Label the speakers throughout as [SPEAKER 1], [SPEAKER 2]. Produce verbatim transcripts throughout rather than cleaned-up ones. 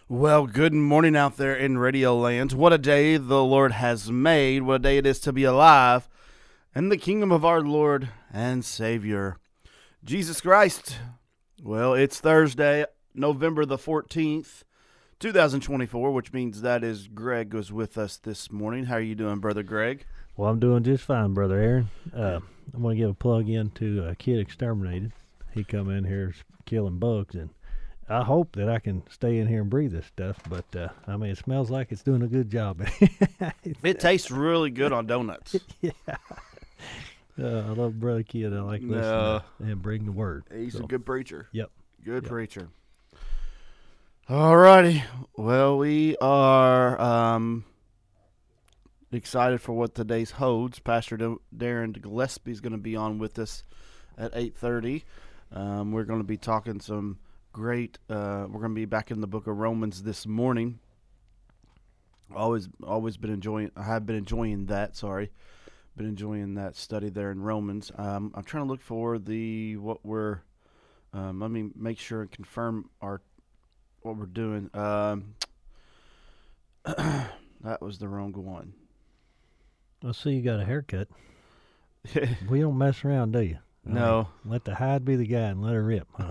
[SPEAKER 1] Well, good morning out there in Radio Land. What a day the Lord has made. What a day it is to be alive in the kingdom of our Lord and Savior, Jesus Christ. Well, it's Thursday, November the fourteenth, twenty twenty-four, which means that is Greg was with us this morning. How are you doing, Brother Greg?
[SPEAKER 2] Well, I'm doing just fine, Brother Aaron. Uh, I'm going to give a plug in to uh, Kid Exterminated. He come in here killing bugs, and I hope that I can stay in here and breathe this stuff, but, uh, I mean, it smells like it's doing a good job.
[SPEAKER 1] It tastes really good on donuts.
[SPEAKER 2] Yeah. Uh, I love Brother Kid. I like listening
[SPEAKER 1] No.
[SPEAKER 2] to him bring the word.
[SPEAKER 1] He's
[SPEAKER 2] So,
[SPEAKER 1] a good preacher.
[SPEAKER 2] Yep.
[SPEAKER 1] Good
[SPEAKER 2] Yep.
[SPEAKER 1] preacher. All righty. Well, we are um, excited for what today's holds. Pastor D- Darren Gillespie is going to be on with us at eight thirty. Um, we're going to be talking some great. Uh, we're going to be back in the book of Romans this morning. Always, always been enjoying. I have been enjoying that. Sorry, been enjoying that study there in Romans. Um, I'm trying to look for the what we're. Um, let me make sure and confirm our what we're doing. Um, that was the wrong one.
[SPEAKER 2] I see you got a haircut. We don't mess around, do you? I
[SPEAKER 1] No.
[SPEAKER 2] mean, let the hide be the guide and let her rip, huh?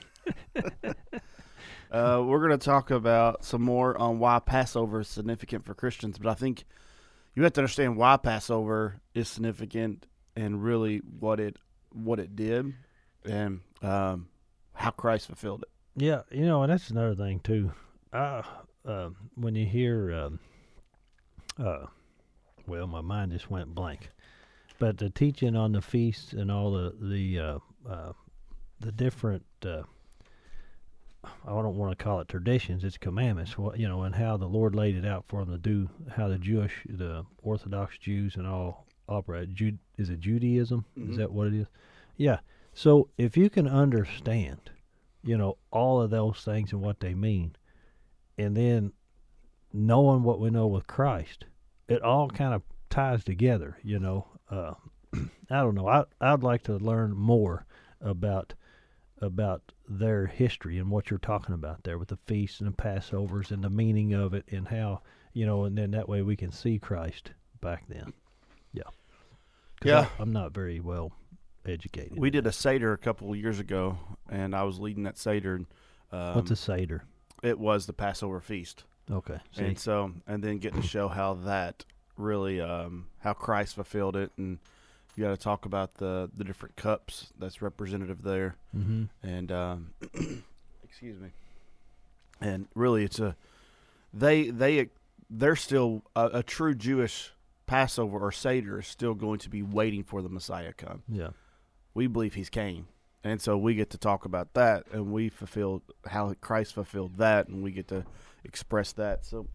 [SPEAKER 1] Uh, we're going to talk about some more on why Passover is significant for Christians, but I think you have to understand why Passover is significant and really what it what it did and um, how Christ fulfilled it.
[SPEAKER 2] Yeah, you know, and that's another thing too. Uh, uh, when you hear, um, uh, well, my mind just went blank. But the teaching on the feasts and all the the uh, uh, the different, uh, I don't want to call it traditions, it's commandments. What you know, and how the Lord laid it out for them to do. How the Jewish, the Orthodox Jews, and all operate. Jude, is it Judaism?
[SPEAKER 1] Mhm.
[SPEAKER 2] Is that what it is? Yeah. So if you can understand, you know, all of those things and what they mean, and then knowing what we know with Christ, it all kind of ties together, you know. Uh, I don't know. I I'd like to learn more about about their history and what you're talking about there with the feasts and the Passovers and the meaning of it and how, you know, and then that way we can see Christ back then. Yeah. 'Cause
[SPEAKER 1] Yeah.
[SPEAKER 2] I, I'm not very well educated.
[SPEAKER 1] We
[SPEAKER 2] in
[SPEAKER 1] did
[SPEAKER 2] that.
[SPEAKER 1] a Seder a couple of years ago, and I was leading that Seder. And, um,
[SPEAKER 2] What's a Seder?
[SPEAKER 1] it was the Passover feast.
[SPEAKER 2] Okay. See.
[SPEAKER 1] And so, and then getting to show how that really, um, how Christ fulfilled it, and you got to talk about the the different cups that's representative there,
[SPEAKER 2] Mm-hmm.
[SPEAKER 1] and um, excuse me, and really, it's a they they they're still a, a true Jewish Passover or Seder is still going to be waiting for the Messiah to come.
[SPEAKER 2] Yeah.
[SPEAKER 1] We believe He's came, and so we get to talk about that, and we fulfilled how Christ fulfilled that, and we get to express that. So,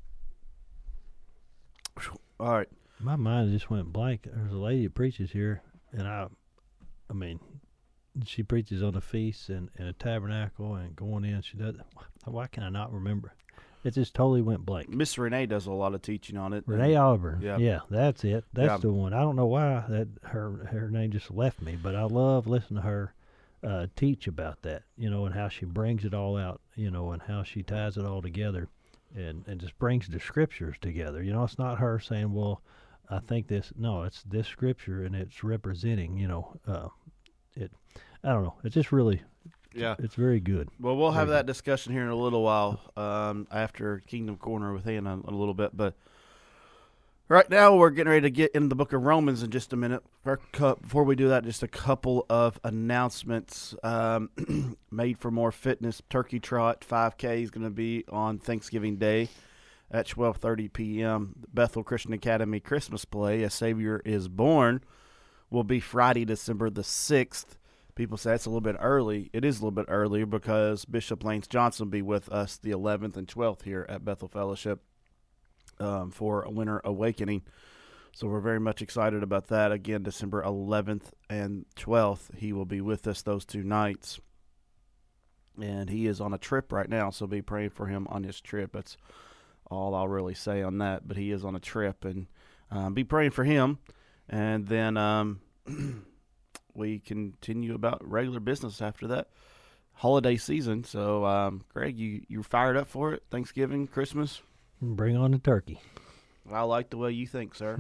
[SPEAKER 1] all right.
[SPEAKER 2] My mind just went blank. There's a lady that preaches here, and I, I mean, she preaches on the feasts and, and a tabernacle and going in. She does. Why can I not remember? It just totally went blank.
[SPEAKER 1] Miss Renee does a lot of teaching on it.
[SPEAKER 2] Renee Oliver.
[SPEAKER 1] Yeah.
[SPEAKER 2] Yeah, that's it. That's
[SPEAKER 1] Yeah.
[SPEAKER 2] the one. I don't know why that her her name just left me, but I love listening to her uh, teach about that. You know, and how she brings it all out. You know, and how she ties it all together, and and just brings the scriptures together. You know, it's not her saying, "Well, I think this." No, it's this scripture, and it's representing. You know, uh, it. I don't know. It's just really.
[SPEAKER 1] Yeah.
[SPEAKER 2] It's very good.
[SPEAKER 1] Well, we'll have
[SPEAKER 2] Very
[SPEAKER 1] that discussion here in a little while um, after Kingdom Corner with Hannah in a little bit. But right now, we're getting ready to get into the book of Romans in just a minute. Before we do that, just a couple of announcements. Um, Made for More Fitness Turkey Trot five K is going to be on Thanksgiving Day at twelve thirty p.m. Bethel Christian Academy Christmas Play, A Savior is Born, will be Friday, December the sixth. People say it's a little bit early. It is a little bit earlier because Bishop Lance Johnson will be with us the eleventh and twelfth here at Bethel Fellowship um, for a Winter Awakening. So we're very much excited about that. Again, December eleventh and twelfth, he will be with us those two nights. And he is on a trip right now, so be praying for him on his trip. That's all I'll really say on that. But he is on a trip, and um, be praying for him. And then... Um, we continue about regular business after that. holiday season. So, um, Greg, you you fired up for it? Thanksgiving, Christmas.
[SPEAKER 2] Bring on the turkey.
[SPEAKER 1] I like the way you think, sir.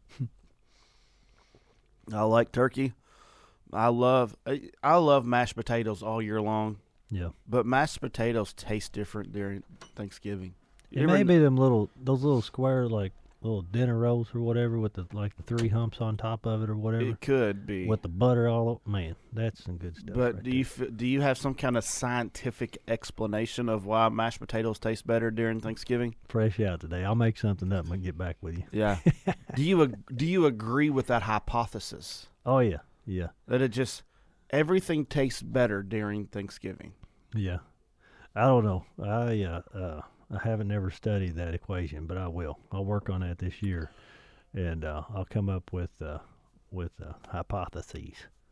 [SPEAKER 1] I like turkey. I love I I love mashed potatoes all year long.
[SPEAKER 2] Yeah.
[SPEAKER 1] But mashed potatoes taste different during Thanksgiving. You
[SPEAKER 2] It
[SPEAKER 1] ever-
[SPEAKER 2] may be them little, those little square, like, little dinner rolls or whatever with the, like, the three humps on top of it or whatever.
[SPEAKER 1] It could be.
[SPEAKER 2] With the butter all over. Man, that's some good stuff.
[SPEAKER 1] But
[SPEAKER 2] right
[SPEAKER 1] do you f- do you have some kind of scientific explanation of why mashed potatoes taste better during Thanksgiving?
[SPEAKER 2] there. Fresh out today. I'll make something up and get back with you.
[SPEAKER 1] Yeah. do you ag- do you agree with that hypothesis
[SPEAKER 2] Oh, yeah. Yeah.
[SPEAKER 1] that it just everything tastes better during Thanksgiving?
[SPEAKER 2] Yeah. I don't know. I, uh, uh, I haven't never studied that equation, but I will. I'll work on that this year, and uh, I'll come up with uh, with uh, hypotheses.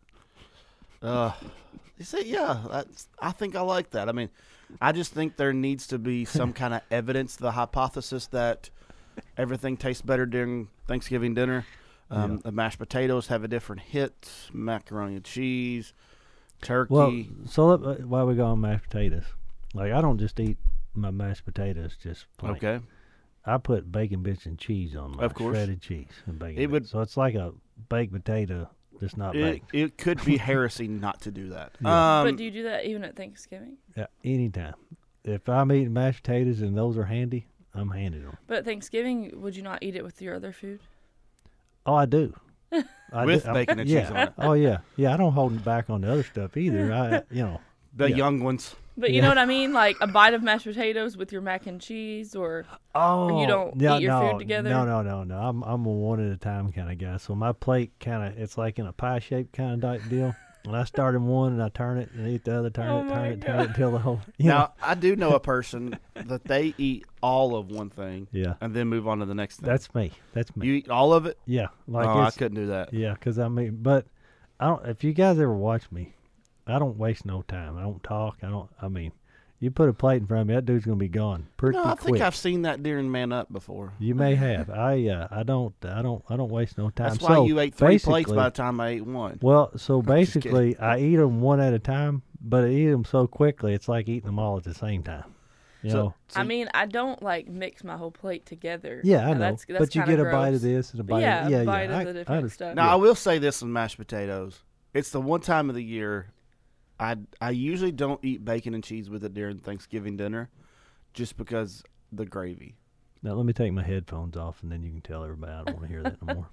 [SPEAKER 1] Uh, you say, yeah, that's, I think I like that. I mean, I just think there needs to be some kind of evidence, the hypothesis that everything tastes better during Thanksgiving dinner. Um,
[SPEAKER 2] Yeah.
[SPEAKER 1] The mashed potatoes have a different hit, macaroni and cheese, turkey.
[SPEAKER 2] Well, so let, uh, while we go on mashed potatoes, like I don't just eat my mashed potatoes just plain.
[SPEAKER 1] okay.
[SPEAKER 2] I put bacon bits and cheese on my
[SPEAKER 1] Of course.
[SPEAKER 2] shredded cheese and bacon.
[SPEAKER 1] It
[SPEAKER 2] bits.
[SPEAKER 1] would-
[SPEAKER 2] so it's like a baked potato that's not
[SPEAKER 1] It,
[SPEAKER 2] baked.
[SPEAKER 1] it could be heresy not to do that.
[SPEAKER 2] Yeah.
[SPEAKER 1] Um,
[SPEAKER 3] but do you do that even at Thanksgiving?
[SPEAKER 2] Yeah, anytime. If I'm eating mashed potatoes and those are handy, I'm handing them.
[SPEAKER 3] But at Thanksgiving, would you not eat it with your other food?
[SPEAKER 2] Oh, I do. I
[SPEAKER 1] with
[SPEAKER 2] do. I-
[SPEAKER 1] bacon and
[SPEAKER 2] yeah.
[SPEAKER 1] cheese on it.
[SPEAKER 2] Oh yeah, yeah. I don't hold it back on the other stuff either. I, you know,
[SPEAKER 1] The
[SPEAKER 2] Yeah.
[SPEAKER 1] young ones.
[SPEAKER 3] But you
[SPEAKER 2] Yeah.
[SPEAKER 3] know what I mean? Like a bite of mashed potatoes with your mac and cheese, or
[SPEAKER 2] oh,
[SPEAKER 3] you don't
[SPEAKER 2] yeah,
[SPEAKER 3] eat your
[SPEAKER 2] no,
[SPEAKER 3] food together?
[SPEAKER 2] No, no, no, no. I'm I'm a one at a time kind of guy. So my plate kind of it's like in a pie shape kind of type deal. And I start in one and I turn it and eat the other, turn
[SPEAKER 3] Oh
[SPEAKER 2] it, turn
[SPEAKER 3] my
[SPEAKER 2] it, turn it until the whole. You
[SPEAKER 1] Now,
[SPEAKER 2] know.
[SPEAKER 1] I do know a person that they eat all of one thing
[SPEAKER 2] Yeah,
[SPEAKER 1] and then move on to the next thing.
[SPEAKER 2] that's me. That's me.
[SPEAKER 1] You eat all of it?
[SPEAKER 2] yeah, like
[SPEAKER 1] oh, I
[SPEAKER 2] it's,
[SPEAKER 1] couldn't do that.
[SPEAKER 2] yeah, because I mean, but I don't. If you guys ever watch me, I don't waste no time. I don't talk. I don't. I mean, you put a plate in front of me, that dude's gonna be gone pretty
[SPEAKER 1] No, I
[SPEAKER 2] quick.
[SPEAKER 1] think I've seen that during Man Up before.
[SPEAKER 2] You may have. I uh, I don't I don't I don't waste no time.
[SPEAKER 1] That's why
[SPEAKER 2] so
[SPEAKER 1] you ate three plates
[SPEAKER 2] basically-
[SPEAKER 1] by the time I ate one.
[SPEAKER 2] Well, so
[SPEAKER 1] just
[SPEAKER 2] basically, I eat them one at a time, but I eat them so quickly, it's like eating them all at the same time. You
[SPEAKER 1] So-
[SPEAKER 2] know?
[SPEAKER 1] so
[SPEAKER 3] I mean, I don't like mix my whole plate together.
[SPEAKER 2] Yeah, I
[SPEAKER 3] Now,
[SPEAKER 2] know.
[SPEAKER 3] That's, that's
[SPEAKER 2] but you
[SPEAKER 3] kinda
[SPEAKER 2] get a bite of
[SPEAKER 3] gross.
[SPEAKER 2] this and a bite
[SPEAKER 3] Yeah,
[SPEAKER 2] of yeah,
[SPEAKER 3] a bite
[SPEAKER 2] yeah.
[SPEAKER 3] of
[SPEAKER 2] I-
[SPEAKER 3] the
[SPEAKER 2] I
[SPEAKER 3] different
[SPEAKER 2] understand.
[SPEAKER 3] stuff.
[SPEAKER 1] Now,
[SPEAKER 2] Yeah.
[SPEAKER 1] I will say this on mashed potatoes. It's the one time of the year I, I usually don't eat bacon and cheese with it during Thanksgiving dinner just because the gravy.
[SPEAKER 2] Now let me take my headphones off, and then you can tell everybody I don't want to hear that no more.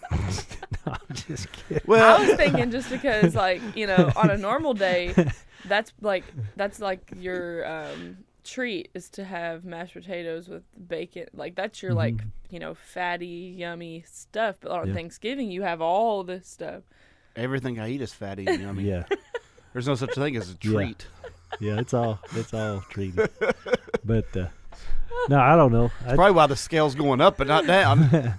[SPEAKER 2] no, I'm just kidding.
[SPEAKER 1] Well,
[SPEAKER 3] I was thinking just because, like, you know, on a normal day, that's like that's like your um, treat is to have mashed potatoes with bacon. Like that's your like
[SPEAKER 2] Mhm.
[SPEAKER 3] you know fatty, yummy stuff. But on
[SPEAKER 2] Yeah.
[SPEAKER 3] Thanksgiving, you have all this stuff.
[SPEAKER 1] everything I eat is fatty and yummy.
[SPEAKER 2] Yeah,
[SPEAKER 1] There's no such thing as a
[SPEAKER 2] Yeah.
[SPEAKER 1] treat.
[SPEAKER 2] yeah, it's all it's all treated. But uh, no, I don't know. I,
[SPEAKER 1] Probably why the scale's going up but not down.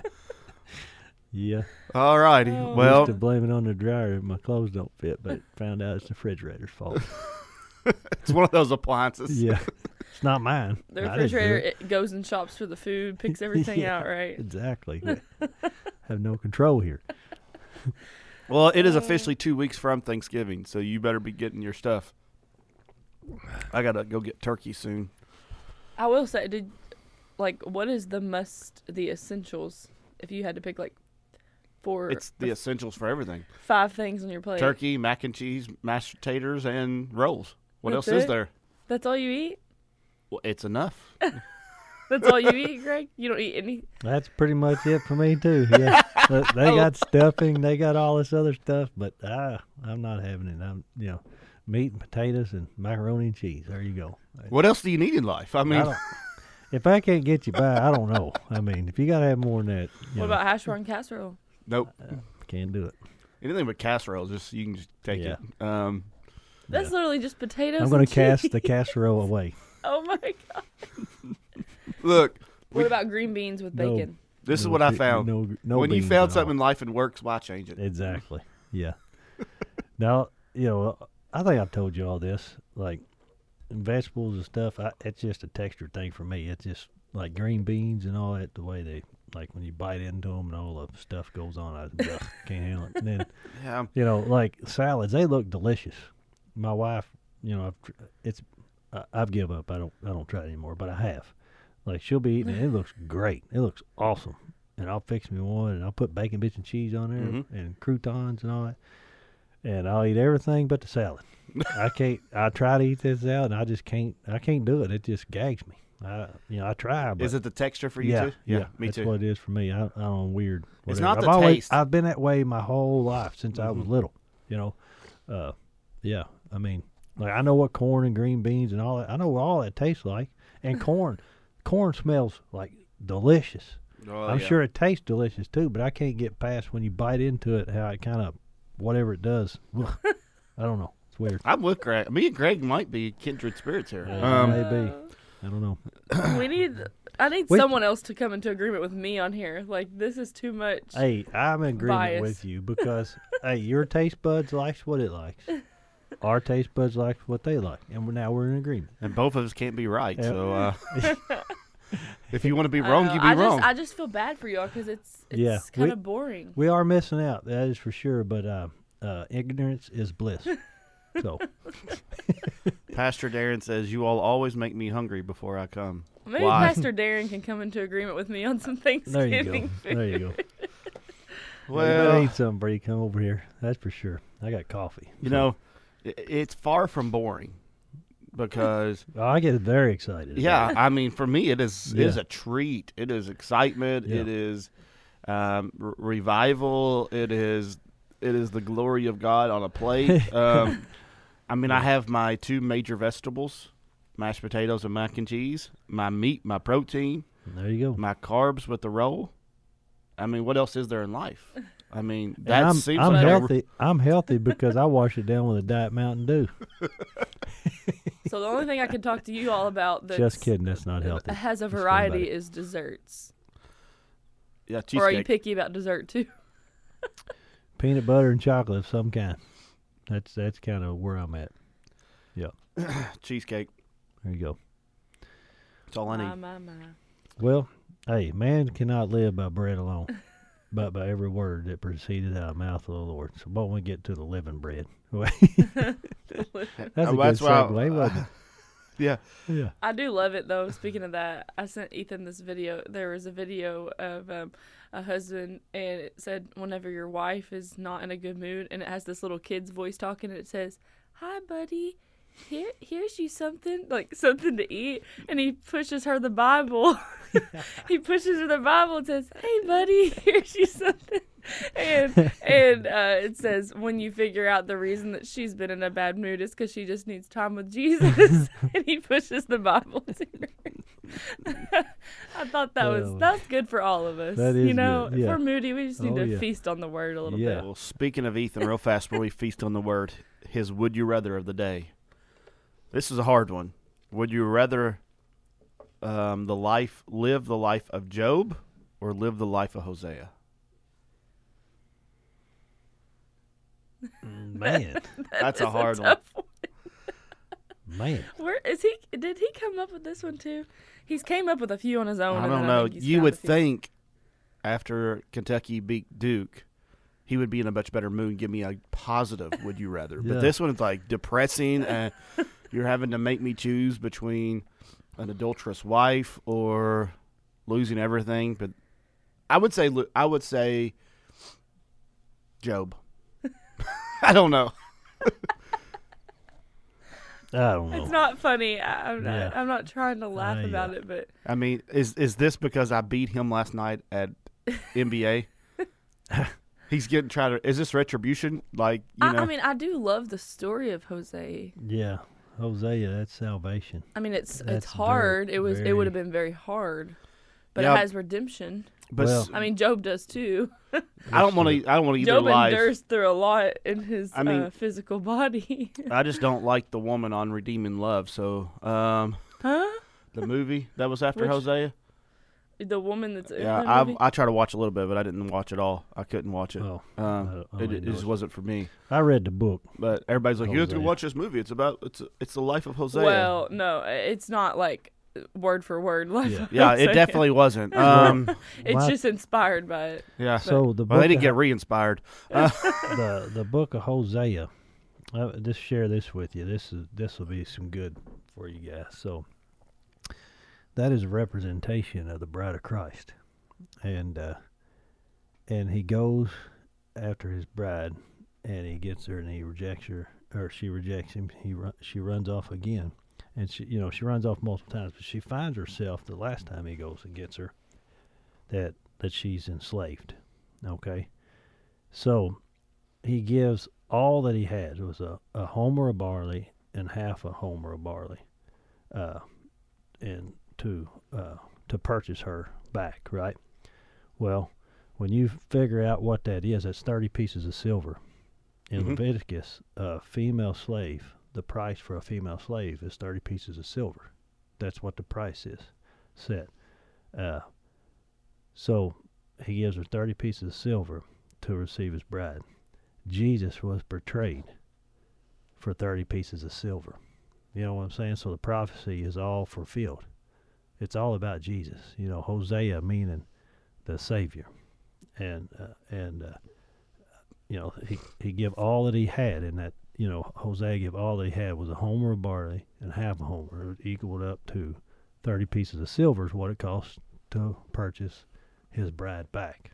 [SPEAKER 2] yeah,
[SPEAKER 1] All righty.
[SPEAKER 3] Oh.
[SPEAKER 1] Well,
[SPEAKER 2] used to blame it on the dryer if my clothes don't fit, but found out it's the refrigerator's fault.
[SPEAKER 1] it's one of those appliances.
[SPEAKER 2] Yeah, it's not mine.
[SPEAKER 3] The
[SPEAKER 2] I didn't do
[SPEAKER 3] refrigerator
[SPEAKER 2] it.
[SPEAKER 3] it goes and shops for the food, picks everything
[SPEAKER 2] Yeah.
[SPEAKER 3] out, right?
[SPEAKER 2] Exactly. Have no control here.
[SPEAKER 1] Well, it is officially two weeks from Thanksgiving, so you better be getting your stuff. I gotta go get turkey soon.
[SPEAKER 3] I will say, did like what is the must, the essentials? If you had to pick like four,
[SPEAKER 1] It's the essentials for everything:
[SPEAKER 3] five things on your plate.
[SPEAKER 1] turkey, mac and cheese, mashed potatoes, and rolls. What
[SPEAKER 3] That's
[SPEAKER 1] else is
[SPEAKER 3] it?
[SPEAKER 1] there?
[SPEAKER 3] That's all you eat.
[SPEAKER 1] Well, it's enough.
[SPEAKER 3] That's all you eat, Greg. You don't eat any.
[SPEAKER 2] That's pretty much it for me too. Yeah, but they got stuffing, they got all this other stuff, but ah, I'm not having it. I'm, you know, meat and potatoes and macaroni and cheese. There you go.
[SPEAKER 1] What else do you need in life? I
[SPEAKER 2] I
[SPEAKER 1] mean,
[SPEAKER 2] don't- if I can't get you by, I don't know. I mean, if you got to have more than that, you
[SPEAKER 3] What
[SPEAKER 2] know,
[SPEAKER 3] about hash brown casserole?
[SPEAKER 1] nope.
[SPEAKER 2] can't do it.
[SPEAKER 1] Anything but casserole, just you can just take
[SPEAKER 2] Yeah.
[SPEAKER 1] it. Um,
[SPEAKER 3] That's
[SPEAKER 2] Yeah.
[SPEAKER 3] literally just potatoes.
[SPEAKER 2] I'm going
[SPEAKER 3] and
[SPEAKER 2] to cast
[SPEAKER 3] cheese.
[SPEAKER 2] the casserole away.
[SPEAKER 3] Oh my god!
[SPEAKER 1] look,
[SPEAKER 3] What
[SPEAKER 1] We-
[SPEAKER 3] about green beans with
[SPEAKER 2] No.
[SPEAKER 3] bacon?
[SPEAKER 1] this is
[SPEAKER 2] No
[SPEAKER 1] what I
[SPEAKER 2] fi-
[SPEAKER 1] found.
[SPEAKER 2] No, no
[SPEAKER 1] when you
[SPEAKER 2] beans
[SPEAKER 1] found
[SPEAKER 2] at
[SPEAKER 1] something in
[SPEAKER 2] all.
[SPEAKER 1] life and works, why change it?
[SPEAKER 2] Exactly. Yeah. Now, you know, I think I've told you all this. Like vegetables and stuff, I, it's just a texture thing for me. It's just like green beans and all that. The way they like when you bite into them and all the stuff goes on, I ugh, can't handle it. And then
[SPEAKER 1] Yeah,
[SPEAKER 2] you know, like salads, they look delicious. My wife you know, I've, tr- it's I, I've give up. I don't I don't try it anymore, but I have. Like she'll be eating it. It looks great. It looks awesome, and I'll fix me one, and I'll put bacon bits and cheese on there,
[SPEAKER 1] Mhm.
[SPEAKER 2] and croutons and all that, and I'll eat everything but the salad. I can't. I try to eat this salad, and I just can't. I can't do it. It just gags me. I, you know, I try. But
[SPEAKER 1] Is it the texture for you
[SPEAKER 2] yeah,
[SPEAKER 1] too?
[SPEAKER 2] yeah,
[SPEAKER 1] me
[SPEAKER 2] that's
[SPEAKER 1] too.
[SPEAKER 2] what it is for me. I, I'm weird.
[SPEAKER 1] It's
[SPEAKER 2] whatever.
[SPEAKER 1] not
[SPEAKER 2] I've
[SPEAKER 1] the
[SPEAKER 2] always,
[SPEAKER 1] taste.
[SPEAKER 2] I've been that way my whole life since I was
[SPEAKER 1] Mhm.
[SPEAKER 2] little. You know, uh, yeah. I mean, like I know what corn and green beans and all that. I know what all that tastes like. And corn, corn smells like delicious.
[SPEAKER 1] Oh,
[SPEAKER 2] I'm
[SPEAKER 1] yeah.
[SPEAKER 2] sure it tastes delicious too, but I can't get past when you bite into it how it kind of whatever it does. I don't know. It's weird.
[SPEAKER 1] I'm with Greg. Me and Greg might be kindred spirits here.
[SPEAKER 2] Yeah.
[SPEAKER 1] Um,
[SPEAKER 2] Maybe. I don't know.
[SPEAKER 3] we need. I need
[SPEAKER 2] We-
[SPEAKER 3] someone else to come into agreement with me on here. Like this is too much.
[SPEAKER 2] Hey, I'm in agreement
[SPEAKER 3] Bias.
[SPEAKER 2] with you because hey, your taste buds likes what it likes. Our taste buds likes what they like, and we're, now we're in agreement.
[SPEAKER 1] and both of us can't be right.
[SPEAKER 2] Yeah.
[SPEAKER 1] So uh, if you want to be
[SPEAKER 3] I
[SPEAKER 1] wrong,
[SPEAKER 3] know.
[SPEAKER 1] you be
[SPEAKER 3] I
[SPEAKER 1] wrong.
[SPEAKER 3] Just, I just feel bad for y'all because it's it's
[SPEAKER 2] Yeah,
[SPEAKER 3] kind
[SPEAKER 2] we-
[SPEAKER 3] of boring.
[SPEAKER 2] We are missing out, that is for sure. But uh, uh, ignorance is bliss. So
[SPEAKER 1] Pastor Darren says, "You all always make me hungry before I come."
[SPEAKER 3] Maybe
[SPEAKER 1] Why?
[SPEAKER 3] Pastor Darren can come into agreement with me on some
[SPEAKER 2] there you
[SPEAKER 3] Thanksgiving
[SPEAKER 2] go.
[SPEAKER 3] food.
[SPEAKER 2] There you go.
[SPEAKER 1] Well,
[SPEAKER 2] you better eat something, Brady. Come over here. That's for sure. I got coffee.
[SPEAKER 1] you
[SPEAKER 2] so-
[SPEAKER 1] know, i- it's far from boring because
[SPEAKER 2] Oh, I get very excited. about
[SPEAKER 1] yeah,
[SPEAKER 2] it.
[SPEAKER 1] I mean, for me, it is it is
[SPEAKER 2] Yeah.
[SPEAKER 1] a treat. It is excitement.
[SPEAKER 2] Yeah.
[SPEAKER 1] It is um, r- revival. It is it is the glory of God on a plate. um, I mean, I have my two major vegetables: mashed potatoes and mac and cheese. My meat, my protein,
[SPEAKER 2] There you go.
[SPEAKER 1] my carbs with the roll. I mean, what else is there in life? I mean,
[SPEAKER 2] And
[SPEAKER 1] that
[SPEAKER 2] I'm,
[SPEAKER 1] seems
[SPEAKER 2] I'm
[SPEAKER 1] like a-
[SPEAKER 2] healthy. I'm healthy because I wash it down with a Diet Mountain Dew.
[SPEAKER 3] So the only thing I can talk to you all about that's
[SPEAKER 2] Just kidding. That's not healthy.
[SPEAKER 3] has a
[SPEAKER 2] Just kidding
[SPEAKER 3] variety
[SPEAKER 2] about it.
[SPEAKER 3] is desserts.
[SPEAKER 1] yeah,
[SPEAKER 3] Or are you
[SPEAKER 1] cheesecake.
[SPEAKER 3] picky about dessert too?
[SPEAKER 2] Peanut butter and chocolate of some kind. That's that's kind of where I'm at.
[SPEAKER 1] cheesecake.
[SPEAKER 2] There you go.
[SPEAKER 1] That's all I
[SPEAKER 3] My,
[SPEAKER 1] need.
[SPEAKER 3] my, my.
[SPEAKER 2] Well, hey, man cannot live by bread alone, but by every word that proceeded out of the mouth of the Lord. So, why don't we get to the living bread? that's a
[SPEAKER 1] Oh,
[SPEAKER 2] good
[SPEAKER 1] that's why-
[SPEAKER 2] segue, wasn't
[SPEAKER 1] Yeah.
[SPEAKER 2] it? Yeah.
[SPEAKER 3] I do love it though. Speaking of that, I sent Ethan this video. There was a video of um, a husband, and it said whenever your wife is not in a good mood, and it has this little kid's voice talking, and it says, "Hi, buddy. Here, here's you something like something to eat," and he pushes her the Bible. He pushes her the Bible and says, "Hey, buddy, here's you something." And and uh, it says when you figure out the reason that she's been in a bad mood is because she just needs time with Jesus, and he pushes the Bible to her. I thought that was
[SPEAKER 2] Oh.
[SPEAKER 3] that's good for all of us.
[SPEAKER 2] That
[SPEAKER 3] you
[SPEAKER 2] is
[SPEAKER 3] know,
[SPEAKER 2] good, yeah.
[SPEAKER 3] if we're moody, we just need
[SPEAKER 2] Oh,
[SPEAKER 3] to
[SPEAKER 2] yeah.
[SPEAKER 3] feast on the word a little
[SPEAKER 2] Yeah.
[SPEAKER 3] bit.
[SPEAKER 1] Well, speaking of Ethan, real fast, before we feast on the word, his would you rather of the day. This is a hard one. Would you rather um, the life live the life of Job or live the life of Hosea?
[SPEAKER 2] Man,
[SPEAKER 1] That's a
[SPEAKER 3] is
[SPEAKER 1] hard one.
[SPEAKER 3] tough one.
[SPEAKER 2] man.
[SPEAKER 3] Where is he? Did he come up with this one too? He's came up with a few on his own.
[SPEAKER 1] I
[SPEAKER 3] and
[SPEAKER 1] don't
[SPEAKER 3] then
[SPEAKER 1] know.
[SPEAKER 3] think he's
[SPEAKER 1] You
[SPEAKER 3] found
[SPEAKER 1] would
[SPEAKER 3] a few.
[SPEAKER 1] think after Kentucky beat Duke, he would be in a much better mood and give me a positive would you rather.
[SPEAKER 2] Yeah.
[SPEAKER 1] But this one is like depressing. And you're having to make me choose between an adulterous wife or losing everything. But I would say lo- I would say Job. I don't know.
[SPEAKER 2] I don't know.
[SPEAKER 3] It's not funny. I, I'm not.
[SPEAKER 2] Yeah.
[SPEAKER 3] I'm not trying to laugh
[SPEAKER 2] Uh,
[SPEAKER 3] about
[SPEAKER 2] yeah.
[SPEAKER 3] it, but
[SPEAKER 1] I mean, is is this because I beat him last night at N B A? He's getting trying to. Is this retribution? Like you
[SPEAKER 3] I,
[SPEAKER 1] know?
[SPEAKER 3] I mean, I do love the story of Jose.
[SPEAKER 2] Yeah, Hosea, that's salvation.
[SPEAKER 3] I mean, it's
[SPEAKER 2] That's
[SPEAKER 3] it's hard.
[SPEAKER 2] very-
[SPEAKER 3] it was. It
[SPEAKER 2] very-
[SPEAKER 3] would have been very hard, but
[SPEAKER 1] Yeah.
[SPEAKER 3] it has redemption.
[SPEAKER 1] but
[SPEAKER 2] well,
[SPEAKER 1] s-
[SPEAKER 3] I mean, Job does too.
[SPEAKER 1] I don't want to. I don't want either
[SPEAKER 3] Job
[SPEAKER 1] life.
[SPEAKER 3] endures through a lot in his
[SPEAKER 1] I mean-
[SPEAKER 3] uh, physical body.
[SPEAKER 1] I just don't like the woman on Redeeming Love. So, um,
[SPEAKER 3] Huh?
[SPEAKER 1] the movie that was after
[SPEAKER 3] Which-
[SPEAKER 1] Hosea.
[SPEAKER 3] The woman that's in
[SPEAKER 1] Yeah,
[SPEAKER 3] the
[SPEAKER 1] I
[SPEAKER 3] movie?
[SPEAKER 1] I tried to watch a little bit, but I didn't watch it all. I couldn't watch it.
[SPEAKER 2] Oh,
[SPEAKER 1] um,
[SPEAKER 2] I- I
[SPEAKER 1] it,
[SPEAKER 2] only
[SPEAKER 1] it
[SPEAKER 2] know
[SPEAKER 1] just
[SPEAKER 2] it.
[SPEAKER 1] wasn't for me.
[SPEAKER 2] I read the book.
[SPEAKER 1] But everybody's like, you have to
[SPEAKER 2] Hosea.
[SPEAKER 1] watch this movie. It's about it's it's the life of Hosea.
[SPEAKER 3] Well, no, it's not like word for word. Like
[SPEAKER 2] Yeah.
[SPEAKER 1] yeah, it
[SPEAKER 3] Hosea.
[SPEAKER 1] definitely wasn't. Um,
[SPEAKER 3] It's
[SPEAKER 2] Why-
[SPEAKER 3] just inspired by it.
[SPEAKER 1] yeah.
[SPEAKER 2] So the book
[SPEAKER 1] Well, they didn't
[SPEAKER 2] of-
[SPEAKER 1] get re-inspired. Uh,
[SPEAKER 2] the the book of Hosea Uh, just share this with you. This is this will be some good for you guys. So that is a representation of the bride of Christ, and uh, and he goes after his bride, and he gets her, and he rejects her, or she rejects him. He run, she runs off again, and she you know she runs off multiple times, but she finds herself the last time he goes and gets her that that she's enslaved. Okay, so he gives all that he had. It was a, a homer of barley and half a homer of barley, uh, and to uh, to purchase her back, right? Well, when you figure out what that is, that's thirty pieces of silver. In
[SPEAKER 1] Mhm.
[SPEAKER 2] Leviticus, a female slave, the price for a female slave is thirty pieces of silver. That's what the price is set. Uh, so he gives her thirty pieces of silver to receive his bride. Jesus was betrayed for thirty pieces of silver. You know what I'm saying? So the prophecy is all fulfilled. It's all about Jesus. You know, Hosea meaning the Savior, and uh, and uh, you know he he give all that he had, and that you know Hosea give all that he had was a homer of barley and half a homer. It equaled up to thirty pieces of silver is what it cost to purchase his bride back.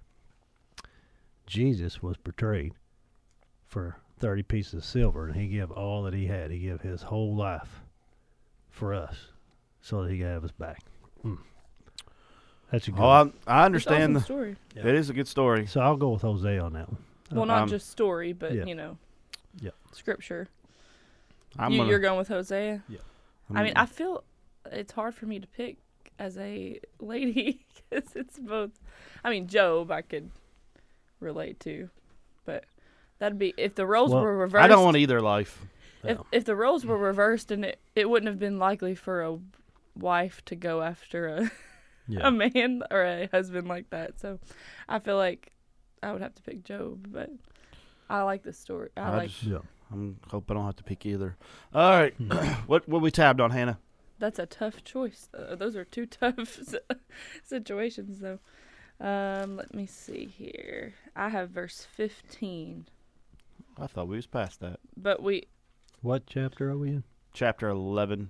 [SPEAKER 2] Jesus was betrayed for thirty pieces of silver, and he gave all that he had. He gave his whole life for us so that he could have us back. Mm. That's a good
[SPEAKER 1] Oh,
[SPEAKER 2] one.
[SPEAKER 1] I, I
[SPEAKER 3] It's an awesome
[SPEAKER 1] understand. the-
[SPEAKER 3] story.
[SPEAKER 2] Yeah.
[SPEAKER 1] It is a good story.
[SPEAKER 2] So I'll go with Hosea on that one.
[SPEAKER 3] Well, not
[SPEAKER 1] Um,
[SPEAKER 3] just story, but
[SPEAKER 2] yeah.
[SPEAKER 3] you know,
[SPEAKER 2] Yeah.
[SPEAKER 3] scripture.
[SPEAKER 1] I'm
[SPEAKER 3] you,
[SPEAKER 1] gonna,
[SPEAKER 3] you're going with Hosea.
[SPEAKER 1] I'm,
[SPEAKER 3] I mean, I feel it's hard for me to pick as a lady because it's both. I mean, Job I could relate to, but that'd be if the roles
[SPEAKER 2] Well,
[SPEAKER 3] were reversed.
[SPEAKER 1] I don't want either life.
[SPEAKER 3] If
[SPEAKER 2] Yeah.
[SPEAKER 3] if the roles were reversed, and it, it wouldn't have been likely for a wife to go after a
[SPEAKER 2] Yeah.
[SPEAKER 3] a man or a husband like that. So I feel like I would have to pick Job, but I like this story. I,
[SPEAKER 1] I
[SPEAKER 3] like
[SPEAKER 1] just-
[SPEAKER 2] Yeah.
[SPEAKER 1] I'm hope I don't have to pick either. All right,
[SPEAKER 2] Hmm.
[SPEAKER 1] what what we tabbed on, Hannah?
[SPEAKER 3] that's a tough choice. Uh, those are two tough situations, though. Um, let me see here. I have verse fifteen,
[SPEAKER 1] I thought we was past that.
[SPEAKER 3] but we
[SPEAKER 2] What chapter are we in?
[SPEAKER 1] Chapter eleven.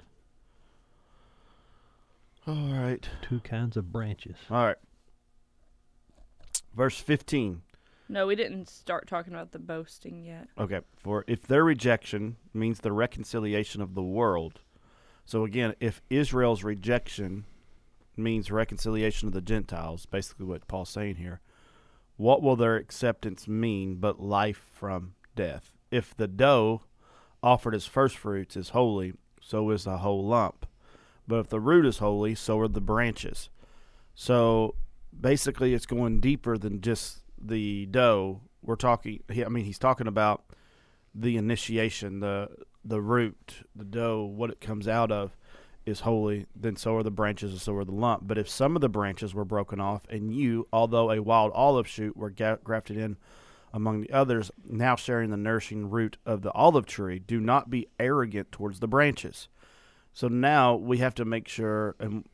[SPEAKER 1] All right,
[SPEAKER 2] Two kinds of branches.
[SPEAKER 1] all right. Verse fifteen.
[SPEAKER 3] no, we didn't start talking about the boasting yet.
[SPEAKER 1] Okay, for if their rejection means the reconciliation of the world. So again, if Israel's rejection means reconciliation of the Gentiles, basically what Paul's saying here, what will their acceptance mean but life from death? If the dough offered as first fruits is holy, so is the whole lump. But if the root is holy, so are the branches. So basically it's going deeper than just the dough. We're talking, I mean, he's talking about the initiation, the the root, the dough, what it comes out of is holy, then so are the branches and so are the lump. But if some of the branches were broken off, and you, although a wild olive shoot, were ga- grafted in among the others, now sharing the nourishing root of the olive tree, do not be arrogant towards the branches. So now we have to make sure, and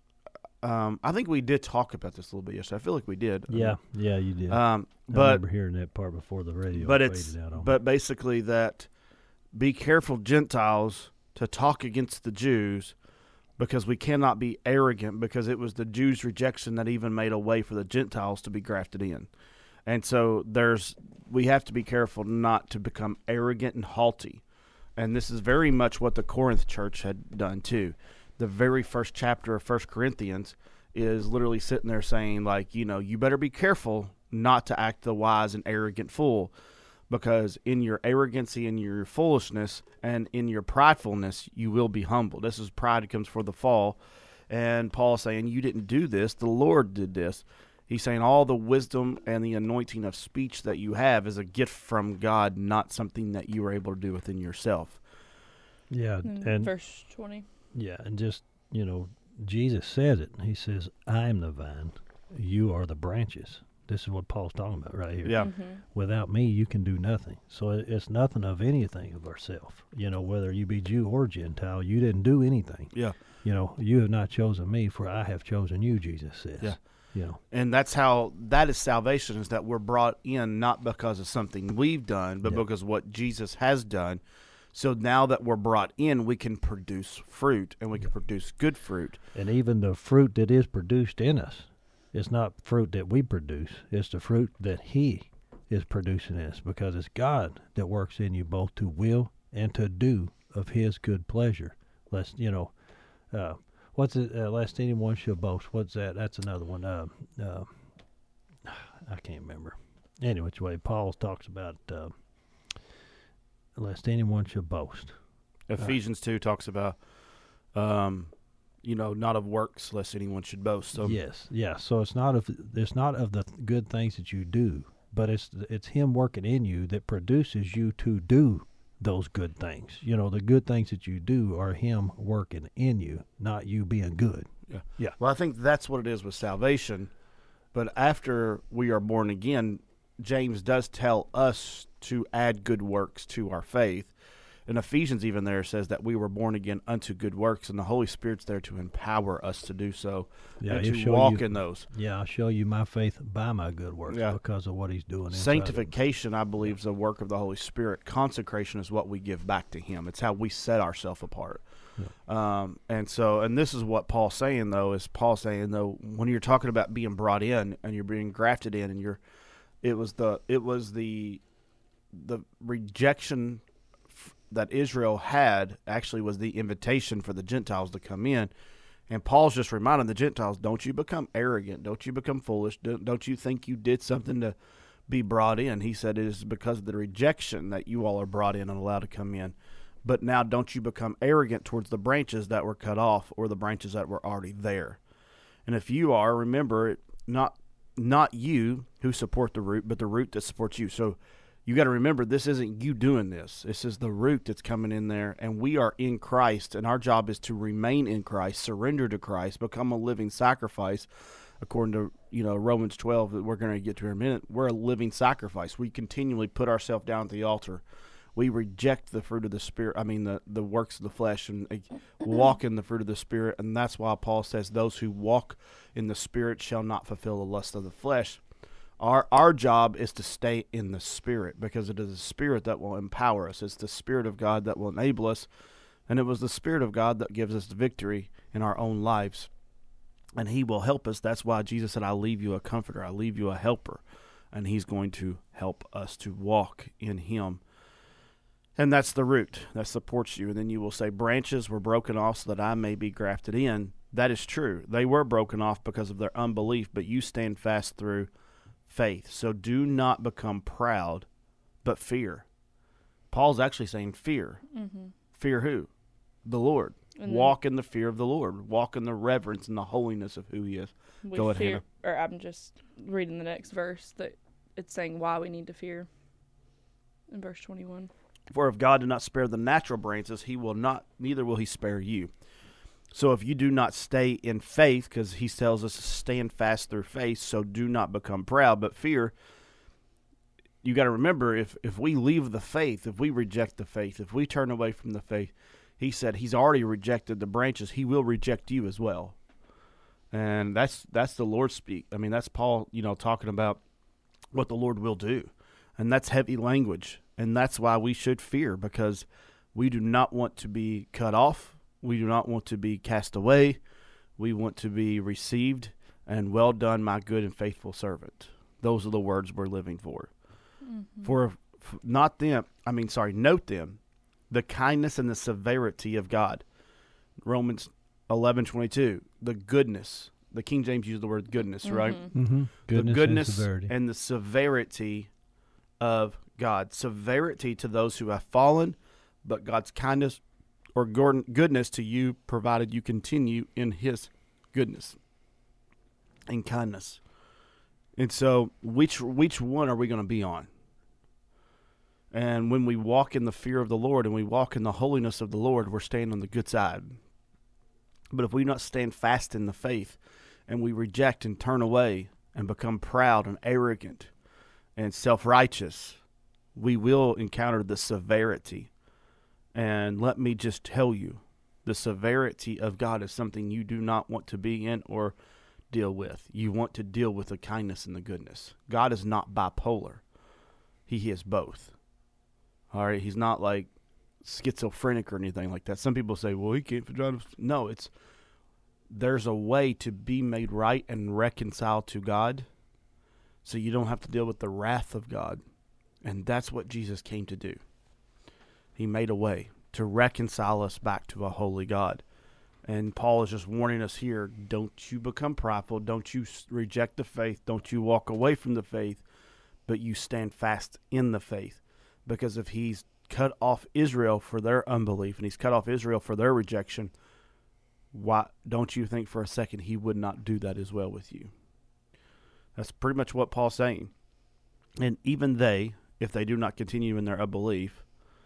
[SPEAKER 1] um, I think we did talk about this a little bit yesterday. I feel like we did.
[SPEAKER 2] Yeah, yeah, you did.
[SPEAKER 1] Um,
[SPEAKER 2] I
[SPEAKER 1] but
[SPEAKER 2] remember hearing that part before the radio.
[SPEAKER 1] but
[SPEAKER 2] faded
[SPEAKER 1] it's
[SPEAKER 2] out on me.
[SPEAKER 1] but basically that be careful, Gentiles, to talk against the Jews, because we cannot be arrogant, because it was the Jews' rejection that even made a way for the Gentiles to be grafted in. And so there's we have to be careful not to become arrogant and haughty. And this is very much what the Corinth church had done too. The very first chapter of First Corinthians is literally sitting there saying, like, you know, you better be careful not to act the wise and arrogant fool, because in your arrogancy and your foolishness and in your pridefulness, you will be humbled. This is pride comes for the fall. And Paul is saying, you didn't do this. The Lord did this. He's saying all the wisdom and the anointing of speech that you have is a gift from God, not something that you were able to do within yourself.
[SPEAKER 2] yeah,
[SPEAKER 3] And
[SPEAKER 2] and
[SPEAKER 3] verse twenty.
[SPEAKER 2] yeah, and just you know, Jesus says it. He says, "I am the vine, you are the branches." This is what Paul's talking about right here.
[SPEAKER 1] Yeah.
[SPEAKER 3] Mm-hmm.
[SPEAKER 2] Without me, you can do nothing. So it- it's nothing of anything of ourself. You know, whether you be Jew or Gentile, you didn't do anything.
[SPEAKER 1] Yeah.
[SPEAKER 2] You know, you have not chosen me, for I have chosen you. Jesus says.
[SPEAKER 1] Yeah.
[SPEAKER 2] You know.
[SPEAKER 1] And that's how, that is salvation, is that we're brought in not because of something we've done, but
[SPEAKER 2] Yeah.
[SPEAKER 1] because of what Jesus has done. So now that we're brought in, we can produce fruit, and we can produce good fruit.
[SPEAKER 2] And even the fruit that is produced in us, it's not fruit that we produce. It's the fruit that He is producing in us, because it's God that works in you both to will and to do of His good pleasure. Lest, you know, uh, what's it, uh, lest anyone shall boast. What's that? That's another one. Uh, uh, I can't remember. Any which way, Paul talks about uh, lest anyone shall boast.
[SPEAKER 1] Ephesians two talks about, um, you know, not of works, lest anyone should boast. So
[SPEAKER 2] Yes, yeah. So it's not of it's not of the good things that you do, but it's it's Him working in you that produces you to do those good things. You know, the good things that you do are Him working in you, not you being good.
[SPEAKER 1] Yeah.
[SPEAKER 2] Yeah.
[SPEAKER 1] Well, I think that's what it is with salvation. But after we are born again, James does tell us to add good works to our faith. And Ephesians even there says that we were born again unto good works, and the Holy Spirit's there to empower us to do so,
[SPEAKER 2] Yeah,
[SPEAKER 1] and
[SPEAKER 2] he'll
[SPEAKER 1] to
[SPEAKER 2] show
[SPEAKER 1] walk
[SPEAKER 2] you-
[SPEAKER 1] in those.
[SPEAKER 2] Yeah, I'll show you my faith by my good works
[SPEAKER 1] Yeah.
[SPEAKER 2] because of what He's doing. inside of me.
[SPEAKER 1] Sanctification, I believe, is a work of the Holy Spirit. Consecration is what we give back to Him. It's how we set ourselves apart. Um, and so, and this is what Paul's saying, though, is Paul saying, though, when you're talking about being brought in and you're being grafted in, and you're, it was the, it was the, the rejection f- that Israel had actually was the invitation for the Gentiles to come in. And Paul's just reminding the Gentiles, don't you become arrogant. Don't you become foolish. Don't, don't you think you did something to be brought in. He said it is because of the rejection that you all are brought in and allowed to come in. But now don't you become arrogant towards the branches that were cut off or the branches that were already there. And if you are, remember, not not you who support the root, but the root that supports you. So you got to remember, this isn't you doing this. This is the root that's coming in there, and we are in Christ, and our job is to remain in Christ, surrender to Christ, become a living sacrifice. According to, you know, Romans twelve, that we're going to get to in a minute, we're a living sacrifice. We continually put ourselves down at the altar. We reject the fruit of the Spirit, I mean, the, the works of the flesh, and uh, walk in the fruit of the Spirit. And that's why Paul says, those who walk in the Spirit shall not fulfill the lust of the flesh. Our our job is to stay in the Spirit, because it is the Spirit that will empower us. It's the Spirit of God that will enable us. And it was the Spirit of God that gives us the victory in our own lives. And He will help us. That's why Jesus said, I'll leave you a comforter. I'll leave you a helper. And He's going to help us to walk in Him. And that's the root that supports you. And then you will say, branches were broken off so that I may be grafted in. That is true. They were broken off because of their unbelief, but you stand fast through faith. So do not become proud, but fear. Paul's actually saying fear.
[SPEAKER 3] Mm-hmm.
[SPEAKER 1] Fear who? The Lord.
[SPEAKER 3] And
[SPEAKER 1] Walk in the fear of the Lord. Walk in the reverence and the holiness of who He is.
[SPEAKER 3] We
[SPEAKER 1] Go ahead,
[SPEAKER 3] fear, or I'm just reading the next verse that it's saying why we need to fear. In verse twenty-one.
[SPEAKER 1] For if God did not spare the natural branches, He will not, neither will He spare you. So if you do not stay in faith, because He tells us to stand fast through faith, so do not become proud, but fear. You got to remember, if, if we leave the faith, if we reject the faith, if we turn away from the faith, He said He's already rejected the branches. He will reject you as well. And that's that's the Lord speak. I mean, that's Paul, you know, talking about what the Lord will do. And that's heavy language. And that's why we should fear, because we do not want to be cut off. We do not want to be cast away. We want to be received. And well done, my good and faithful servant. Those are the words we're living for. Mm-hmm. For, for not them, I mean, sorry, note them, the kindness and the severity of God. Romans eleven twenty-two, the goodness. The King James used the word goodness,
[SPEAKER 3] Mm-hmm.
[SPEAKER 1] right?
[SPEAKER 2] Mm-hmm. Goodness
[SPEAKER 1] the goodness
[SPEAKER 2] and severity.
[SPEAKER 1] and the severity of God. Severity to those who have fallen, but God's kindness or goodness to you, provided you continue in His goodness and kindness. And so, which which one are we going to be on? And when we walk in the fear of the Lord and we walk in the holiness of the Lord, we're staying on the good side. But if we not stand fast in the faith, and we reject and turn away and become proud and arrogant and self-righteous, we will encounter the severity. And let me just tell you, the severity of God is something you do not want to be in or deal with. You want to deal with the kindness and the goodness. God is not bipolar. He is both. All right, he's not like schizophrenic or anything like that. Some people say, well, he can't drive. No, it's there's a way to be made right and reconciled to God so you don't have to deal with the wrath of God. And that's what Jesus came to do. He made a way to reconcile us back to a holy God. And Paul is just warning us here, don't you become prideful, don't you reject the faith, don't you walk away from the faith, but you stand fast in the faith. Because if he's cut off Israel for their unbelief and he's cut off Israel for their rejection, why don't you think for a second he would not do that as well with you? That's pretty much what Paul's saying. And even they, if they do not continue in their unbelief,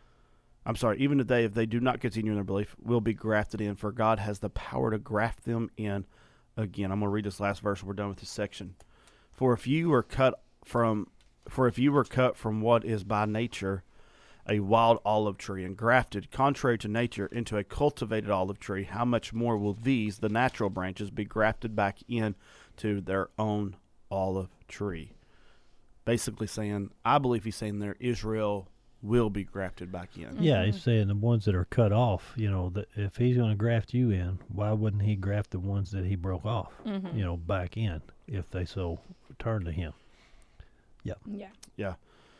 [SPEAKER 1] I'm sorry, even today, if they do not continue in their belief, will be grafted in, for God has the power to graft them in again. I'm going to read this last verse and we're done with this section. For if you were cut from For if you were cut from what is by nature a wild olive tree and grafted, contrary to nature, into a cultivated olive tree, how much more will these, the natural branches, be grafted back in to their own olive tree? Basically saying, I believe he's saying there, Israel will be grafted back in.
[SPEAKER 2] Yeah,
[SPEAKER 3] Mm-hmm.
[SPEAKER 2] he's saying the ones that are cut off, you know, that if he's going to graft you in, why wouldn't he graft the ones that he broke off,
[SPEAKER 3] Mm-hmm.
[SPEAKER 2] you know, back in if they so turn to him?
[SPEAKER 3] Yeah.
[SPEAKER 1] Yeah.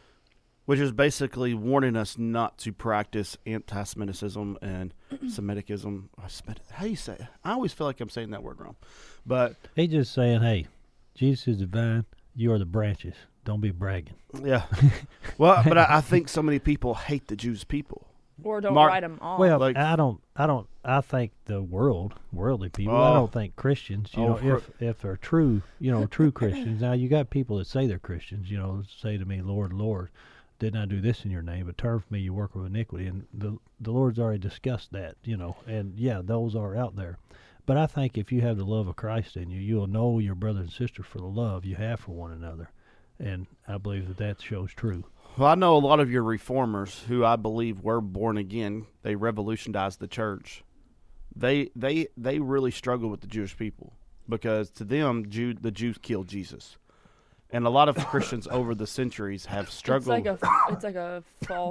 [SPEAKER 1] Which is basically warning us not to practice anti-Semitism and Semitism. How do you say it? I always feel like I'm saying that word wrong. But,
[SPEAKER 2] He's just saying, hey, Jesus is the vine, you are the branches. Don't be bragging.
[SPEAKER 1] yeah. Well, but I, I think so many people hate the Jews people.
[SPEAKER 3] Or don't
[SPEAKER 1] Mark-
[SPEAKER 3] write them off.
[SPEAKER 2] Well,
[SPEAKER 1] like-
[SPEAKER 2] I don't, I don't, I think the world, worldly people,
[SPEAKER 1] Oh.
[SPEAKER 2] I don't think Christians, you
[SPEAKER 1] Oh,
[SPEAKER 2] know,
[SPEAKER 1] for-
[SPEAKER 2] if, if they're true, you know, true Christians. Now, you got people that say they're Christians, you know, say to me, Lord, Lord, didn't I do this in your name? But turn from me, you worker of iniquity. And the, the Lord's already discussed that, you know, and yeah, those are out there. But I think if you have the love of Christ in you, you'll know your brother and sister for the love you have for one another. And I believe that that shows true.
[SPEAKER 1] Well, I know a lot of your reformers who I believe were born again. They revolutionized the church. They they they really struggle with the Jewish people because to them, Jew, the Jews killed Jesus, and a lot of Christians over the centuries have struggled.
[SPEAKER 3] It's like a, it's like a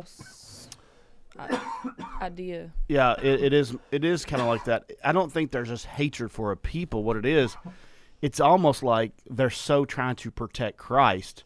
[SPEAKER 3] false i- idea.
[SPEAKER 1] Yeah, it, it is. It is kind of like that. I don't think there's just hatred for a people. What it is, it's almost like they're so trying to protect Christ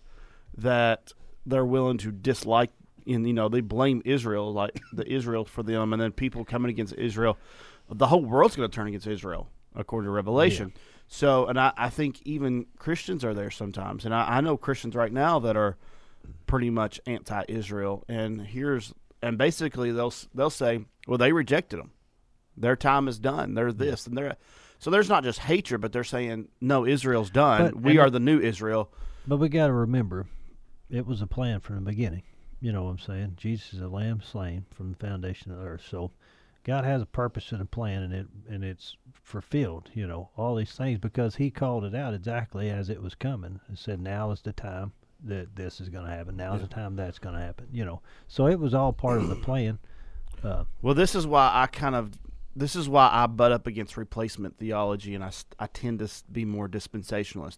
[SPEAKER 1] that they're willing to dislike. And you know, they blame Israel, like the Israel for them, and then people coming against Israel. The whole world's going to turn against Israel, according to Revelation. So, and I, I think even Christians are there sometimes, and I, I know Christians right now that are pretty much anti-Israel. And here's and basically they'll they'll say, well, they rejected them. Their time is done. They're this and they're so. There's not just hatred, but they're saying, no, Israel's done.
[SPEAKER 2] But-
[SPEAKER 1] we
[SPEAKER 2] and
[SPEAKER 1] are
[SPEAKER 2] it-
[SPEAKER 1] the new Israel.
[SPEAKER 2] But we got to remember, it was a plan from the beginning. You know what I'm saying? Jesus is a lamb slain from the foundation of the earth. So God has a purpose and a plan, and it and it's fulfilled. You know all these things because He called it out exactly as it was coming and said, "Now is the time that this is going to happen. Now is
[SPEAKER 1] Yeah.
[SPEAKER 2] the time that's going to happen." You know, so it was all part of the plan. Uh,
[SPEAKER 1] Well, this is why I kind of this is why I butt up against replacement theology, and I, s- I tend to s- be more dispensationalist.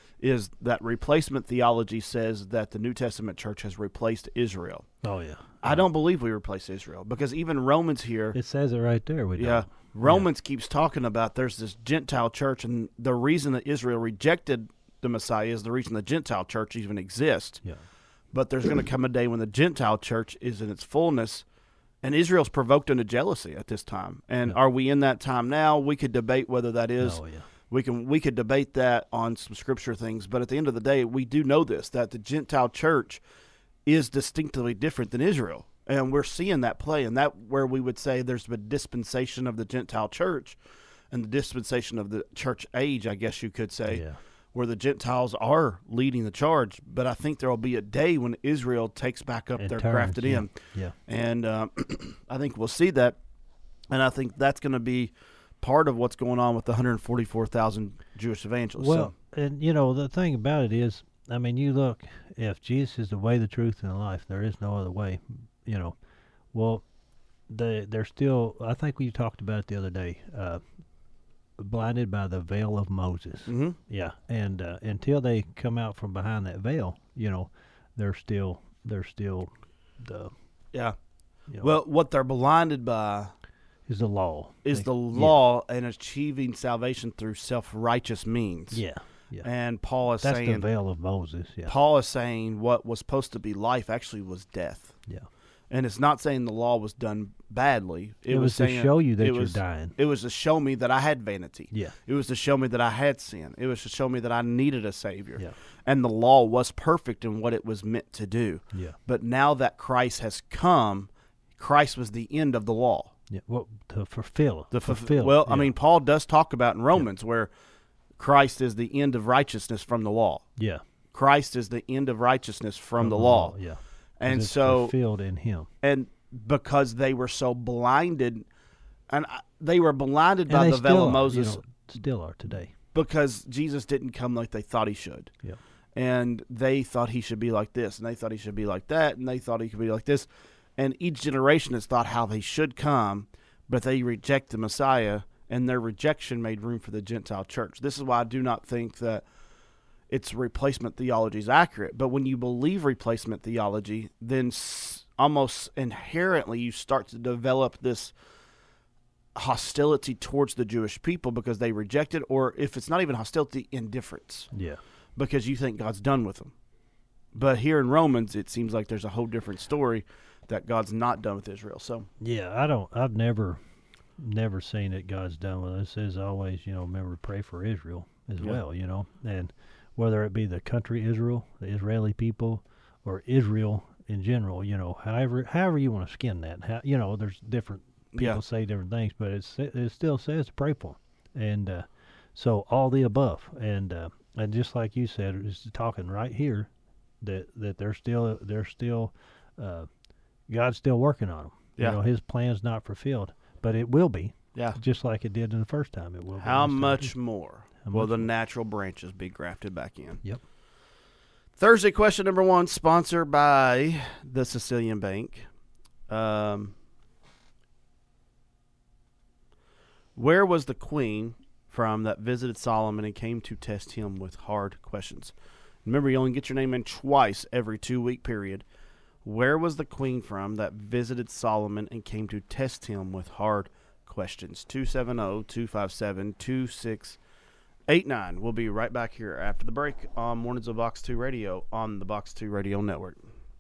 [SPEAKER 1] Is that replacement theology says that the New Testament church has replaced Israel?
[SPEAKER 2] oh yeah,
[SPEAKER 1] I don't believe we replace Israel because even Romans here,
[SPEAKER 2] It says it right there. We
[SPEAKER 1] yeah,
[SPEAKER 2] don't.
[SPEAKER 1] Romans keeps talking about there's this Gentile church, and the reason that Israel rejected the Messiah is the reason the Gentile church even exists.
[SPEAKER 2] Yeah.
[SPEAKER 1] But there's going to come a day when the Gentile church is in its fullness, and Israel's provoked into jealousy at this time. And
[SPEAKER 2] Yeah.
[SPEAKER 1] are we in that time now? We could debate whether that is.
[SPEAKER 2] Oh yeah.
[SPEAKER 1] We can we could debate that on some scripture things, but at the end of the day, we do know this, that the Gentile church is distinctly different than Israel. And we're seeing that play, and that where we would say there's been dispensation of the Gentile church and the dispensation of the church age, I guess you could say,
[SPEAKER 2] Yeah.
[SPEAKER 1] where the Gentiles are leading the charge. But I think there will be a day when Israel takes back up
[SPEAKER 2] It
[SPEAKER 1] their
[SPEAKER 2] turns,
[SPEAKER 1] grafted
[SPEAKER 2] yeah.
[SPEAKER 1] in.
[SPEAKER 2] Yeah.
[SPEAKER 1] And um, I think we'll see that. And I think that's going to be part of what's going on with the one hundred forty-four thousand Jewish evangelists.
[SPEAKER 2] Well,
[SPEAKER 1] So,
[SPEAKER 2] and you know the thing about it is, I mean, you look, if Jesus is the way, the truth, and the life, there is no other way. You know, well, they they're still. I think we talked about it the other day. Uh, blinded by the veil of Moses.
[SPEAKER 1] Mm-hmm.
[SPEAKER 2] Yeah, and uh, until they come out from behind that veil, you know, they're still they're still the
[SPEAKER 1] Yeah.
[SPEAKER 2] you know,
[SPEAKER 1] Well, what they're blinded by
[SPEAKER 2] is the law.
[SPEAKER 1] is
[SPEAKER 2] They-
[SPEAKER 1] the law and achieving salvation through self-righteous means.
[SPEAKER 2] Yeah, yeah.
[SPEAKER 1] And Paul is
[SPEAKER 2] That's
[SPEAKER 1] saying
[SPEAKER 2] the veil of Moses. Yeah,
[SPEAKER 1] Paul is saying what was supposed to be life actually was death.
[SPEAKER 2] yeah.
[SPEAKER 1] And it's not saying the law was done badly. It,
[SPEAKER 2] It, was, to
[SPEAKER 1] saying
[SPEAKER 2] show you that
[SPEAKER 1] it
[SPEAKER 2] you're
[SPEAKER 1] was,
[SPEAKER 2] dying.
[SPEAKER 1] It was to show me that I had vanity.
[SPEAKER 2] Yeah,
[SPEAKER 1] It was to show me that I had sin. It was to show me that I needed a Savior.
[SPEAKER 2] yeah,
[SPEAKER 1] And the law was perfect in what it was meant to do.
[SPEAKER 2] yeah,
[SPEAKER 1] But now that Christ has come, Christ was the end of the law.
[SPEAKER 2] yeah. Well, to fulfill,
[SPEAKER 1] The fulf-
[SPEAKER 2] fulfill.
[SPEAKER 1] well, I
[SPEAKER 2] yeah.
[SPEAKER 1] mean, Paul does talk about in Romans where Christ is the end of righteousness from the law.
[SPEAKER 2] yeah,
[SPEAKER 1] Christ is the end of righteousness from, the law.
[SPEAKER 2] Yeah, 'Cause
[SPEAKER 1] And
[SPEAKER 2] it's
[SPEAKER 1] so,
[SPEAKER 2] fulfilled in Him.
[SPEAKER 1] and because they were so blinded, and I- they were blinded
[SPEAKER 2] And
[SPEAKER 1] by
[SPEAKER 2] they
[SPEAKER 1] the
[SPEAKER 2] still
[SPEAKER 1] veil
[SPEAKER 2] are,
[SPEAKER 1] of Moses
[SPEAKER 2] you know, still are today.
[SPEAKER 1] because Jesus didn't come like they thought he should.
[SPEAKER 2] Yeah,
[SPEAKER 1] And they thought he should be like this, and they thought he should be like that, and they thought he could be like this. And each generation has thought how they should come, but they reject the Messiah, and their rejection made room for the Gentile church. This is why I do not think that its replacement theology is accurate. But when you believe replacement theology, then s- almost inherently you start to develop this hostility towards the Jewish people because they reject it, or if it's not even hostility, indifference,
[SPEAKER 2] yeah,
[SPEAKER 1] because you think God's done with them. But here in Romans, it seems like there's a whole different story that God's not done with Israel. So,
[SPEAKER 2] yeah. I don't. I've never, never seen that God's done with us. As always, you know, remember to pray for Israel as
[SPEAKER 1] Yeah.
[SPEAKER 2] well. You know, and whether it be the country Israel, the Israeli people, or Israel in general, you know, however, however you want to skin that. How, you know, there's different people
[SPEAKER 1] yeah,
[SPEAKER 2] say different things, but it's it still says to pray for them. And uh, so all the above, and uh, and just like you said, it's talking right here that that they're still they're still uh, God's still working on them.
[SPEAKER 1] Yeah.
[SPEAKER 2] You know, His plan's not fulfilled, but it will be,
[SPEAKER 1] yeah.
[SPEAKER 2] just like it did in the first time. It will. Be
[SPEAKER 1] How
[SPEAKER 2] this time,
[SPEAKER 1] much
[SPEAKER 2] too.
[SPEAKER 1] more
[SPEAKER 2] How
[SPEAKER 1] will
[SPEAKER 2] much
[SPEAKER 1] the
[SPEAKER 2] more?
[SPEAKER 1] natural branches be grafted back in?
[SPEAKER 2] Yep.
[SPEAKER 1] Thursday question number one, sponsored by the Sicilian Bank. Um, where was the queen from that visited Solomon and came to test him with hard questions? Remember, you only get your name in twice every two-week period. Where was the queen from that visited Solomon and came to test him with hard questions? two seven zero, two five seven, two six eight nine. We'll be right back here after the break on Mornings of Box two Radio on the Box two Radio Network.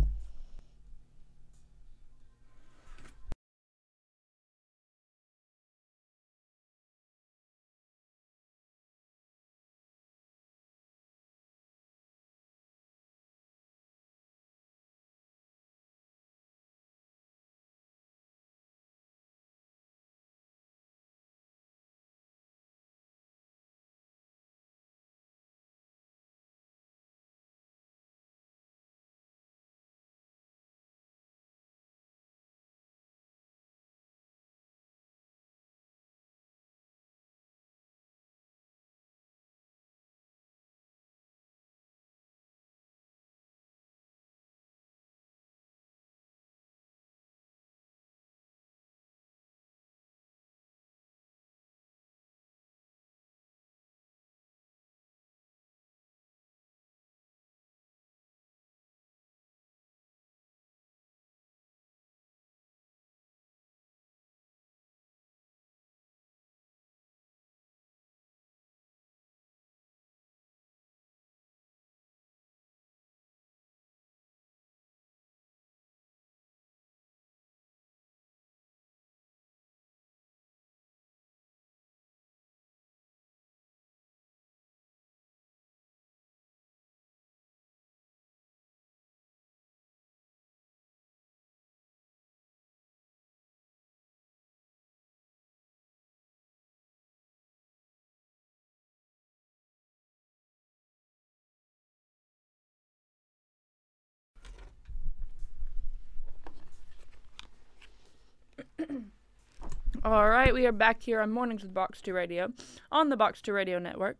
[SPEAKER 3] All right, we are back here on Mornings with Box two Radio on the Box two Radio Network.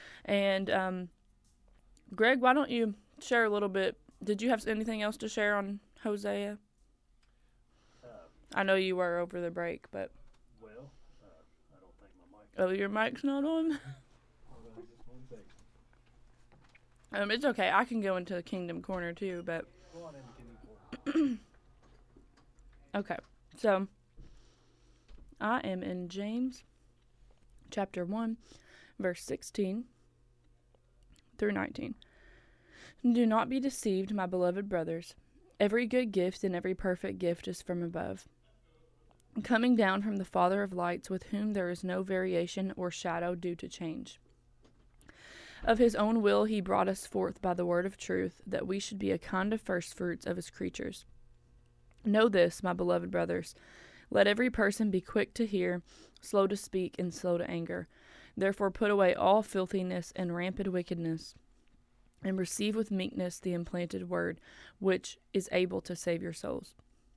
[SPEAKER 3] And um, Greg, why don't you share a little bit? Did you have anything else to share on Hosea? I know you were over the break, but
[SPEAKER 2] Well, uh, I don't think my mic
[SPEAKER 3] Oh, your mic's not on? Um, it's okay. I can go into the Kingdom Corner too, but okay. So I am in James chapter one, verse sixteen through nineteen. Do not be deceived, my beloved brothers. Every good gift and every perfect gift is from above, coming down from the Father of lights, with whom there is no variation or shadow due to change. Of his own will he brought us forth by the word of truth, that we should be a kind of firstfruits of his creatures. Know this, my beloved brothers. Let every person be quick to hear, slow to speak, and slow to anger. Therefore put away all filthiness and rampant wickedness, and receive with meekness the implanted word, which is able to save your souls.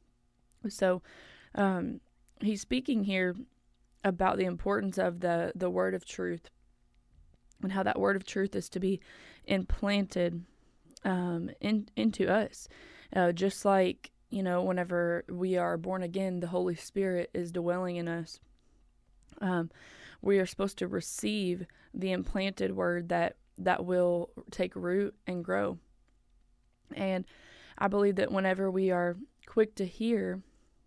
[SPEAKER 3] So um, he's speaking here about the importance of the, the word of truth, and how that word of truth is to be implanted um, in, into us. Uh, just like, you know, whenever we are born again, the Holy Spirit is dwelling in us. Um, we are supposed to receive the implanted word that, that will take root and grow. And I believe that whenever we are quick to hear,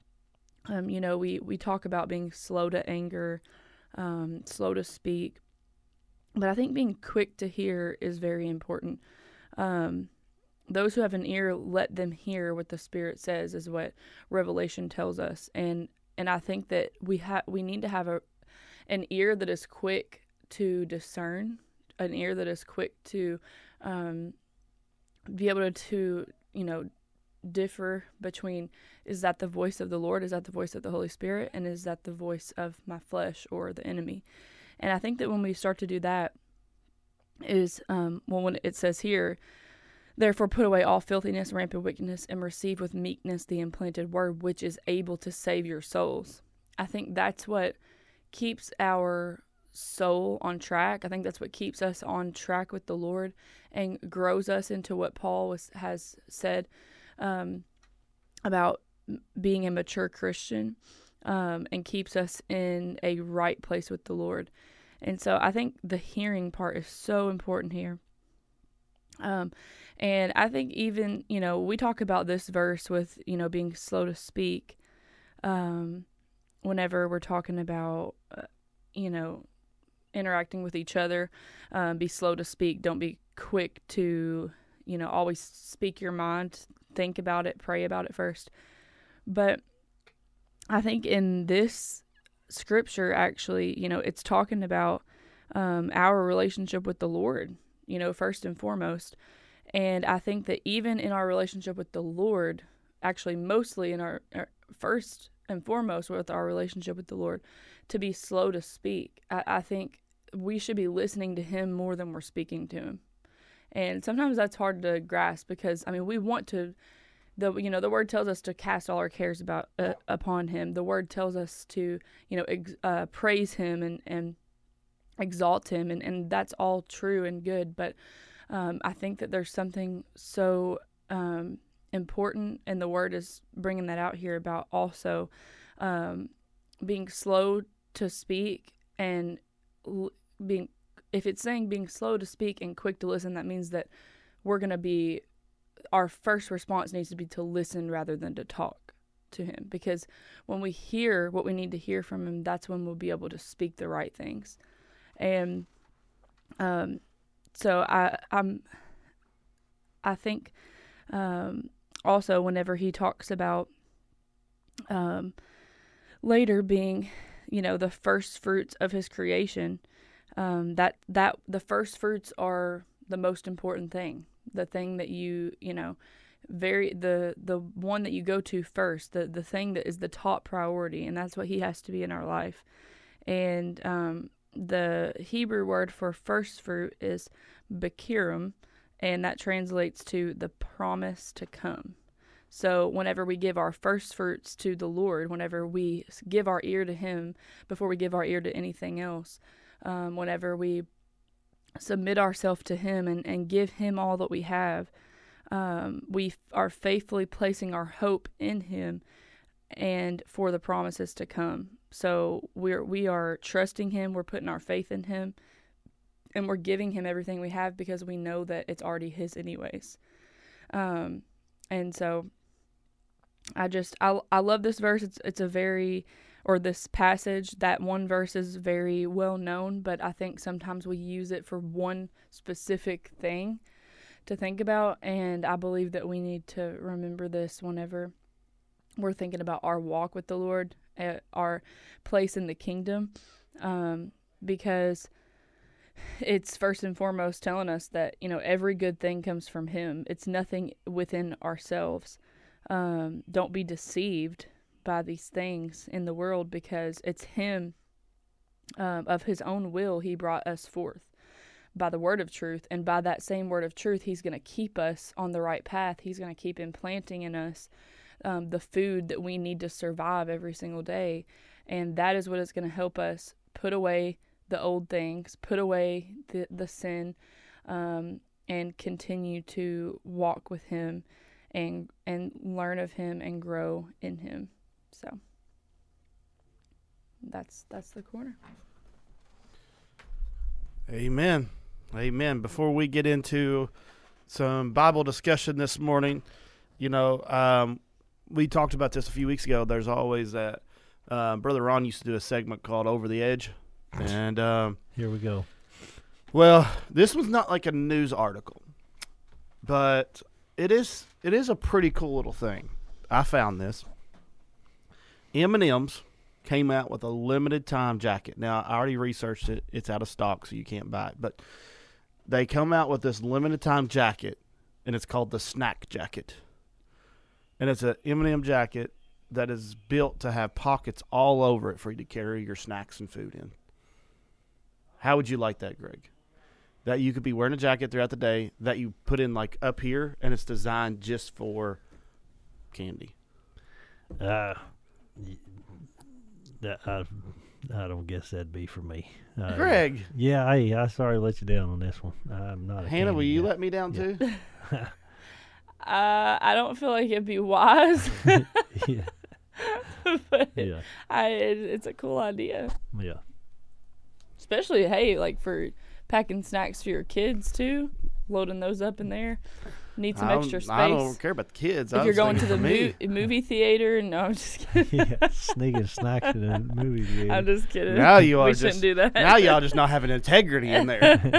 [SPEAKER 3] um, you know, we, we talk about being slow to anger, um, slow to speak. But I think being quick to hear is very important. Um, those who have an ear, let them hear what the Spirit says, is what Revelation tells us. And and I think that we have we need to have a an ear that is quick to discern, an ear that is quick to um, be able to, to you know differ between, is that the voice of the Lord, is that the voice of the Holy Spirit, and is that the voice of my flesh or the enemy. And I think that when we start to do that, is, um, well, when it says here, therefore put away all filthiness, rampant wickedness, and receive with meekness the implanted word, which is able to save your souls. I think that's what keeps our soul on track. I think that's what keeps us on track with the Lord and grows us into what Paul was, has said um, about being a mature Christian. Um, and keeps us in a right place with the Lord. And so I think the hearing part is so important here. Um, and I think even, you know, we talk about this verse with, you know, being slow to speak, um, whenever we're talking about, uh, you know, interacting with each other, um, be slow to speak. Don't be quick to, you know, always speak your mind, think about it, pray about it first. But I think in this scripture, actually, you know, it's talking about um, our relationship with the Lord, you know, first and foremost. And I think that even in our relationship with the Lord, actually mostly in our, our first and foremost with our relationship with the Lord, to be slow to speak. I, I think we should be listening to him more than we're speaking to him. And sometimes that's hard to grasp because, I mean, we want to... The you know the word tells us to cast all our cares about uh, upon him. The word tells us to you know ex- uh, praise him and, and exalt him, and, and that's all true and good. But um, I think that there's something so um, important, and the word is bringing that out here about also um, being slow to speak and l- being. If it's saying being slow to speak and quick to listen, that means that we're going to be. Our first response needs to be to listen rather than to talk to him. Because when we hear what we need to hear from him, that's when we'll be able to speak the right things. And um, so I I'm I think um, also whenever he talks about um, later being, you know, the first fruits of his creation, um, that that the first fruits are the most important thing. The thing that you, you know, very, the, the one that you go to first, the, the thing that is the top priority, and that's what he has to be in our life. And, um, the Hebrew word for first fruit is Bekirim, and that translates to the promise to come. So whenever we give our first fruits to the Lord, whenever we give our ear to him before we give our ear to anything else, um, whenever we submit ourselves to him and, and give him all that we have, um, we f- are faithfully placing our hope in him and for the promises to come. So we're we are trusting him. We're putting our faith in him, and we're giving him everything we have because we know that it's already his anyways. Um, and so I just I I love this verse. It's it's a very or this passage. That one verse is very well known, but I think sometimes we use it for one specific thing to think about, and I believe that we need to remember this whenever we're thinking about our walk with the Lord, at our place in the kingdom, um, because it's first and foremost telling us that, you know, every good thing comes from him. It's nothing within ourselves. Um, don't be deceived by these things in the world, because it's him, um, of his own will, he brought us forth by the word of truth, and by that same word of truth, he's going to keep us on the right path. He's going to keep implanting in us um, the food that we need to survive every single day, and that is what is going to help us put away the old things, put away the, the sin, um, and continue to walk with him and and learn of him and grow in him. So that's that's the corner.
[SPEAKER 1] Amen. Amen. Before we get into some Bible discussion this morning, you know, um, we talked about this a few weeks ago. There's always that. Uh, Brother Ron used to do a segment called Over the Edge. And um,
[SPEAKER 2] Here we go.
[SPEAKER 1] well, this was not like a news article, but it is it is a pretty cool little thing. I found this. M and M's came out with a limited time jacket. Now, I already researched it. It's out of stock, so you can't buy it. But they come out with this limited time jacket, and it's called the Snack Jacket. And it's an M and M jacket that is built to have pockets all over it for you to carry your snacks and food in. How would you like that, Greg? That you could be wearing a jacket throughout the day that you put in like up here, and it's designed just for candy.
[SPEAKER 2] Uh, y- that, I, I don't guess that'd be for me. Uh,
[SPEAKER 1] Greg,
[SPEAKER 2] Yeah, I, I sorry to let you down on this one. I'm not a
[SPEAKER 1] Hannah, will
[SPEAKER 2] candy
[SPEAKER 1] you
[SPEAKER 2] guy.
[SPEAKER 1] let me down
[SPEAKER 2] Yeah.
[SPEAKER 1] too?
[SPEAKER 3] Uh, I don't feel like it'd be wise,
[SPEAKER 2] yeah,
[SPEAKER 3] but
[SPEAKER 2] yeah,
[SPEAKER 3] I it, it's a cool idea.
[SPEAKER 2] yeah.
[SPEAKER 3] Especially, hey, like for packing snacks for your kids too, loading those up in there. Need some
[SPEAKER 1] I
[SPEAKER 3] extra
[SPEAKER 1] don't-
[SPEAKER 3] space.
[SPEAKER 1] I don't care about the kids. I
[SPEAKER 3] If
[SPEAKER 1] was
[SPEAKER 3] you're going to
[SPEAKER 1] thinking
[SPEAKER 3] the
[SPEAKER 1] for me.
[SPEAKER 3] mo- movie theater, no, I'm just kidding.
[SPEAKER 2] yeah, sneaking snacks in a movie theater.
[SPEAKER 3] I'm just kidding.
[SPEAKER 1] Now you are
[SPEAKER 3] we
[SPEAKER 1] just
[SPEAKER 3] shouldn't do that.
[SPEAKER 1] now y'all just not having integrity in there.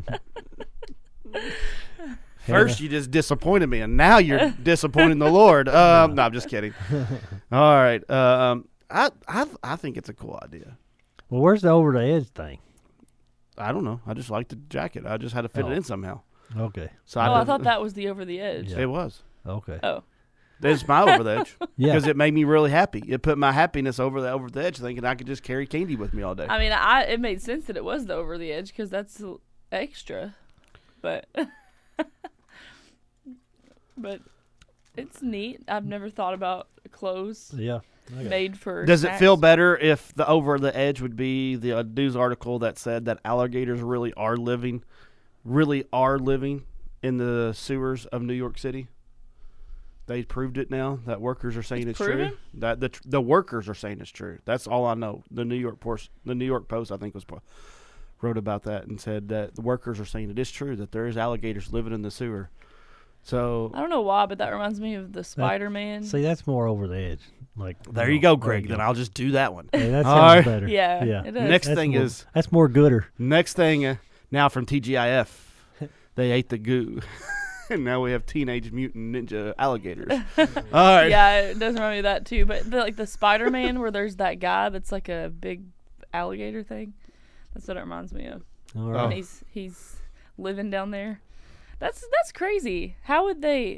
[SPEAKER 1] First, you just disappointed me, and now you're disappointing the Lord. Um, no, I'm just kidding. All right, um, I I I think it's a cool idea.
[SPEAKER 2] Well, where's the over the edge thing?
[SPEAKER 1] I don't know. I just like the jacket. I just had to fit
[SPEAKER 2] Oh.
[SPEAKER 1] it in somehow.
[SPEAKER 2] Okay,
[SPEAKER 1] So
[SPEAKER 3] Oh,
[SPEAKER 1] I,
[SPEAKER 3] I
[SPEAKER 1] didn't-
[SPEAKER 3] thought that was the over the edge.
[SPEAKER 2] Yeah.
[SPEAKER 1] it was.
[SPEAKER 2] okay.
[SPEAKER 3] Oh,
[SPEAKER 1] It's my over the edge
[SPEAKER 2] Yeah,
[SPEAKER 1] because it made me really happy. It put my happiness over the over the edge, thinking I could just carry candy with me all day.
[SPEAKER 3] I mean, I it made sense that it was the over the edge because that's l- extra, but but it's neat. I've never thought about clothes
[SPEAKER 2] yeah. Okay.
[SPEAKER 3] made for.
[SPEAKER 1] Does it
[SPEAKER 3] snacks.
[SPEAKER 1] feel better if the over the edge would be the uh, news article that said that alligators really are living, really are living in the sewers of New York City? They proved it now. That workers are saying
[SPEAKER 3] It's
[SPEAKER 1] it's, true.
[SPEAKER 3] proven?
[SPEAKER 1] That the the workers are saying it's true. That's all I know. The New York Post, the New York Post, I think was po- wrote about that and said that the workers are saying it is true that there is alligators living in the sewer. So
[SPEAKER 3] I don't know why, but that reminds me of the Spider Man.
[SPEAKER 2] See, that's more over the edge. Like
[SPEAKER 1] there
[SPEAKER 2] know,
[SPEAKER 1] you go,
[SPEAKER 2] there
[SPEAKER 1] Greg.
[SPEAKER 2] you
[SPEAKER 1] Then
[SPEAKER 2] go.
[SPEAKER 1] I'll just do that one.
[SPEAKER 2] Hey, that
[SPEAKER 1] All
[SPEAKER 2] sounds
[SPEAKER 1] right.
[SPEAKER 2] better.
[SPEAKER 3] Yeah,
[SPEAKER 2] yeah.
[SPEAKER 3] it does.
[SPEAKER 1] Next
[SPEAKER 2] That's
[SPEAKER 1] thing
[SPEAKER 2] more,
[SPEAKER 1] is
[SPEAKER 2] that's more gooder.
[SPEAKER 1] next thing uh, now from T G I F, they ate the goo. And now we have Teenage Mutant Ninja alligators. All right.
[SPEAKER 3] Yeah, it does remind me of that too. But the, like the Spider Man, where there's that guy that's like a big alligator thing. That's what it reminds me of.
[SPEAKER 2] All
[SPEAKER 1] Oh.
[SPEAKER 2] right.
[SPEAKER 3] And he's he's living down there. That's that's crazy. How would they?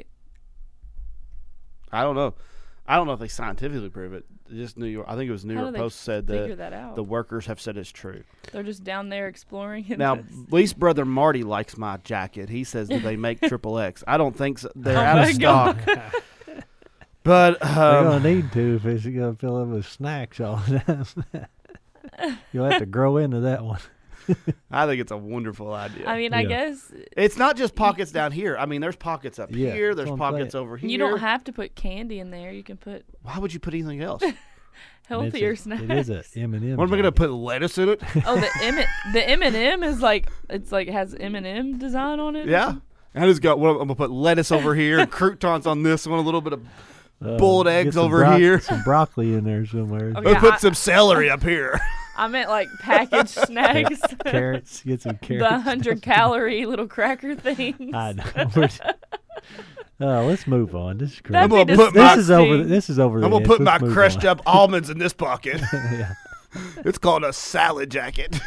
[SPEAKER 1] I don't know. I don't know if they scientifically prove it. Just New York. I think it was New
[SPEAKER 3] How do
[SPEAKER 1] York
[SPEAKER 3] they
[SPEAKER 1] Post said
[SPEAKER 3] figure
[SPEAKER 1] that
[SPEAKER 3] that out?
[SPEAKER 1] the workers have said it's true.
[SPEAKER 3] They're just down there exploring. and
[SPEAKER 1] Now,
[SPEAKER 3] just-
[SPEAKER 1] at least brother Marty likes my jacket. He says that they make triple X. I don't think so. They're
[SPEAKER 3] Oh
[SPEAKER 1] out
[SPEAKER 3] my
[SPEAKER 1] of stock. But
[SPEAKER 2] They're
[SPEAKER 1] um,
[SPEAKER 2] gonna need to if it's gonna fill up with snacks all the time. You'll have to grow into that one.
[SPEAKER 1] I think it's a wonderful idea.
[SPEAKER 3] I mean, I
[SPEAKER 2] Yeah.
[SPEAKER 3] guess
[SPEAKER 1] it's not just pockets down here. I mean, there's pockets up
[SPEAKER 2] Yeah,
[SPEAKER 1] here.
[SPEAKER 2] that's
[SPEAKER 1] There's
[SPEAKER 2] what I'm
[SPEAKER 1] pockets
[SPEAKER 2] saying.
[SPEAKER 1] over here.
[SPEAKER 3] you don't have to put candy in there. You can put.
[SPEAKER 1] Why would you put anything else?
[SPEAKER 3] healthier
[SPEAKER 2] It's a-
[SPEAKER 3] snacks.
[SPEAKER 2] It is a M and M.
[SPEAKER 1] What am I gonna put lettuce in it?
[SPEAKER 3] Oh, the M the M and M is like it's like has M and M design on it. or
[SPEAKER 1] Yeah.
[SPEAKER 3] something?
[SPEAKER 1] I just got. Well, I'm gonna put lettuce over here, and croutons on this one, a little bit of.
[SPEAKER 2] Uh,
[SPEAKER 1] boiled
[SPEAKER 2] get
[SPEAKER 1] eggs
[SPEAKER 2] some
[SPEAKER 1] over
[SPEAKER 2] bro-
[SPEAKER 1] here.
[SPEAKER 2] Some broccoli in there somewhere.
[SPEAKER 3] Okay.
[SPEAKER 1] Let's
[SPEAKER 3] Yeah,
[SPEAKER 1] put
[SPEAKER 3] I-
[SPEAKER 1] some celery up here.
[SPEAKER 3] I meant like packaged snacks.
[SPEAKER 2] Carrots. Get some carrots.
[SPEAKER 3] The hundred calorie little cracker things.
[SPEAKER 2] I know. We're just- Oh, let's move on. This is great.
[SPEAKER 3] That'd
[SPEAKER 1] I'm
[SPEAKER 3] be
[SPEAKER 1] gonna put
[SPEAKER 2] This
[SPEAKER 1] my.
[SPEAKER 2] is over. The,
[SPEAKER 3] disgusting.
[SPEAKER 2] this is over. The
[SPEAKER 1] I'm gonna
[SPEAKER 2] edge.
[SPEAKER 1] put my
[SPEAKER 2] Let's move
[SPEAKER 1] crushed
[SPEAKER 2] on.
[SPEAKER 1] up almonds in this pocket.
[SPEAKER 2] Yeah.
[SPEAKER 1] It's called a salad jacket.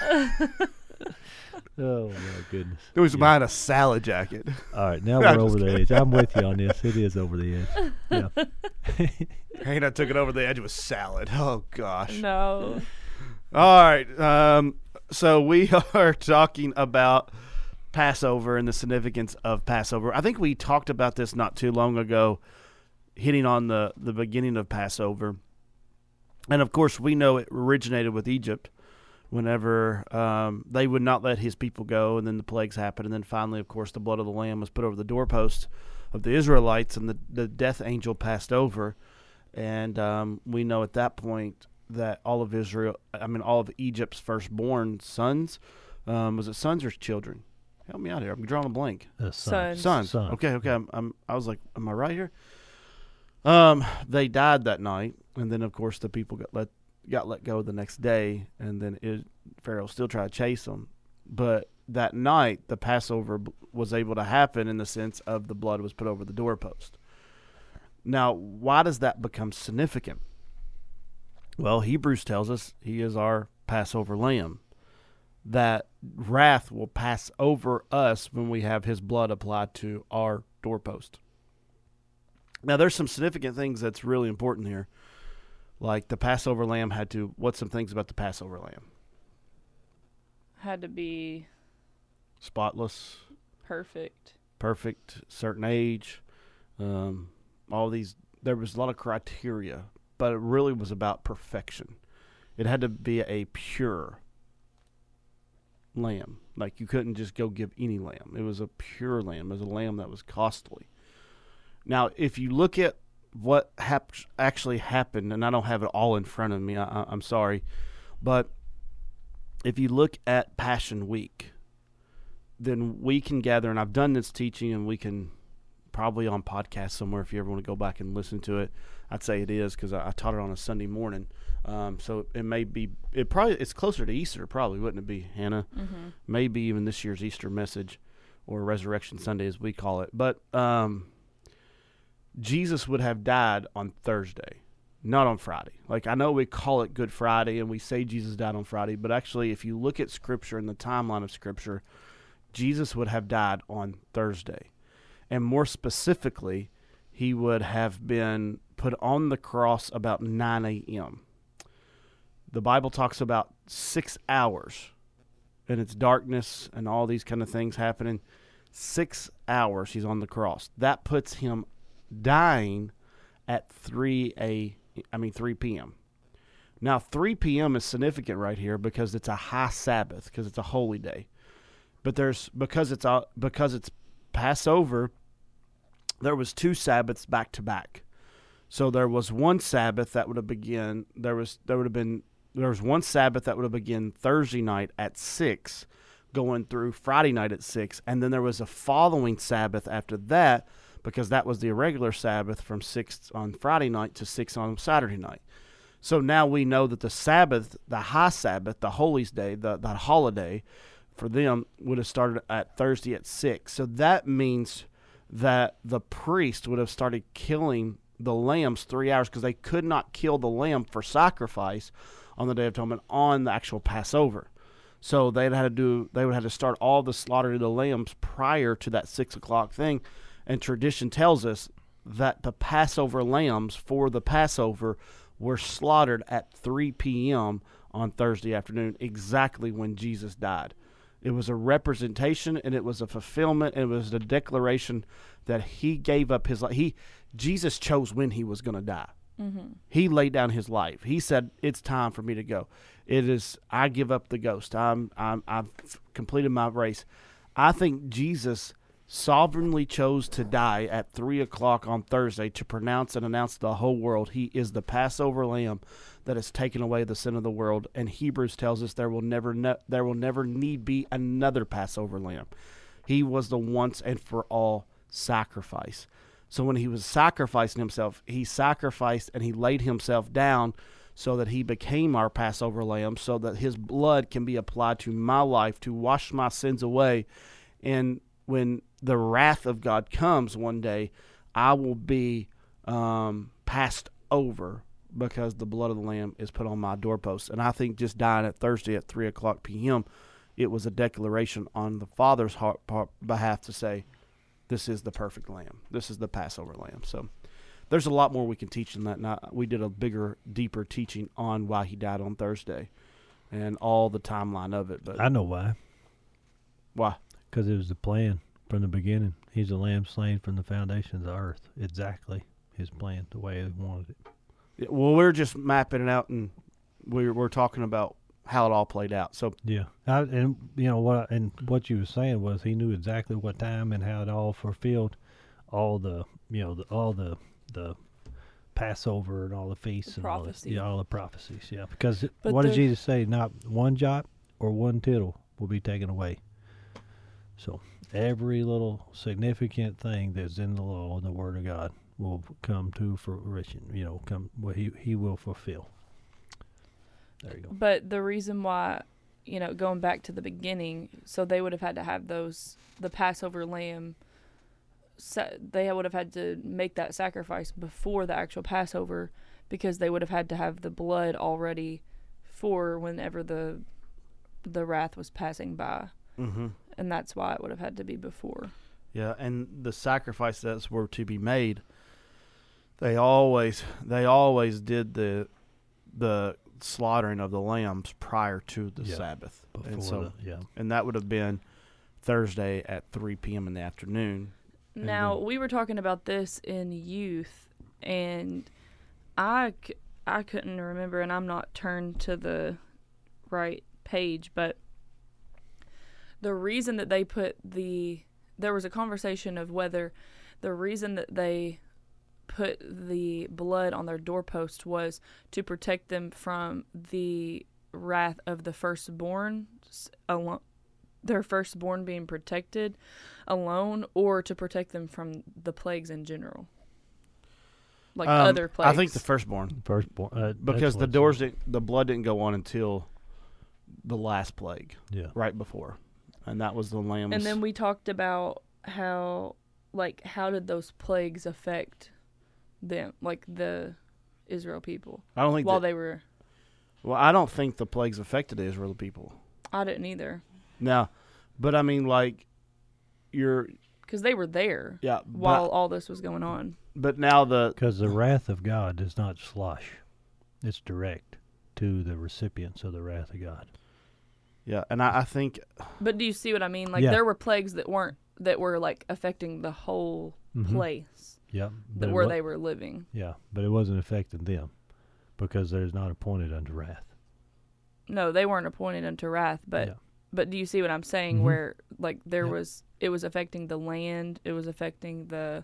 [SPEAKER 2] Oh my goodness.
[SPEAKER 1] It was
[SPEAKER 2] Yeah.
[SPEAKER 1] mine a salad jacket.
[SPEAKER 2] All right, now
[SPEAKER 1] I'm
[SPEAKER 2] we're
[SPEAKER 1] just
[SPEAKER 2] over the edge. I'm with you on this. It is over the edge. Yeah.
[SPEAKER 1] Hannah took it over the edge with salad. Oh gosh.
[SPEAKER 3] No.
[SPEAKER 1] All right. Um, so we are talking about Passover and the significance of Passover. I think we talked about this not too long ago, hitting on the, the beginning of Passover. And of course, we know it originated with Egypt whenever um, they would not let his people go, and then the plagues happened. And then finally, of course, the blood of the lamb was put over the doorposts of the Israelites, and the, the death angel passed over. And um, we know at that point that all of Israel, I mean, all of Egypt's firstborn sons, um, was it sons or children? Help me out here. I'm drawing a blank.
[SPEAKER 2] Uh,
[SPEAKER 3] Son.
[SPEAKER 1] Sons.
[SPEAKER 2] Son.
[SPEAKER 1] Okay, okay. I'm, I'm, I was like, am I right here? Um, they died that night, and then of course the people got let got let go the next day, and then it, Pharaoh still tried to chase them. But that night, the Passover b- was able to happen in the sense of the blood was put over the doorpost. Now, why does that become significant? Well, Hebrews tells us he is our Passover lamb. That wrath will pass over us when we have his blood applied to our doorpost. Now, there's some significant things that's really important here. Like the Passover lamb had to, what's some things about the Passover lamb?
[SPEAKER 3] Had to be
[SPEAKER 1] Spotless,
[SPEAKER 3] perfect.
[SPEAKER 1] perfect, certain age, um, all these, there was a lot of criteria, but it really was about perfection. It had to be a pure lamb. Like you couldn't just go give any lamb. It was a pure lamb. It was a lamb that was costly. Now, if you look at what hap- actually happened, and I don't have it all in front of me, I- I- I'm sorry, but if you look at Passion Week, then we can gather, and I've done this teaching, and we can probably on podcast somewhere if you ever want to go back and listen to it. I'd say it is because I, I taught it on a Sunday morning. Um, so it may be, it probably, it's closer to Easter, probably, wouldn't it be, Hannah?
[SPEAKER 3] Mm-hmm.
[SPEAKER 1] Maybe even this year's Easter message or Resurrection Sunday as we call it. But um, Jesus would have died on Thursday, not on Friday. Like I know we call it Good Friday and we say Jesus died on Friday, but actually if you look at Scripture and the timeline of Scripture, Jesus would have died on Thursday. And more specifically, he would have been put on the cross about nine a.m. The Bible talks about six hours, and it's darkness and all these kind of things happening. Six hours he's on the cross. That puts him dying at three a. I mean three p.m. Now three p.m. is significant right here because it's a high Sabbath, because it's a holy day. But there's because it's a, because it's Passover. There was two Sabbaths back to back. So there was one Sabbath that would have begun. There was there would have been there was one Sabbath that would have begun Thursday night at six, going through Friday night at six, and then there was a following Sabbath after that, because that was the irregular Sabbath from six on Friday night to six on Saturday night. So now we know that the Sabbath, the high Sabbath, the Holy's Day, the the holiday for them would have started at Thursday at six. So that means that the priest would have started killing the lambs three hours because they could not kill the lamb for sacrifice on the Day of Atonement on the actual Passover. So they'd had to do they would have to start all the slaughter of the lambs prior to that six o'clock thing. And tradition tells us that the Passover lambs for the Passover were slaughtered at three p.m. on Thursday afternoon, exactly when Jesus died. It was a representation, and it was a fulfillment, and it was a declaration that he gave up his life. He, Jesus chose when he was going to die.
[SPEAKER 3] Mm-hmm.
[SPEAKER 1] He laid down his life. He said, "It's time for me to go. It is. I give up the ghost. I'm. I'm. I've completed my race." I think Jesus sovereignly chose to die at three o'clock on Thursday to pronounce and announce to the whole world he is the Passover lamb that has taken away the sin of the world. And Hebrews tells us there will never ne- there will never need be another Passover lamb. He was the once and for all sacrifice. So when he was sacrificing himself, he sacrificed and he laid himself down so that he became our Passover lamb, so that his blood can be applied to my life to wash my sins away. And when the wrath of God comes one day, I will be um, passed over because the blood of the Lamb is put on my doorpost. And I think just dying at Thursday at three o'clock p.m., it was a declaration on the Father's heart, part, behalf to say, this is the perfect Lamb. This is the Passover Lamb. So there's a lot more we can teach in that. And I, we did a bigger, deeper teaching on why he died on Thursday and all the timeline of it. But
[SPEAKER 2] I know why.
[SPEAKER 1] Why?
[SPEAKER 2] Because it was the plan from the beginning. He's a lamb slain from the foundation of the earth. Exactly his plan, the way he wanted it.
[SPEAKER 1] Yeah, well, we're just mapping it out, and we're we're talking about how it all played out. So
[SPEAKER 2] yeah, I, and you know what? And what you were saying was he knew exactly what time and how it all fulfilled, all the you know the, all the the Passover and all the feasts
[SPEAKER 3] The
[SPEAKER 2] and all the,
[SPEAKER 3] prophecy.
[SPEAKER 2] yeah, all the prophecies. Yeah, because it,
[SPEAKER 3] But
[SPEAKER 2] what did
[SPEAKER 3] there-
[SPEAKER 2] Jesus say? Not one jot or one tittle will be taken away. So every little significant thing that's in the law and the Word of God will come to fruition. You know, come what he he will fulfill. There you go.
[SPEAKER 3] But the reason why, you know, going back to the beginning, so they would have had to have those, the Passover lamb, sa- they would have had to make that sacrifice before the actual Passover, because they would have had to have the blood already for whenever the the wrath was passing by.
[SPEAKER 1] mm-hmm.
[SPEAKER 3] And that's why it would have had to be before.
[SPEAKER 1] Yeah, and the sacrifices that were to be made, they always they always did the the slaughtering of the lambs prior to the
[SPEAKER 2] Yeah,
[SPEAKER 1] Sabbath,
[SPEAKER 2] Before
[SPEAKER 1] and so
[SPEAKER 2] the, yeah.
[SPEAKER 1] and that would have been Thursday at three p.m. in the afternoon. And
[SPEAKER 3] Now,
[SPEAKER 1] then-
[SPEAKER 3] we were talking about this in youth, and I, c- I couldn't remember, and I'm not turned to the right page, but the reason that they put the, there was a conversation of whether the reason that they put the blood on their doorpost was to protect them from the wrath of the firstborn, s- alo- their firstborn being protected alone, or to protect them from the plagues in general, like
[SPEAKER 1] Um,
[SPEAKER 3] other plagues.
[SPEAKER 1] I think the firstborn,
[SPEAKER 2] Firstborn, uh,
[SPEAKER 1] because
[SPEAKER 2] that's
[SPEAKER 1] the
[SPEAKER 2] what it
[SPEAKER 1] doors
[SPEAKER 2] said.
[SPEAKER 1] didn't, the blood didn't go on until the last plague,
[SPEAKER 2] Yeah.
[SPEAKER 1] right before, and that was the lambs.
[SPEAKER 3] And then we talked about how, like, how did those plagues affect them, like the Israel people,
[SPEAKER 1] I don't think
[SPEAKER 3] while
[SPEAKER 1] that,
[SPEAKER 3] they were.
[SPEAKER 1] well, I don't think the plagues affected the Israel people.
[SPEAKER 3] I didn't either,
[SPEAKER 1] Now, but I mean, like, you're
[SPEAKER 3] because they were there
[SPEAKER 1] yeah,
[SPEAKER 3] while
[SPEAKER 1] but,
[SPEAKER 3] all this was going on.
[SPEAKER 1] but now the
[SPEAKER 2] Because the wrath of God is not slush. It's direct to the recipients of the wrath of God.
[SPEAKER 1] yeah, and I, I think
[SPEAKER 3] But do you see what I mean? Like,
[SPEAKER 2] Yeah.
[SPEAKER 3] there were plagues that weren't, that were like affecting the whole
[SPEAKER 2] Mhm.
[SPEAKER 3] place
[SPEAKER 2] Yep.
[SPEAKER 3] that
[SPEAKER 2] But it
[SPEAKER 3] where
[SPEAKER 2] wa-
[SPEAKER 3] they were living.
[SPEAKER 2] Yeah, but it wasn't affecting them because there's not appointed unto wrath.
[SPEAKER 3] No, they weren't appointed unto wrath, but
[SPEAKER 2] Yeah.
[SPEAKER 3] but do you see what I'm saying?
[SPEAKER 2] Mhm.
[SPEAKER 3] Where like there
[SPEAKER 2] Yep.
[SPEAKER 3] was, it was affecting the land, it was affecting the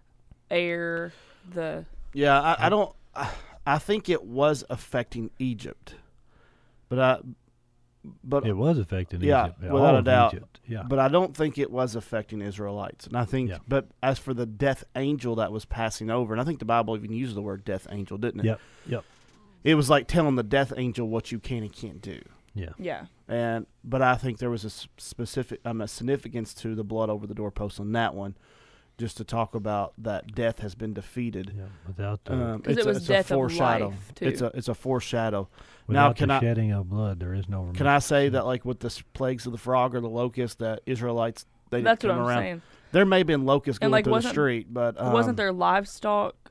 [SPEAKER 3] air, the
[SPEAKER 1] yeah, I, I don't. I, I think it was affecting Egypt, but I, but
[SPEAKER 2] It was affecting
[SPEAKER 1] Yeah,
[SPEAKER 2] Egypt.
[SPEAKER 1] without
[SPEAKER 2] all
[SPEAKER 1] a
[SPEAKER 2] of
[SPEAKER 1] doubt.
[SPEAKER 2] Egypt. Yeah.
[SPEAKER 1] but I don't think it was affecting Israelites. And I think,
[SPEAKER 2] Yeah.
[SPEAKER 1] but as for the death angel that was passing over, and I think the Bible even used the word death angel, didn't it?
[SPEAKER 2] Yep. Yep.
[SPEAKER 1] It was like telling the death angel what you can and can't do.
[SPEAKER 2] Yeah.
[SPEAKER 3] yeah.
[SPEAKER 1] And but I think there was a s- specific um, a significance to the blood over the doorpost on that one, just to talk about that death has been defeated.
[SPEAKER 2] Yeah. Without the,
[SPEAKER 1] Um,
[SPEAKER 3] 'Cause
[SPEAKER 1] it's
[SPEAKER 3] it
[SPEAKER 1] a-
[SPEAKER 3] was
[SPEAKER 1] it's a
[SPEAKER 3] death of
[SPEAKER 1] foreshadow.
[SPEAKER 3] life, too.
[SPEAKER 1] It's a it's a foreshadow.
[SPEAKER 2] without
[SPEAKER 1] now,
[SPEAKER 2] the
[SPEAKER 1] can I-
[SPEAKER 2] shedding of blood, there is no remission.
[SPEAKER 1] Can I say that, like with the s- plagues of the frog or the locust, that Israelites they didn't
[SPEAKER 3] That's what
[SPEAKER 1] come
[SPEAKER 3] I'm
[SPEAKER 1] around.
[SPEAKER 3] saying.
[SPEAKER 1] There may have been locusts
[SPEAKER 3] And,
[SPEAKER 1] going
[SPEAKER 3] like,
[SPEAKER 1] through the
[SPEAKER 3] wasn't-
[SPEAKER 1] street, but um,
[SPEAKER 3] Wasn't there livestock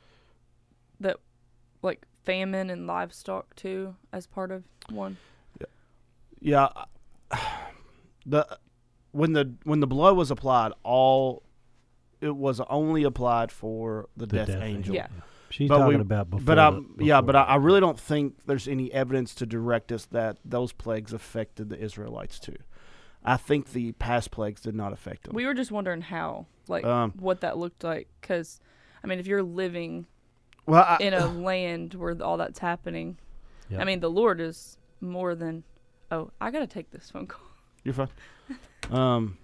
[SPEAKER 3] that, like, famine and livestock too, as part of one?
[SPEAKER 1] Yeah, the when the when the blood was applied, all it was only applied for the,
[SPEAKER 2] The
[SPEAKER 1] death,
[SPEAKER 2] death
[SPEAKER 1] angel.
[SPEAKER 3] Yeah.
[SPEAKER 2] She's
[SPEAKER 1] But
[SPEAKER 2] talking
[SPEAKER 1] we-
[SPEAKER 2] about before.
[SPEAKER 1] But um,
[SPEAKER 2] the,
[SPEAKER 1] yeah,
[SPEAKER 2] before
[SPEAKER 1] but I,
[SPEAKER 2] that.
[SPEAKER 1] I really don't think there's any evidence to direct us that those plagues affected the Israelites too. I think the past plagues did not affect them.
[SPEAKER 3] We were just wondering how, like,
[SPEAKER 1] Um,
[SPEAKER 3] what that looked like. Because, I mean, if you're living
[SPEAKER 1] well, I,
[SPEAKER 3] in a land where all that's happening,
[SPEAKER 2] Yep.
[SPEAKER 3] I mean, the Lord is more than. Oh, I gotta take this phone call.
[SPEAKER 1] you're fine. um,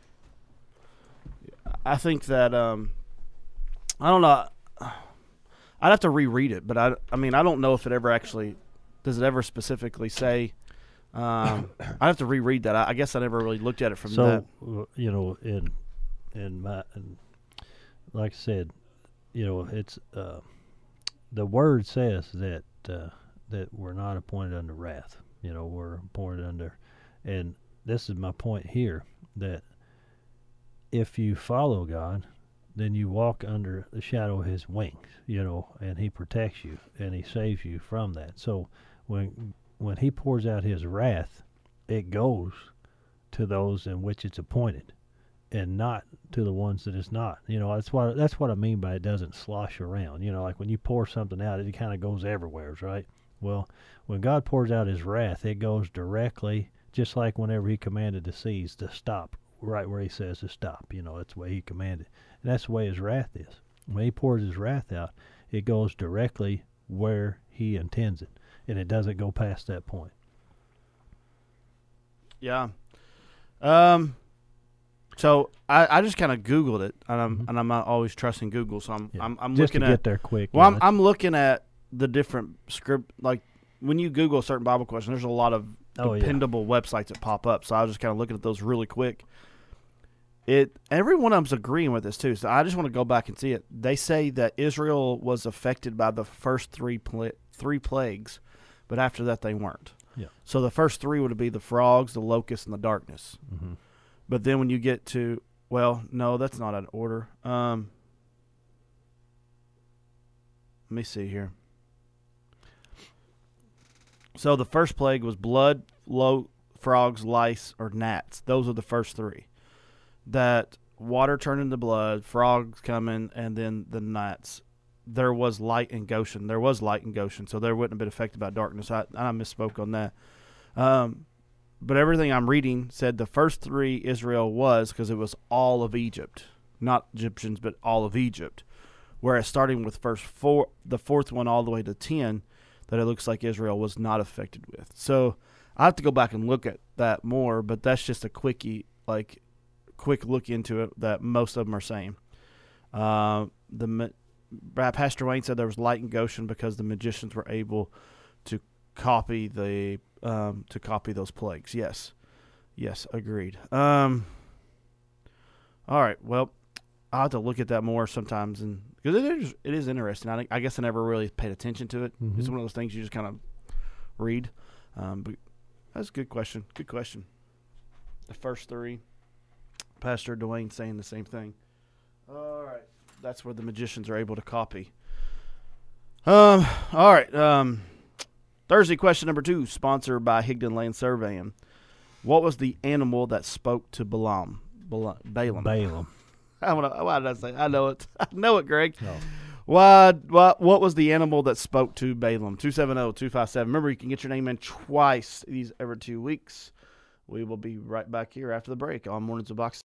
[SPEAKER 1] I think that um, I don't know. I'd have to reread it, but I, I mean, I don't know if it ever actually does it ever specifically say. Um, I have to reread that. I, I guess I never really looked at it from
[SPEAKER 2] so,
[SPEAKER 1] that.
[SPEAKER 2] uh, you know, in in my, in, like I said, you know, it's uh, the word says that uh, that we're not appointed under wrath. You know, we're appointed under, and this is my point here, that if you follow God, then you walk under the shadow of His wings. You know, and He protects you and He saves you from that. So when when He pours out His wrath, it goes to those in which it's appointed, and not to the ones that it's not. You know, that's what that's what I mean by it doesn't slosh around. You know, like when you pour something out, it kind of goes everywhere, right? Well, when God pours out His wrath, it goes directly, just like whenever He commanded the seas to stop right where He says to stop. You know, that's the way He commanded, and that's the way His wrath is. When He pours His wrath out, it goes directly where He intends it, and it doesn't go past that point.
[SPEAKER 1] Yeah. Um. So I, I just kind of Googled it, and I'm
[SPEAKER 2] Mhm.
[SPEAKER 1] and I'm not always trusting Google, so I'm
[SPEAKER 2] Yeah.
[SPEAKER 1] I'm, I'm
[SPEAKER 2] Just
[SPEAKER 1] looking
[SPEAKER 2] to
[SPEAKER 1] at.
[SPEAKER 2] get there quick.
[SPEAKER 1] Well,
[SPEAKER 2] yeah,
[SPEAKER 1] I'm I'm looking at the different script. Like when you Google a certain Bible question, there's a lot of
[SPEAKER 2] Oh, yeah.
[SPEAKER 1] dependable websites that pop up. So I was just kind of looking at those really quick. It every one of them's agreeing with this too. So I just want to go back and see it. They say that Israel was affected by the first three pla- three plagues, but after that they weren't.
[SPEAKER 2] Yeah.
[SPEAKER 1] So the first three would be the frogs, the locusts, and the darkness.
[SPEAKER 2] Mm-hmm.
[SPEAKER 1] But then when you get to, well, no, that's not an order. Um, let me see here. So the first plague was blood, lo- frogs, lice, or gnats. Those are the first three. That water turned into blood, frogs coming, and then the gnats. There was light in Goshen. There was light in Goshen, so there wouldn't have been affected by darkness. I, I misspoke on that. Um, but everything I'm reading said the first three Israel was because it was all of Egypt, not Egyptians, but all of Egypt. Whereas starting with first four, the fourth one all the way to ten, that it looks like Israel was not affected with. So I have to go back and look at that more, but that's just a quickie, like quick look into it that most of them are saying. Uh, the Pastor Wayne said there was light in Goshen because the magicians were able to copy the um, to copy those plagues. Yes, yes, agreed. Um, all right, well, I'll have to look at that more sometimes, and because it is it is interesting. I, I guess I never really paid attention to it.
[SPEAKER 2] Mm-hmm.
[SPEAKER 1] It's one of those things you just kind of read. Um, but that's a good question. Good question. The first three, Pastor Dwayne saying the same thing. All right, that's where the magicians are able to copy. Um, all right. Um, Thursday question number two, sponsored by Higdon Land Surveying. What was the animal that spoke to Balaam? Bala- Balaam.
[SPEAKER 2] Balaam.
[SPEAKER 1] I wanna, why did I say? I know it. I know it, Greg.
[SPEAKER 2] Oh.
[SPEAKER 1] Why, why, what was the animal that spoke to Balaam? two seven zero, two five seven. Remember, you can get your name in twice these every two weeks. We will be right back here after the break on Mornings of Box.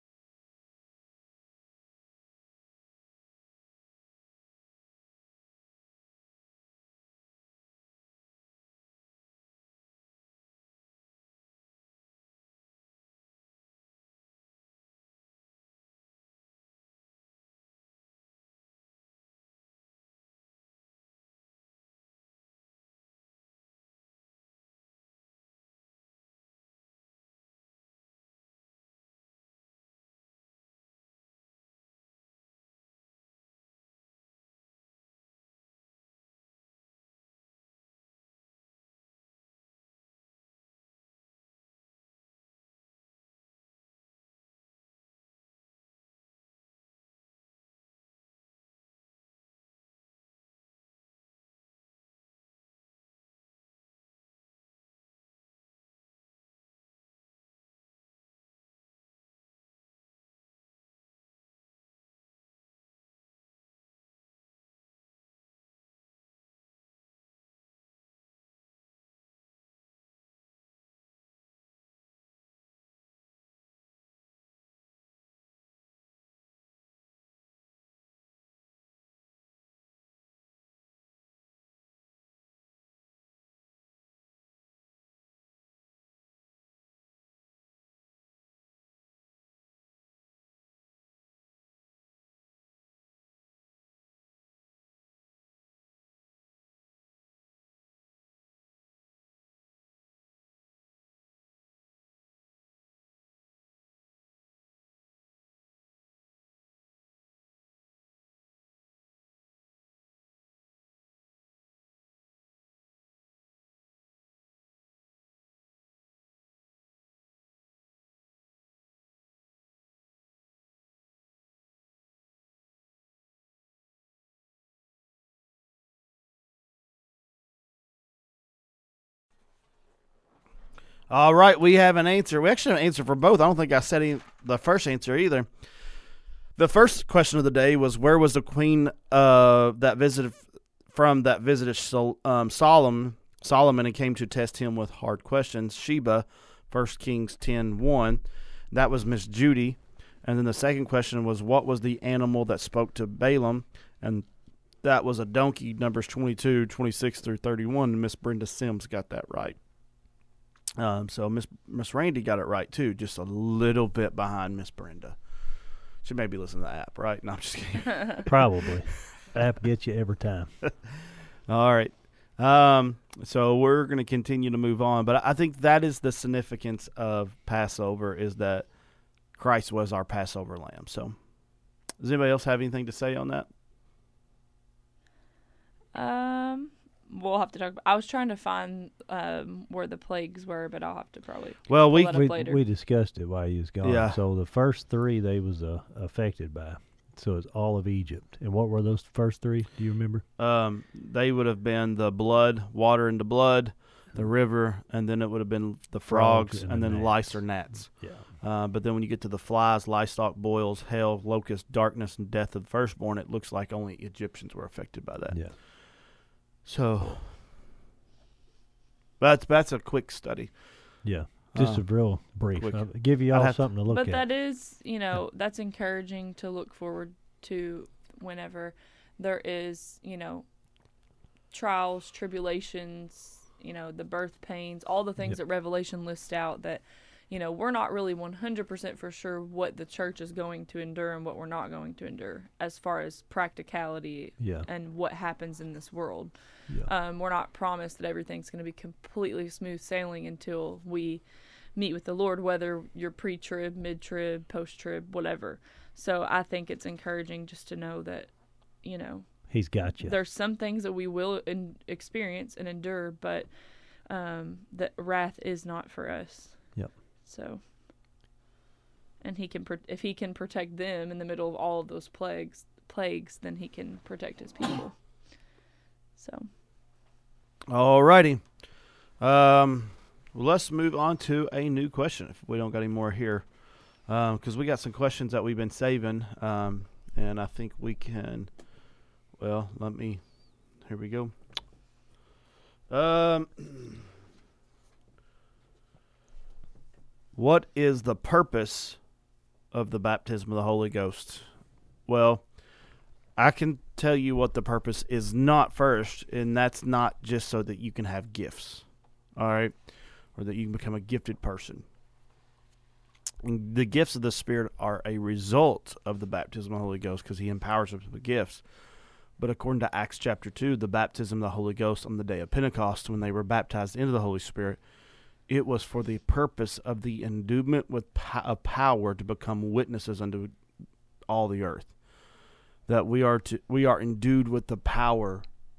[SPEAKER 1] All right, we have an answer. We actually have an answer for both. I don't think I said any, the first answer either. The first question of the day was, where was the queen uh, that visited from that visited Sol- um, Solomon, Solomon and came to test him with hard questions? Sheba, First Kings ten one. That was Miss Judy. And then the second question was, what was the animal that spoke to Balaam? And that was a donkey, Numbers twenty-two, twenty-six through thirty-one. And Miss Brenda Sims got that right. Um, so Miss Miss Randy got it right, too, just a little bit behind Miss Brenda. She may be listening to the app, right? No, I'm just kidding.
[SPEAKER 2] Probably. App gets you every time.
[SPEAKER 1] All right. Um, so we're going to continue to move on. But I think that is the significance of Passover, is that Christ was our Passover lamb. So does anybody else have anything to say on that?
[SPEAKER 3] Um, we'll have to talk about, I was trying to find um where the plagues were, but I'll have to probably
[SPEAKER 1] Well, we
[SPEAKER 3] pull that up
[SPEAKER 2] We,
[SPEAKER 3] later.
[SPEAKER 2] we discussed it while you was gone.
[SPEAKER 1] Yeah.
[SPEAKER 2] So the first three they was uh, affected by. So it's all of Egypt. And what were those first three? Do you remember?
[SPEAKER 1] um, they would have been the blood, water into blood, the river, and then it would have been the frogs,
[SPEAKER 2] Frogs and
[SPEAKER 1] and,
[SPEAKER 2] the
[SPEAKER 1] then
[SPEAKER 2] gnats.
[SPEAKER 1] lice or gnats.
[SPEAKER 2] Yeah.
[SPEAKER 1] Uh, but then when you get to the flies, livestock, boils, hail, locust, darkness, and death of the firstborn, it looks like only Egyptians were affected by that.
[SPEAKER 2] Yeah.
[SPEAKER 1] So that's that's a quick study.
[SPEAKER 2] Yeah. Just
[SPEAKER 1] Uh,
[SPEAKER 2] a real brief.
[SPEAKER 1] quick.
[SPEAKER 2] I'll give you
[SPEAKER 1] I'd
[SPEAKER 2] all
[SPEAKER 1] have to-
[SPEAKER 2] something to look
[SPEAKER 3] But
[SPEAKER 2] at.
[SPEAKER 3] that is, you know, that's encouraging to look forward to whenever there is, you know, trials, tribulations, you know, the birth pains, all the things
[SPEAKER 2] Yep.
[SPEAKER 3] that Revelation lists out that, you know, we're not really one hundred percent for sure what the church is going to endure and what we're not going to endure as far as practicality
[SPEAKER 2] Yeah.
[SPEAKER 3] and what happens in this world.
[SPEAKER 2] Yeah.
[SPEAKER 3] Um, we're not promised that everything's going to be completely smooth sailing until we meet with the Lord, whether you're pre-trib, mid-trib, post-trib, whatever. So I think it's encouraging just to know that, you know,
[SPEAKER 2] He's got you.
[SPEAKER 3] there's some things that we will in- experience and endure, but um, that wrath is not for us.
[SPEAKER 2] Yep.
[SPEAKER 3] So, and he can, pro- if he can protect them in the middle of all of those plagues, plagues, then he can protect his people. So.
[SPEAKER 1] All righty. Um, well, let's move on to a new question if we don't got any more here. Because we got some questions that we've been saving. Um, and I think we can, well, let me, here we go. Um, what is the purpose of the baptism of the Holy Ghost? Well, I can tell you what the purpose is not first, and that's not just so that you can have gifts, all right, or that you can become a gifted person. And the gifts of the Spirit are a result of the baptism of the Holy Ghost because he empowers us with gifts. But according to Acts chapter two, the baptism of the Holy Ghost on the day of Pentecost, when they were baptized into the Holy Spirit, it was for the purpose of the endowment with po- of power to become witnesses unto all the earth. That we are to we are endued with the power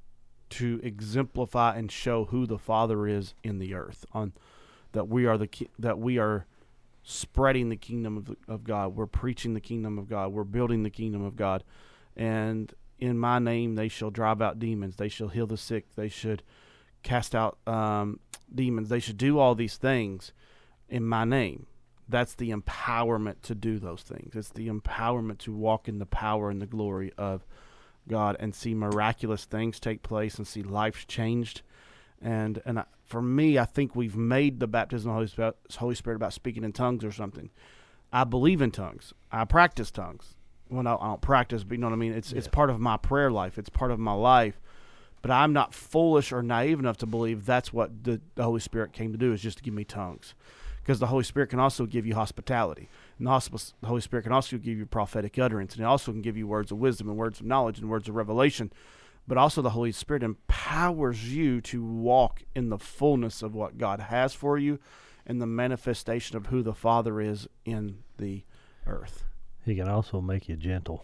[SPEAKER 1] to exemplify and show who the Father is in the earth. On that we are the ki- that we are spreading the kingdom of of God. We're preaching the kingdom of God. We're building the kingdom of God. And in my name they shall drive out demons. They shall heal the sick. They should cast out um, demons. They should do all these things in my name. That's the empowerment to do those things. It's the empowerment to walk in the power and the glory of God and see miraculous things take place and see lives changed. And and I, for me, I think we've made the baptism of the Holy Spirit, Holy Spirit about speaking in tongues or something. I believe in tongues. I practice tongues. Well, no, I don't practice, but you know what I mean? It's,
[SPEAKER 2] Yeah.
[SPEAKER 1] it's part of my prayer life. It's part of my life. But I'm not foolish or naive enough to believe that's what the, the Holy Spirit came to do, is just to give me tongues. Because the Holy Spirit can also give you hospitality. And the, hosp- the Holy Spirit can also give you prophetic utterance. And it also can give you words of wisdom and words of knowledge and words of revelation. But also the Holy Spirit empowers you to walk in the fullness of what God has for you and the manifestation of who the Father is in the earth.
[SPEAKER 2] He can also make you gentle.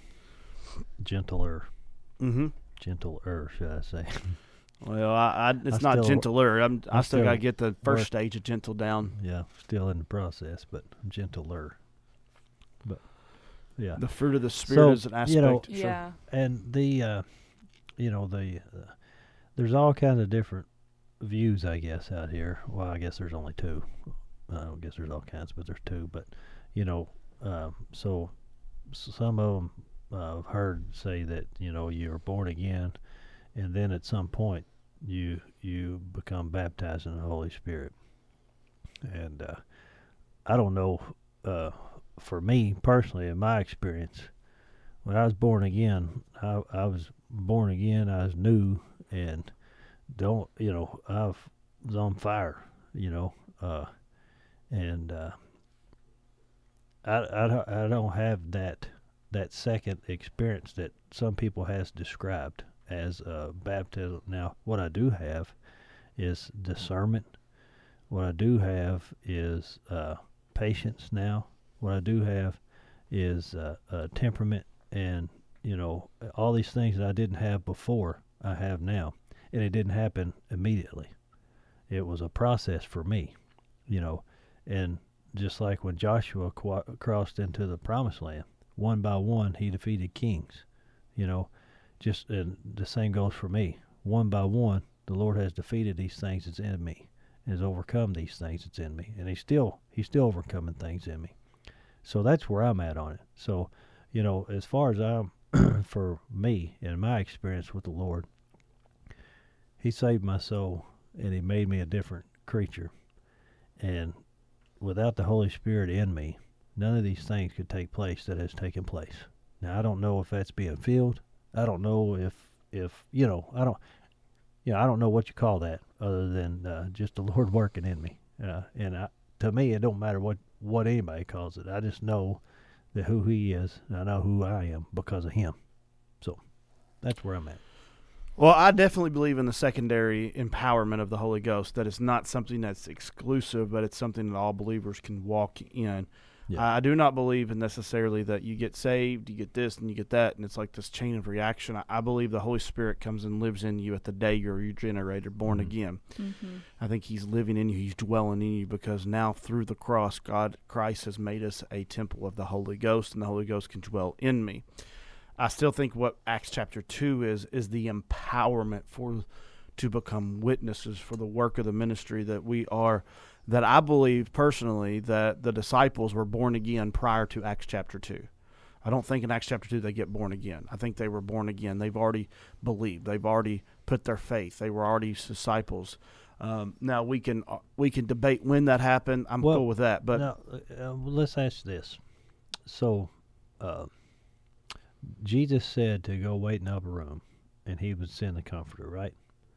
[SPEAKER 2] Gentler.
[SPEAKER 1] Mm-hmm.
[SPEAKER 2] Gentler, should I say.
[SPEAKER 1] Well, I, I, it's
[SPEAKER 2] I
[SPEAKER 1] not
[SPEAKER 2] still-
[SPEAKER 1] gentler. I'm, I
[SPEAKER 2] I
[SPEAKER 1] still
[SPEAKER 2] still
[SPEAKER 1] got to get the first
[SPEAKER 2] work-
[SPEAKER 1] stage of gentle down.
[SPEAKER 2] Yeah, still in the process, but gentler. But, yeah.
[SPEAKER 1] The fruit of the Spirit
[SPEAKER 2] So,
[SPEAKER 1] is an aspect.
[SPEAKER 2] you know,
[SPEAKER 1] sure.
[SPEAKER 3] Yeah.
[SPEAKER 2] And the, uh, you know, the, uh, there's all kinds of different views, I guess, out here. Well, I guess there's only two. I don't guess there's all kinds, but there's two. But, you know, uh, so some of them uh, I've heard say that, you know, you're born again, and then at some point you you become baptized in the Holy Spirit. And uh, I don't know, uh, for me personally, in my experience, when I was born again, I, I was born again, I was new, and don't, you know, I was on fire, you know, uh, and uh, I, I, don't, I don't have that that second experience that some people has described as uh, baptism. Now, what I do have is discernment. What I do have is uh, patience now. What I do have is uh, uh, temperament, and, you know, all these things that I didn't have before, I have now. And it didn't happen immediately. It was a process for me, you know. And just like when Joshua qu- crossed into the promised land, one by one he defeated kings, you know. Just and the same goes for me. One by one, the Lord has defeated these things that's in me, has overcome these things that's in me, and he's still he's still overcoming things in me. So that's where I'm at on it. So, you know, as far as I'm for me and my experience with the Lord, he saved my soul and he made me a different creature. And without the Holy Spirit in me, none of these things could take place that has taken place. Now, I don't know if that's being filled. I don't know if if you know. I don't. You know, I don't know what you call that, other than uh, just the Lord working in me. Uh, and I, to me, it don't matter what, what anybody calls it. I just know that who He is, and I know who I am because of Him. So that's where I'm at.
[SPEAKER 1] Well, I definitely believe in the secondary empowerment of the Holy Ghost. That it's not something that's exclusive, but it's something that all believers can walk in. Yeah. I do not believe in necessarily that you get saved, you get this, and you get that, and it's like this chain of reaction. I, I believe the Holy Spirit comes and lives in you at the day you're regenerated, born mm-hmm. again. Mm-hmm. I think He's living in you, He's dwelling in you, because now through the cross, God, Christ has made us a temple of the Holy Ghost, and the Holy Ghost can dwell in me. I still think what Acts chapter two is, is the empowerment for to become witnesses for the work of the ministry that we are. That I believe personally that the disciples were born again prior to Acts chapter two. I don't think in Acts chapter two they get born again. I think they were born again. They've already believed. They've already put their faith. They were already disciples. Um, now we can uh, we can debate when that happened. I'm
[SPEAKER 2] well,
[SPEAKER 1] cool with that. But
[SPEAKER 2] now, uh, let's ask this. So uh, Jesus said to go wait in the upper room, and He would send the Comforter, right?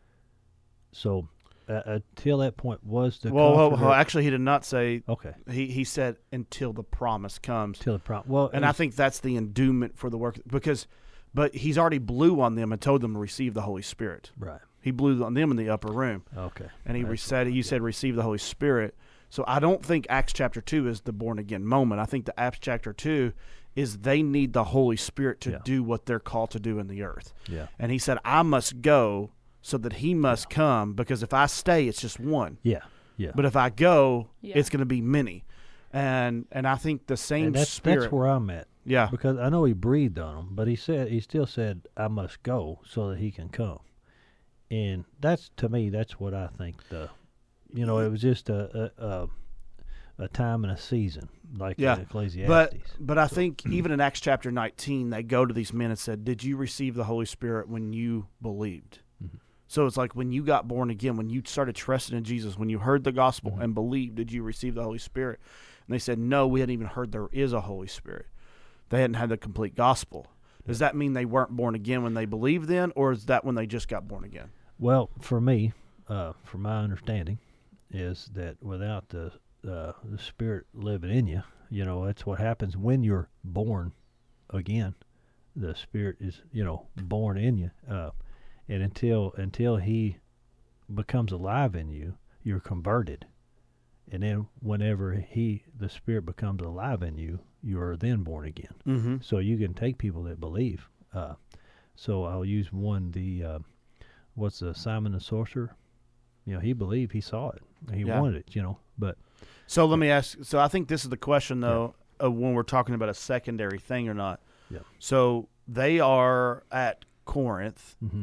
[SPEAKER 2] So Uh, until that point was the
[SPEAKER 1] well, well,
[SPEAKER 2] comforter.
[SPEAKER 1] well, actually, he did not say.
[SPEAKER 2] Okay.
[SPEAKER 1] He he said until the promise comes.
[SPEAKER 2] Till the prom. Well,
[SPEAKER 1] and I think that's the endowment for the work, because, but he's already blew on them and told them to receive the Holy Spirit.
[SPEAKER 2] Right.
[SPEAKER 1] He blew on them in the upper room.
[SPEAKER 2] Okay.
[SPEAKER 1] And he re- said he said receive the Holy Spirit. So I don't think Acts chapter two is the born again moment. I think the Acts chapter two is they need the Holy Spirit to
[SPEAKER 2] yeah.
[SPEAKER 1] do what they're called to do in the earth.
[SPEAKER 2] Yeah.
[SPEAKER 1] And he said, I must go so that He must yeah. come, because if I stay, it's just one.
[SPEAKER 2] Yeah, yeah.
[SPEAKER 1] But if I go,
[SPEAKER 3] yeah.
[SPEAKER 1] it's going to be many. And and I think the same
[SPEAKER 2] and that's,
[SPEAKER 1] spirit.
[SPEAKER 2] That's where I'm at.
[SPEAKER 1] Yeah.
[SPEAKER 2] Because I know He breathed on them, but He said He still said, I must go so that He can come. And that's, to me, that's what I think the, you know, it was just a a, a, a time and a season, like
[SPEAKER 1] yeah.
[SPEAKER 2] in Ecclesiastes.
[SPEAKER 1] But, but I
[SPEAKER 2] so.
[SPEAKER 1] think even in Acts chapter nineteen, they go to these men and said, did you receive the Holy Spirit when you believed? Mm-hmm. So it's like when you got born again, when you started trusting in Jesus, when you heard the gospel mm-hmm. and believed, did you receive the Holy Spirit? And they said, no, we hadn't even heard there is a Holy Spirit. They hadn't had the complete gospel. Does yeah. that mean they weren't born again when they believed then, or is that when they just got born again?
[SPEAKER 2] Well, for me, uh, from my understanding, is that without the uh, the Spirit living in you, you know, that's what happens when you're born again. The Spirit is, you know, born in you. Uh, And until until He becomes alive in you, you're converted. And then whenever He, the Spirit, becomes alive in you, you are then born again.
[SPEAKER 1] Mm-hmm.
[SPEAKER 2] So you can take people that believe. Uh, so I'll use one, the, uh, what's the Simon the Sorcerer? You know, he believed, he saw it. He
[SPEAKER 1] yeah.
[SPEAKER 2] wanted it, you know. But
[SPEAKER 1] So let me ask, so I think this is the question, though, yeah. of when we're talking about a secondary thing or not.
[SPEAKER 2] Yeah.
[SPEAKER 1] So they are at Corinth.
[SPEAKER 2] Mm-hmm.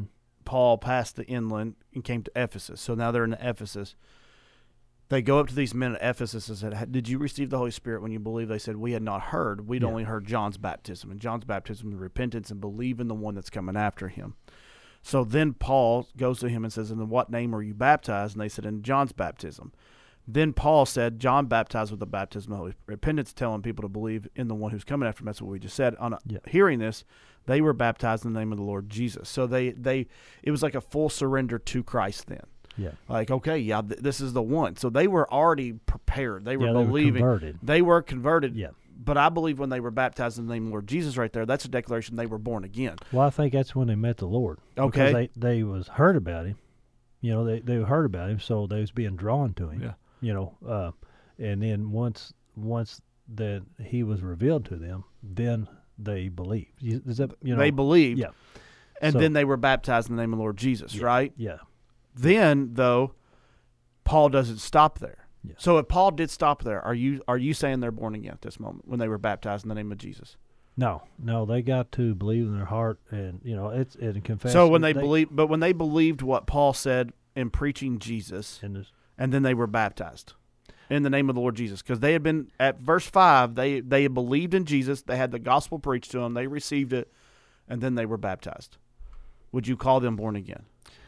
[SPEAKER 1] Paul passed the inland and came to Ephesus. So now they're in Ephesus. They go up to these men at Ephesus and said, did you receive the Holy Spirit when you believed? They said, we had not heard. We'd
[SPEAKER 2] Yeah.
[SPEAKER 1] only heard John's baptism. And John's baptism is repentance and believe in the one that's coming after him. So then Paul goes to him and says, in what name are you baptized? And they said, in John's baptism. Then Paul said, John baptized with the baptism of the Holy Spirit. Repentance, telling people to believe in the one who's coming after him. That's what we just said. On a,
[SPEAKER 2] Yeah.
[SPEAKER 1] hearing this, they were baptized in the name of the Lord Jesus. So they, they it was like a full surrender to Christ then.
[SPEAKER 2] Yeah.
[SPEAKER 1] Like, okay, yeah, th- this is the one. So they were already prepared. They were
[SPEAKER 2] Yeah, they were
[SPEAKER 1] believing.
[SPEAKER 2] converted.
[SPEAKER 1] They were converted.
[SPEAKER 2] Yeah.
[SPEAKER 1] But I believe when they were baptized in the name of the Lord Jesus right there, that's a declaration they were born again.
[SPEAKER 2] Well, I think that's when they met the Lord.
[SPEAKER 1] Okay.
[SPEAKER 2] Because they, they was heard about him. You know, they, they heard about him, so they was being drawn to him.
[SPEAKER 1] Yeah.
[SPEAKER 2] You know, uh, and then once once that he was revealed to them, then they believed. You- Is that, you know,
[SPEAKER 1] they believed.
[SPEAKER 2] yeah.
[SPEAKER 1] And
[SPEAKER 2] So-
[SPEAKER 1] then they were baptized in the name of the Lord Jesus,
[SPEAKER 2] Yeah.
[SPEAKER 1] right?
[SPEAKER 2] Yeah.
[SPEAKER 1] Then, though, Paul doesn't stop there.
[SPEAKER 2] Yeah.
[SPEAKER 1] So if Paul did stop there, are you are you saying they're born again at this moment when they were baptized in the name of Jesus?
[SPEAKER 2] No, no, they got to believe in their heart, and you know it's and confess.
[SPEAKER 1] So when they, believe, but when they believed what Paul said in preaching Jesus,
[SPEAKER 2] and this,
[SPEAKER 1] and then they were baptized in the name of the Lord Jesus, because they had been at verse five. They they had believed in Jesus. They had the gospel preached to them. They received it, and then they were baptized. Would you call them born again?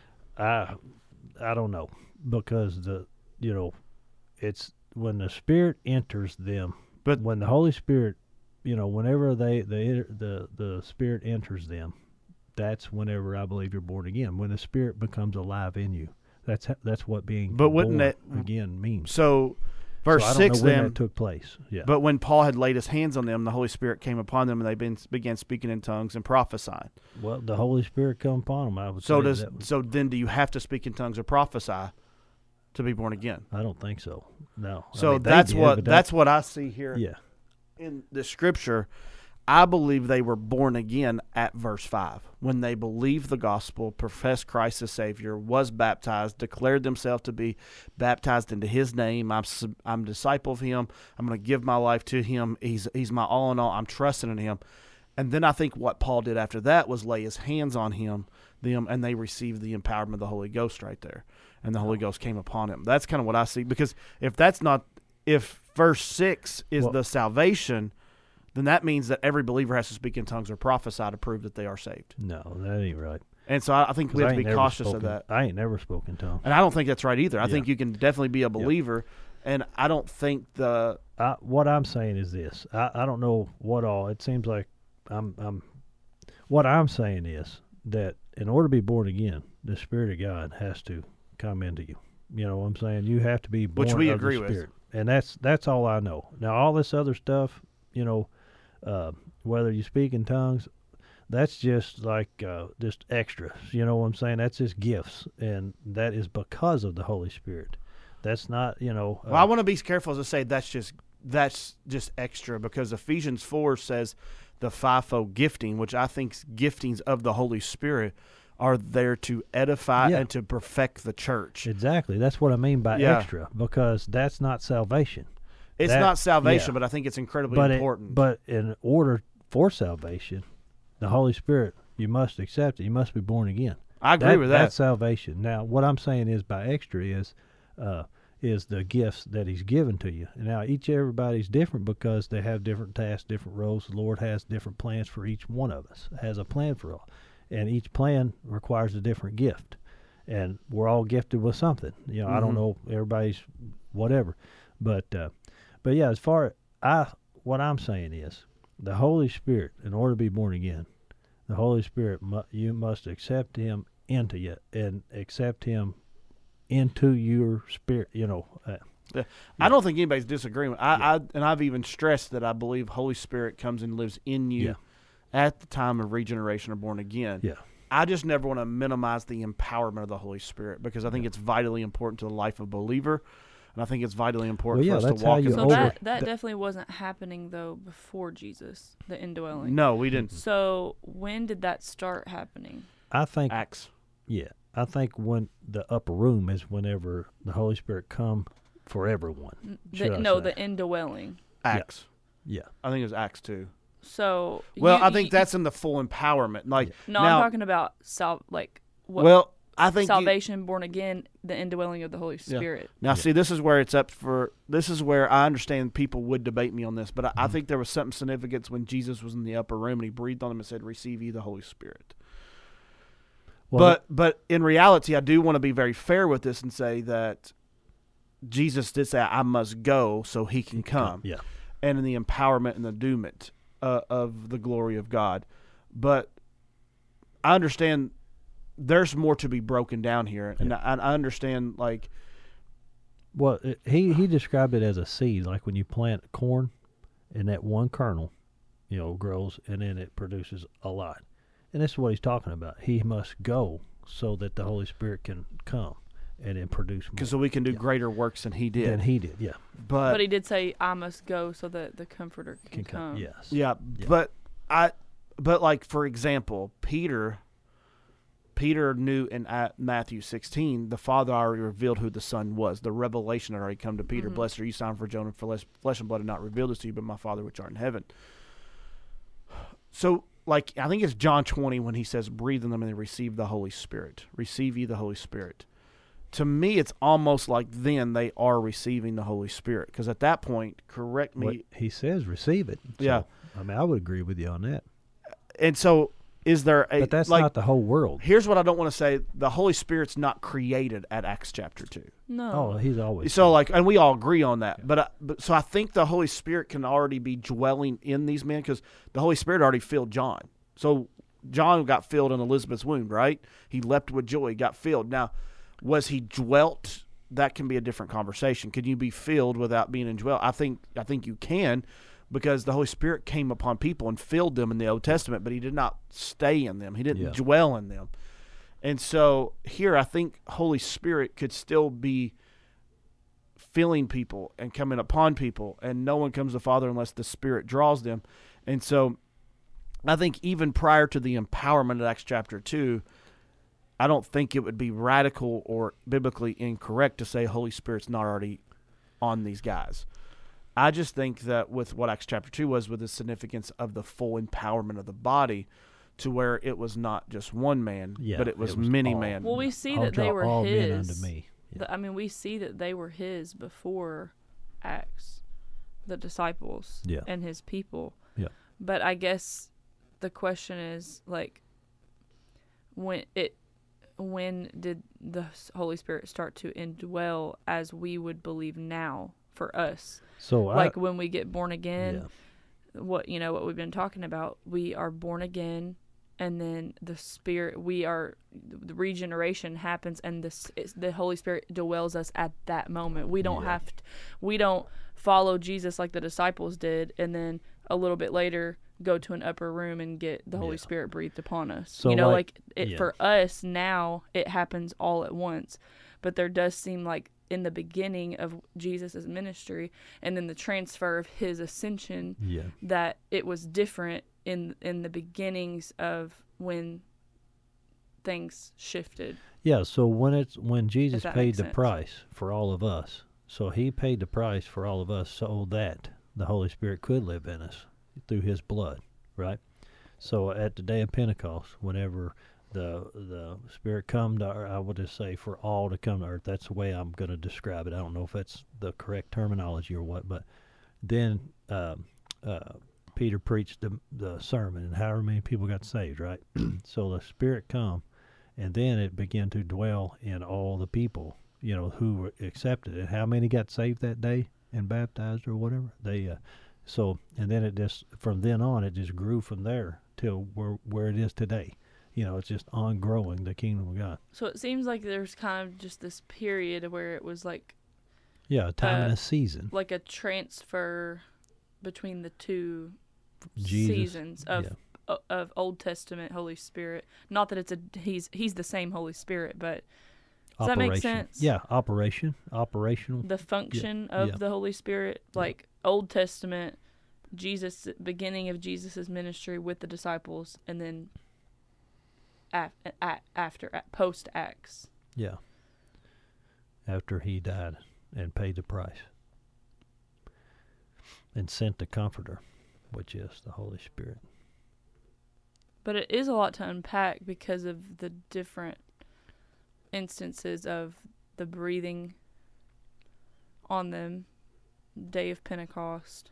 [SPEAKER 2] I I don't know, because the you know it's when the Spirit enters them,
[SPEAKER 1] But-
[SPEAKER 2] when the Holy Spirit, you know, whenever they the the the Spirit enters them, that's whenever I believe you're born again. When the Spirit becomes alive in you, that's ho- that's what being
[SPEAKER 1] But wouldn't
[SPEAKER 2] born
[SPEAKER 1] that-
[SPEAKER 2] again means.
[SPEAKER 1] So, verse
[SPEAKER 2] so I don't
[SPEAKER 1] six
[SPEAKER 2] know when
[SPEAKER 1] then.
[SPEAKER 2] that took place. Yeah,
[SPEAKER 1] But when Paul had laid his hands on them, the Holy Spirit came upon them, and they been, began speaking in tongues and prophesying.
[SPEAKER 2] well, the Holy Spirit come upon them. I would
[SPEAKER 1] So
[SPEAKER 2] say
[SPEAKER 1] does
[SPEAKER 2] that was,
[SPEAKER 1] so then do you have to speak in tongues or prophesy to be born again?
[SPEAKER 2] I don't think so. No. I
[SPEAKER 1] So
[SPEAKER 2] mean, they
[SPEAKER 1] that's
[SPEAKER 2] did,
[SPEAKER 1] what
[SPEAKER 2] but
[SPEAKER 1] that's what I see here
[SPEAKER 2] yeah.
[SPEAKER 1] in the scripture. I believe they were born again at verse five when they believed the gospel, professed Christ as Savior, was baptized, declared themselves to be baptized into His name. I'm sub- I'm a disciple of Him. I'm going to give my life to Him. He's He's my all in all. I'm trusting in Him. And then I think what Paul did after that was lay his hands on him, them, and they received the empowerment of the Holy Ghost right there, and the Holy Ghost came upon him. That's kind of what I see, because if that's not, if verse six is
[SPEAKER 2] Well-
[SPEAKER 1] the salvation, then that means that every believer has to speak in tongues or prophesy to prove that they are saved.
[SPEAKER 2] No, that ain't right.
[SPEAKER 1] And so I I think
[SPEAKER 2] 'Cause
[SPEAKER 1] we have
[SPEAKER 2] I
[SPEAKER 1] to
[SPEAKER 2] ain't
[SPEAKER 1] be
[SPEAKER 2] never
[SPEAKER 1] cautious
[SPEAKER 2] spoken,
[SPEAKER 1] of that.
[SPEAKER 2] I ain't never spoken tongues.
[SPEAKER 1] And I don't think that's right either. I
[SPEAKER 2] Yeah.
[SPEAKER 1] think you can definitely be a believer, and I don't think the
[SPEAKER 2] I, what I'm saying is this. I, I don't know what all. It seems like I'm. I'm. What I'm saying is that in order to be born again, the Spirit of God has to come into you. You know what I'm saying? You have to be born
[SPEAKER 1] Which we
[SPEAKER 2] of
[SPEAKER 1] agree
[SPEAKER 2] the
[SPEAKER 1] with.
[SPEAKER 2] Spirit, and that's that's all I know. Now all this other stuff, you know, uh, whether you speak in tongues, that's just like uh, just extras. You know what I'm saying? That's just gifts, and that is because of the Holy Spirit. That's not, you know. Uh,
[SPEAKER 1] Well, I want to be careful to say that's just that's just extra, because Ephesians four says the fivefold gifting, which I think giftings of the Holy Spirit are there to edify
[SPEAKER 2] Yeah.
[SPEAKER 1] and to perfect the church.
[SPEAKER 2] Exactly. That's what I mean by
[SPEAKER 1] Yeah.
[SPEAKER 2] extra, because that's not salvation.
[SPEAKER 1] It's
[SPEAKER 2] that-
[SPEAKER 1] not salvation,
[SPEAKER 2] yeah.
[SPEAKER 1] but I think it's incredibly
[SPEAKER 2] But it-
[SPEAKER 1] important.
[SPEAKER 2] but in order for salvation, the Holy Spirit, you must accept it. You must be born again.
[SPEAKER 1] I agree
[SPEAKER 2] That-
[SPEAKER 1] with that.
[SPEAKER 2] That's salvation. Now, what I'm saying is by extra is uh, is the gifts that He's given to you. Now, each everybody's different because they have different tasks, different roles. The Lord has different plans for each one of us. Has a plan for all, and each plan requires a different gift. And we're all gifted with something. You know, I don't
[SPEAKER 1] Mhm.
[SPEAKER 2] know everybody's whatever, but uh, but yeah, as far I what I'm saying is the Holy Spirit. In order to be born again, the Holy Spirit mu- you must accept Him into you and accept Him into your spirit. You know, uh,
[SPEAKER 1] I don't think anybody's disagreeing. I, I and I've even stressed that I believe Holy Spirit comes and lives in you
[SPEAKER 2] Yeah.
[SPEAKER 1] at the time of regeneration or born again.
[SPEAKER 2] yeah,
[SPEAKER 1] I just never want to minimize the empowerment of the Holy Spirit, because I think it's vitally important to the life of a believer, and I think it's vitally important
[SPEAKER 2] Well, yeah,
[SPEAKER 1] for us
[SPEAKER 2] that's
[SPEAKER 1] to
[SPEAKER 2] how
[SPEAKER 1] walk
[SPEAKER 2] you
[SPEAKER 1] in
[SPEAKER 3] So
[SPEAKER 1] the
[SPEAKER 2] over-
[SPEAKER 3] that
[SPEAKER 1] truth.
[SPEAKER 3] that
[SPEAKER 2] the-
[SPEAKER 3] definitely wasn't happening though before Jesus, the indwelling.
[SPEAKER 1] No, we didn't.
[SPEAKER 3] So when did that start happening?
[SPEAKER 2] I think
[SPEAKER 1] Acts.
[SPEAKER 2] yeah, I think when the upper room is whenever the Holy Spirit come for everyone.
[SPEAKER 3] N-
[SPEAKER 2] Should
[SPEAKER 3] The,
[SPEAKER 2] I
[SPEAKER 3] no,
[SPEAKER 2] say.
[SPEAKER 3] the indwelling.
[SPEAKER 1] Acts.
[SPEAKER 2] Yeah,
[SPEAKER 1] I think it was Acts two.
[SPEAKER 3] So
[SPEAKER 1] Well,
[SPEAKER 3] you-
[SPEAKER 1] I think
[SPEAKER 3] you-
[SPEAKER 1] that's in the full empowerment. Like
[SPEAKER 3] no.
[SPEAKER 1] now,
[SPEAKER 3] I'm talking about sal- like what
[SPEAKER 1] well, I think you-
[SPEAKER 3] salvation, born again, the indwelling of the Holy
[SPEAKER 1] Yeah.
[SPEAKER 3] Spirit.
[SPEAKER 1] Now,
[SPEAKER 2] Yeah.
[SPEAKER 1] see, this is where it's up for. This is where I understand people would debate me on this, but I, I
[SPEAKER 2] Mhm.
[SPEAKER 1] think there was something significant when Jesus was in the upper room and he breathed on them and said, "Receive ye the Holy Spirit."
[SPEAKER 2] Well,
[SPEAKER 1] but but in reality, I do want to be very fair with this and say that Jesus did say, "I must go so He can come,"
[SPEAKER 2] Yeah.
[SPEAKER 1] and in the empowerment and the doomment uh, of the glory of God. But I understand there's more to be broken down here, and
[SPEAKER 2] Yeah.
[SPEAKER 1] I, I understand like.
[SPEAKER 2] Well, it, he he described it as a seed, like when you plant corn, and that one kernel, you know, grows, and then it produces a lot. And that's what he's talking about. He must go so that the Holy Spirit can come and then produce more.
[SPEAKER 1] Because so we can do
[SPEAKER 2] Yeah.
[SPEAKER 1] greater works than he did.
[SPEAKER 2] Than he did, yeah.
[SPEAKER 1] but
[SPEAKER 3] But he did say, "I must go so that the Comforter can,
[SPEAKER 2] Can come.
[SPEAKER 3] come."
[SPEAKER 2] Yes.
[SPEAKER 1] yeah,
[SPEAKER 2] Yeah.
[SPEAKER 1] but I, but like for example, Peter. Peter knew in uh, Matthew sixteen, the Father already revealed who the Son was. The revelation had already come to Peter.
[SPEAKER 3] Mhm.
[SPEAKER 1] Blessed are you, Simon, for Jonah, for flesh, flesh and blood had not revealed this to you, but my Father which art in heaven. So, like, I think it's John twenty when he says, breathe on them and they receive the Holy Spirit. Receive ye the Holy Spirit. To me, it's almost like then they are receiving the Holy Spirit. Because at that point, correct me.
[SPEAKER 2] What he says, receive it. So,
[SPEAKER 1] Yeah.
[SPEAKER 2] I mean, I would agree with you on that.
[SPEAKER 1] And so, is there a.
[SPEAKER 2] But that's
[SPEAKER 1] like,
[SPEAKER 2] not the whole world.
[SPEAKER 1] Here's what I don't want to say. The Holy Spirit's not created at Acts chapter two.
[SPEAKER 3] No.
[SPEAKER 2] Oh, he's always.
[SPEAKER 1] So like, and we all agree on that. But, uh, but so I think the Holy Spirit can already be dwelling in these men because the Holy Spirit already filled John. So John got filled in Elizabeth's womb, right? He leapt with joy. He got filled. Now, was he dwelt? That can be a different conversation. Can you be filled without being indwelt? I think I think you can, because the Holy Spirit came upon people and filled them in the Old Testament, but he did not stay in them. He didn't
[SPEAKER 2] Yeah.
[SPEAKER 1] dwell in them. And so here I think Holy Spirit could still be filling people and coming upon people, and no one comes to the Father unless the Spirit draws them. And so I think even prior to the empowerment of Acts chapter two, I don't think it would be radical or biblically incorrect to say Holy Spirit's not already on these guys. I just think that with what Acts chapter two was, with the significance of the full empowerment of the body, to where it was not just one man,
[SPEAKER 2] Yeah,
[SPEAKER 1] but it was,
[SPEAKER 2] it was
[SPEAKER 1] many
[SPEAKER 2] all.
[SPEAKER 1] man.
[SPEAKER 3] Well, we see
[SPEAKER 2] I'll
[SPEAKER 3] that they
[SPEAKER 2] draw
[SPEAKER 3] were
[SPEAKER 2] all men
[SPEAKER 3] his.
[SPEAKER 2] unto me. Yeah.
[SPEAKER 3] The- I mean, we see that they were his before Acts, the disciples
[SPEAKER 2] Yeah.
[SPEAKER 3] and his people.
[SPEAKER 2] Yeah.
[SPEAKER 3] But I guess the question is, like, when it when did the Holy Spirit start to indwell as we would believe now for us?
[SPEAKER 2] So I,
[SPEAKER 3] Like when we get born again,
[SPEAKER 2] yeah.
[SPEAKER 3] what you know what we've been talking about, we are born again, and then the Spirit, we are the regeneration happens, and this the Holy Spirit dwells us at that moment. We don't
[SPEAKER 2] Yeah.
[SPEAKER 3] have to, we don't follow Jesus like the disciples did, and then a little bit later go to an upper room and get the Holy
[SPEAKER 2] Yeah.
[SPEAKER 3] Spirit breathed upon us.
[SPEAKER 2] So,
[SPEAKER 3] you know,
[SPEAKER 2] like-
[SPEAKER 3] like, it
[SPEAKER 2] yeah.
[SPEAKER 3] for us now, it happens all at once, but there does seem like in the beginning of Jesus' ministry and then the transfer of his ascension,
[SPEAKER 2] Yeah.
[SPEAKER 3] that it was different in in the beginnings of when things shifted.
[SPEAKER 2] Yeah, so when it's when Jesus
[SPEAKER 3] that
[SPEAKER 2] paid
[SPEAKER 3] makes
[SPEAKER 2] the
[SPEAKER 3] sense.
[SPEAKER 2] price for all of us, so he paid the price for all of us so that the Holy Spirit could live in us through his blood, right? So at the day of Pentecost, whenever the the Spirit come to earth, I would just say for all to come to earth, that's the way I'm going to describe it. I don't know if that's the correct terminology or what, but then um, uh, Peter preached the, the sermon, and however many people got saved, right? So the Spirit come, and then it began to dwell in all the people, you know, who were accepted it. How many got saved that day and baptized or whatever? They, uh, so, and then it just, from then on, it just grew from there till where, where it is today. You know, it's just on growing the kingdom of God.
[SPEAKER 3] So it seems like there's kind of just this period where it was like
[SPEAKER 2] Yeah, a time and
[SPEAKER 3] Uh,
[SPEAKER 2] a season.
[SPEAKER 3] like a transfer between the two
[SPEAKER 2] Jesus,
[SPEAKER 3] seasons of
[SPEAKER 2] yeah.
[SPEAKER 3] o- of Old Testament Holy Spirit. Not that it's a he's he's the same Holy Spirit, but does that make
[SPEAKER 2] Operation.
[SPEAKER 3] sense?
[SPEAKER 2] Yeah, operation, operational.
[SPEAKER 3] The function of
[SPEAKER 2] yeah.
[SPEAKER 3] the Holy Spirit, like Old Testament, Jesus, beginning of Jesus' ministry with the disciples, and then af- a- after, post Acts.
[SPEAKER 2] Yeah. After he died and paid the price. And sent the Comforter, which is the Holy Spirit.
[SPEAKER 3] But it is a lot to unpack because of the different instances of the breathing on them, day of Pentecost.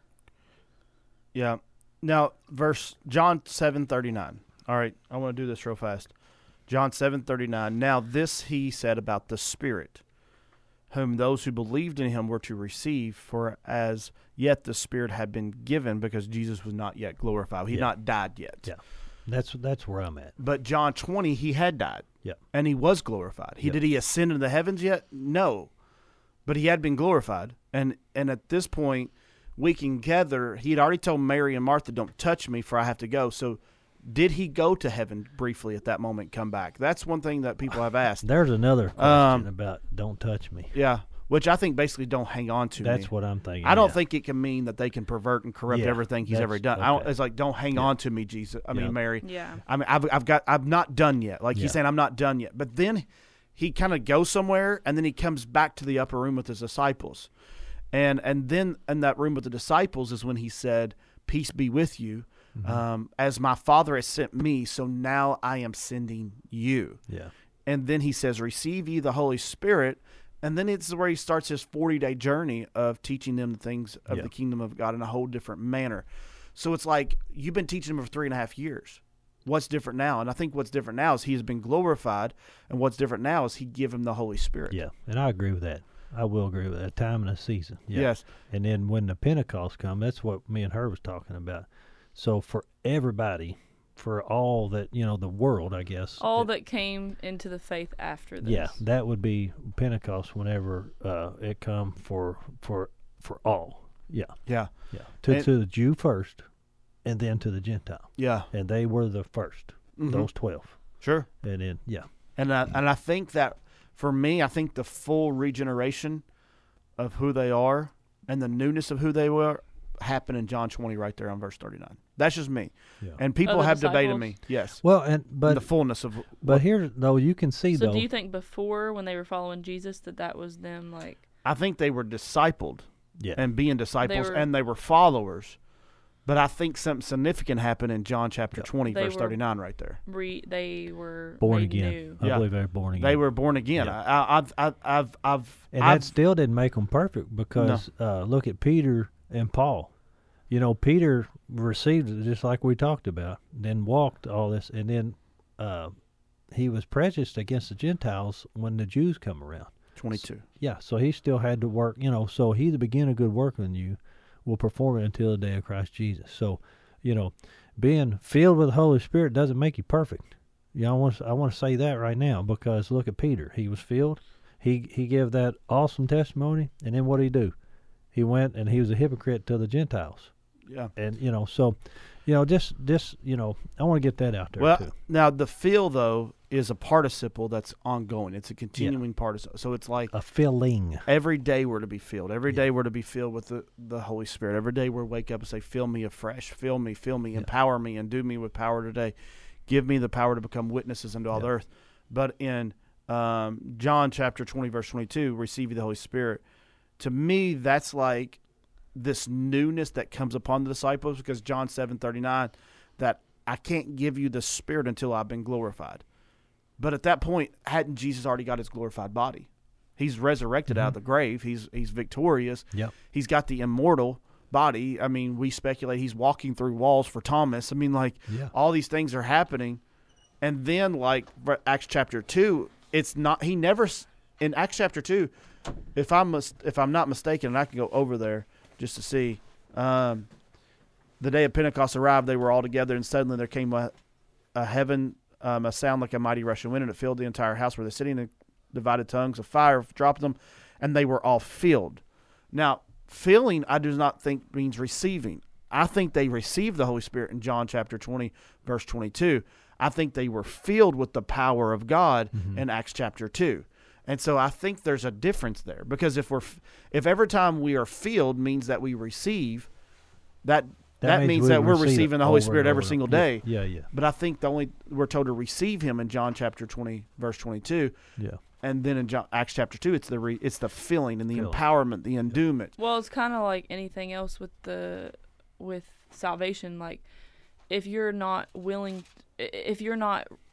[SPEAKER 1] Yeah. Now, verse John seven thirty nine. All right, I want to do this real fast. John seven thirty nine. Now this he said about the Spirit, whom those who believed in him were to receive, for as yet the Spirit had been given, because Jesus was not yet glorified. He had
[SPEAKER 2] Yeah.
[SPEAKER 1] not died yet.
[SPEAKER 2] Yeah. That's that's where I'm at.
[SPEAKER 1] But John twenty, he had died.
[SPEAKER 2] Yeah.
[SPEAKER 1] And he was glorified. He
[SPEAKER 2] Yeah.
[SPEAKER 1] Did he ascend into the heavens yet? No. But he had been glorified. And and at this point, we can gather, he had already told Mary and Martha, don't touch me, for I have to go. So did he go to heaven briefly at that moment, come back? That's one thing that people have asked.
[SPEAKER 2] There's another question
[SPEAKER 1] Um,
[SPEAKER 2] about don't touch me.
[SPEAKER 1] Yeah. Which I think basically don't hang on to
[SPEAKER 2] That's
[SPEAKER 1] me.
[SPEAKER 2] what I'm thinking.
[SPEAKER 1] I don't
[SPEAKER 2] yeah.
[SPEAKER 1] think it can mean that they can pervert and corrupt
[SPEAKER 2] Yeah,
[SPEAKER 1] everything he's
[SPEAKER 2] that's-
[SPEAKER 1] ever done. I don't,
[SPEAKER 2] okay.
[SPEAKER 1] it's like, don't hang
[SPEAKER 2] Yeah.
[SPEAKER 1] on to me, Jesus. I mean,
[SPEAKER 2] Yeah.
[SPEAKER 1] Mary.
[SPEAKER 3] Yeah.
[SPEAKER 1] I mean, I've, I've got, I'm not done yet. Like
[SPEAKER 2] Yeah.
[SPEAKER 1] he's saying, I'm not done yet. But then he kind of goes somewhere, and then he comes back to the upper room with his disciples, and and then in that room with the disciples is when he said, "Peace be with you,
[SPEAKER 2] Mm-hmm.
[SPEAKER 1] um, as my Father has sent me, so now I am sending you."
[SPEAKER 2] Yeah.
[SPEAKER 1] And then he says, "Receive ye the Holy Spirit." And then it's where he starts his forty-day journey of teaching them the things of
[SPEAKER 2] Yeah.
[SPEAKER 1] the kingdom of God in a whole different manner. So it's like you've been teaching him for three and a half years. What's different now? And I think what's different now is he has been glorified, and what's different now is he give him the Holy Spirit.
[SPEAKER 2] Yeah. And I agree with that. I will agree with that. A time and a season. Yeah.
[SPEAKER 1] Yes.
[SPEAKER 2] And then when the Pentecost come, that's what me and her was talking about. So for everybody, for all that, you know, the world, I guess.
[SPEAKER 3] All
[SPEAKER 2] it-
[SPEAKER 3] that came into the faith after this.
[SPEAKER 2] Yeah, that would be Pentecost whenever uh, it come for for for all. Yeah.
[SPEAKER 1] Yeah.
[SPEAKER 2] Yeah. To
[SPEAKER 1] And-
[SPEAKER 2] to the Jew first, and then to the Gentile.
[SPEAKER 1] Yeah.
[SPEAKER 2] And they were the 1st
[SPEAKER 1] Mhm.
[SPEAKER 2] those twelve.
[SPEAKER 1] Sure.
[SPEAKER 2] And then yeah.
[SPEAKER 1] And I, and I think that for me, I think the full regeneration of who they are and the newness of who they were happened in John twenty right there on verse thirty-nine. That's just me.
[SPEAKER 2] Yeah.
[SPEAKER 1] And people
[SPEAKER 3] the
[SPEAKER 1] have debated
[SPEAKER 3] disciples?
[SPEAKER 1] me. Yes.
[SPEAKER 2] Well, and
[SPEAKER 1] the
[SPEAKER 2] but
[SPEAKER 1] fullness of
[SPEAKER 2] but here though you can see
[SPEAKER 3] So
[SPEAKER 2] though.
[SPEAKER 3] do you think before, when they were following Jesus, that that was them, like,
[SPEAKER 1] I think they were discipled
[SPEAKER 2] yeah.
[SPEAKER 1] and being disciples
[SPEAKER 3] were-
[SPEAKER 1] and they were followers. But I think something significant happened in John chapter
[SPEAKER 2] Yeah.
[SPEAKER 1] twenty,
[SPEAKER 3] They
[SPEAKER 1] verse
[SPEAKER 3] were-
[SPEAKER 1] thirty-nine right there.
[SPEAKER 3] re they were
[SPEAKER 2] born
[SPEAKER 3] made
[SPEAKER 2] again.
[SPEAKER 3] new?
[SPEAKER 2] I
[SPEAKER 1] Yeah.
[SPEAKER 2] believe they were born again.
[SPEAKER 1] They were born again.
[SPEAKER 2] Yeah.
[SPEAKER 1] I, I've, I've, I've, I've,
[SPEAKER 2] and
[SPEAKER 1] I've
[SPEAKER 2] that still didn't make them perfect because uh, look at Peter and Paul. You know, Peter received it just like we talked about, then walked all this, and then uh, he was prejudiced against the Gentiles when the Jews come around.
[SPEAKER 1] twenty-two.
[SPEAKER 2] Yeah, so he still had to work, you know, so he that began a good work in you will perform it until the day of Christ Jesus. So, you know, being filled with the Holy Spirit doesn't make you perfect. You know, I want to, I want to say that right now because look at Peter. He was filled. He he gave that awesome testimony, and then what did he do? He went and he was a hypocrite to the Gentiles.
[SPEAKER 1] Yeah.
[SPEAKER 2] And, you know, so, you know, just, just you know, I want to get that out there,
[SPEAKER 1] Well,
[SPEAKER 2] too.
[SPEAKER 1] now the feel though is a participle that's ongoing. It's a continuing participle. So it's like
[SPEAKER 2] A filling.
[SPEAKER 1] every day we're to be filled. Every
[SPEAKER 2] Yeah.
[SPEAKER 1] day we're to be filled with the, the Holy Spirit. Every day we're wake up and say, "Fill me afresh. Fill me. Fill me.
[SPEAKER 2] Yeah.
[SPEAKER 1] Empower me, and do me with power today. Give me the power to become witnesses unto all the
[SPEAKER 2] Yeah.
[SPEAKER 1] earth." But in um, John chapter twenty, verse twenty-two, receive ye the Holy Spirit. To me, that's like this newness that comes upon the disciples, because John seven thirty-nine, that I can't give you the Spirit until I've been glorified. But at that point, hadn't Jesus already got his glorified body? He's resurrected out of the grave. He's he's victorious.
[SPEAKER 2] Yep.
[SPEAKER 1] He's got the immortal body. I mean, we speculate he's walking through walls for Thomas. I mean, like,
[SPEAKER 2] Yeah.
[SPEAKER 1] all these things are happening. And then, like, for Acts chapter two, it's not, he never, s- in Acts chapter two, if I'm, mis- if I'm not mistaken, and I can go over there just to see, um, the day of Pentecost arrived, they were all together, and suddenly there came a, a heaven, um, a sound like a mighty rushing wind, and it filled the entire house where they're sitting, and divided tongues of fire dropped them, and they were all filled. Now, filling, I do not think means receiving. I think they received the Holy Spirit in John chapter twenty, verse twenty-two. I think they were filled with the power of God
[SPEAKER 2] Mm-hmm.
[SPEAKER 1] in Acts chapter two. And so I think there's a difference there, because if we're f- if every time we are filled means that we receive, that that, means,
[SPEAKER 2] we
[SPEAKER 1] that we're
[SPEAKER 2] receive it
[SPEAKER 1] receiving the Holy
[SPEAKER 2] over
[SPEAKER 1] Spirit
[SPEAKER 2] and
[SPEAKER 1] every
[SPEAKER 2] over.
[SPEAKER 1] single
[SPEAKER 2] Yeah,
[SPEAKER 1] day.
[SPEAKER 2] Yeah, yeah,
[SPEAKER 1] But I think the only we're told to receive Him in John chapter twenty, verse twenty-two,
[SPEAKER 2] yeah.
[SPEAKER 1] and then in John, Acts chapter two, it's the re, it's the filling and the
[SPEAKER 2] Filling.
[SPEAKER 1] empowerment, the endowment.
[SPEAKER 3] Well, it's kind of like anything else with the with salvation. Like, if you're not willing, if you're not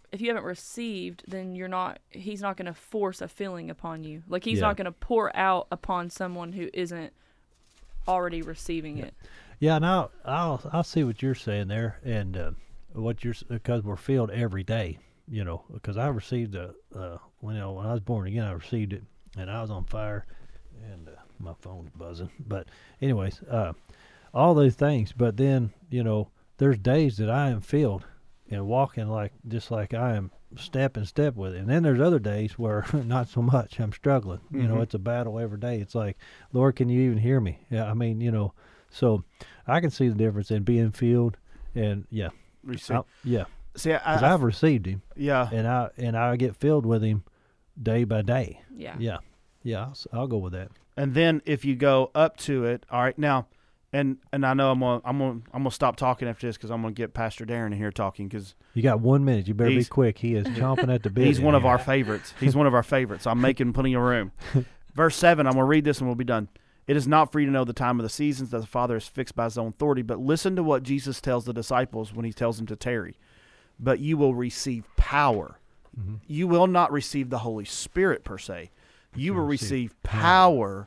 [SPEAKER 3] if you haven't received, then you're not. He's not going to force a feeling upon you. Like he's
[SPEAKER 2] Yeah.
[SPEAKER 3] not going to pour out upon someone who isn't already receiving
[SPEAKER 2] Yeah.
[SPEAKER 3] it.
[SPEAKER 2] Yeah, now I'll I'll see what you're saying there, and uh, what you're because we're filled every day, you know. Because I received a uh, when you know, when I was born again, I received it, and I was on fire, and uh, my phone's buzzing. But anyways, uh, all those things. But then you know, there's days that I am filled and walking like just like I am step and step with it, and then there's other days where not so much. I'm struggling. You know,
[SPEAKER 1] Mhm.
[SPEAKER 2] it's a battle every day. It's like, Lord, can you even hear me? Yeah, I mean, you know. So I can see the difference in being filled and yeah,
[SPEAKER 1] Receive.
[SPEAKER 2] I, yeah,
[SPEAKER 1] See, I,
[SPEAKER 2] because
[SPEAKER 1] I,
[SPEAKER 2] I've received him
[SPEAKER 1] yeah.
[SPEAKER 2] and I and I get filled with him day by day.
[SPEAKER 3] Yeah.
[SPEAKER 2] Yeah, yeah, I'll, s- I'll go with that.
[SPEAKER 1] And then if you go up to it, all right, now, and and I know I'm gonna I'm gonna I'm gonna stop talking after this because I'm gonna get Pastor Darren in here talking because
[SPEAKER 2] You got one minute. You better be
[SPEAKER 1] He's-
[SPEAKER 2] quick. He is chomping at the bit.
[SPEAKER 1] he's
[SPEAKER 2] in
[SPEAKER 1] one of
[SPEAKER 2] here.
[SPEAKER 1] our favorites. He's one of our favorites. I'm making plenty of room. Verse seven. I'm gonna read this and we'll be done. It is not for you to know the time of the seasons that the Father is fixed by his own authority, but listen to what Jesus tells the disciples when he tells them to tarry. But you will receive power.
[SPEAKER 2] Mhm.
[SPEAKER 1] You will not receive the Holy Spirit per se. You will
[SPEAKER 2] You'll receive
[SPEAKER 1] receive power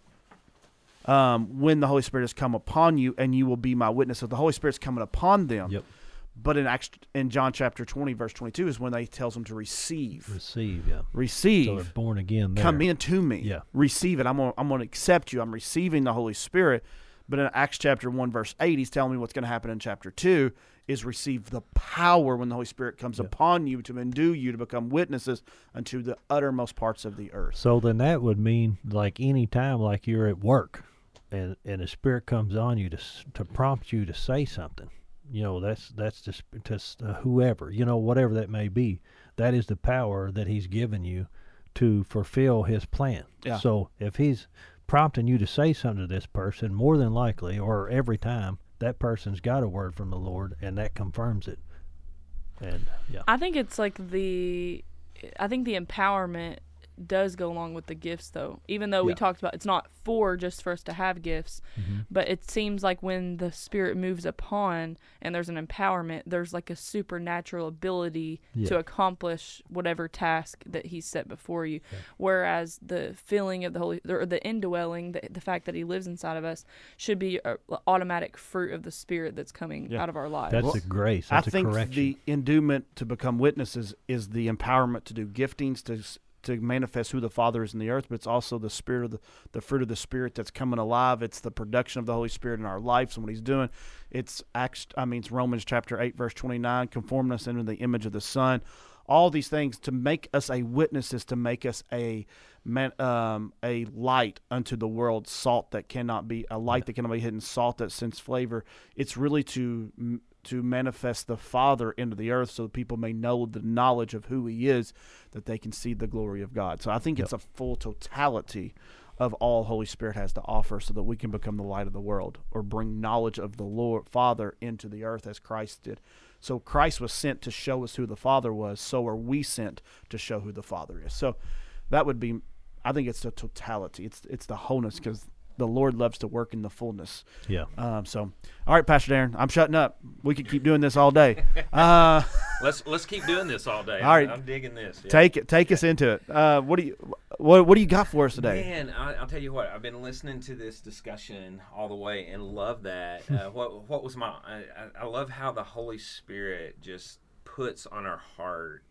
[SPEAKER 1] um, when the Holy Spirit has come upon you, and you will be my witness. So the Holy Spirit's coming upon them.
[SPEAKER 2] Yep.
[SPEAKER 1] But in Acts, in John chapter twenty, verse twenty-two, is when they tells them to receive.
[SPEAKER 2] Receive, yeah. So
[SPEAKER 1] Receive.
[SPEAKER 2] they're born again. There.
[SPEAKER 1] Come into me.
[SPEAKER 2] Yeah.
[SPEAKER 1] Receive it. I'm gonna, I'm gonna accept you. I'm receiving the Holy Spirit. But in Acts chapter one, verse eight, he's telling me what's going to happen in chapter two is receive the power when the Holy Spirit comes
[SPEAKER 2] Yeah.
[SPEAKER 1] upon you to endue you to become witnesses unto the uttermost parts of the earth.
[SPEAKER 2] So then that would mean like any time, like you're at work, and and the Spirit comes on you to s- to prompt you to say something. You know, that's that's just to s- uh, whoever, you know, whatever that may be. That is the power that He's given you to fulfill His plan.
[SPEAKER 1] Yeah.
[SPEAKER 2] So if He's prompting you to say something to this person, more than likely, or every time, that person's got a word from the Lord, and that confirms it. And yeah,
[SPEAKER 3] I think it's like the, I think the empowerment does go along with the gifts, though. Even though we
[SPEAKER 2] Yeah.
[SPEAKER 3] talked about it's not for just for us to have gifts,
[SPEAKER 2] Mhm.
[SPEAKER 3] but it seems like when the Spirit moves upon and there's an empowerment, there's like a supernatural ability
[SPEAKER 2] Yeah.
[SPEAKER 3] to accomplish whatever task that He's set before you.
[SPEAKER 2] Yeah.
[SPEAKER 3] Whereas the filling of the Holy, or the indwelling, the, the fact that He lives inside of us, should be a automatic fruit of the Spirit that's coming
[SPEAKER 1] Yeah.
[SPEAKER 3] out of our lives.
[SPEAKER 2] that's
[SPEAKER 1] Well,
[SPEAKER 2] a grace. That's
[SPEAKER 1] I think
[SPEAKER 2] a correction.
[SPEAKER 1] the endowment to become witnesses is the empowerment to do giftings to s- to manifest who the Father is in the earth, but it's also the spirit of the the fruit of the Spirit that's coming alive. It's the production of the Holy Spirit in our lives and what He's doing. It's Acts, I mean, it's Romans chapter eight, verse twenty-nine, conforming us into the image of the Son. All these things to make us a witness is to make us a man, um, a light unto the world, salt that cannot be a light that cannot be hidden, salt that sends flavor. It's really to to manifest the Father into the earth so that people may know the knowledge of who He is, that they can see the glory of God. So I think
[SPEAKER 2] Yep.
[SPEAKER 1] it's a full totality of all Holy Spirit has to offer so that we can become the light of the world or bring knowledge of the Lord Father into the earth as Christ did. So Christ was sent to show us who the Father was, so are we sent to show who the Father is. So that would be, I think it's the totality. It's it's the wholeness because the Lord loves to work in the fullness.
[SPEAKER 2] yeah.
[SPEAKER 1] Um, so, all right, Pastor Darren, I'm shutting up. We could keep doing this all day. Uh,
[SPEAKER 4] Let's let's keep doing this all day.
[SPEAKER 1] All right.
[SPEAKER 4] I'm, I'm digging this. Yeah.
[SPEAKER 1] take it, take us into it. Uh, what do you, what, what do you got for us today?
[SPEAKER 4] Man, I, I'll tell you what. I've been listening to this discussion all the way and love that. Uh, what what was my? I, I I love how the Holy Spirit just puts on our heart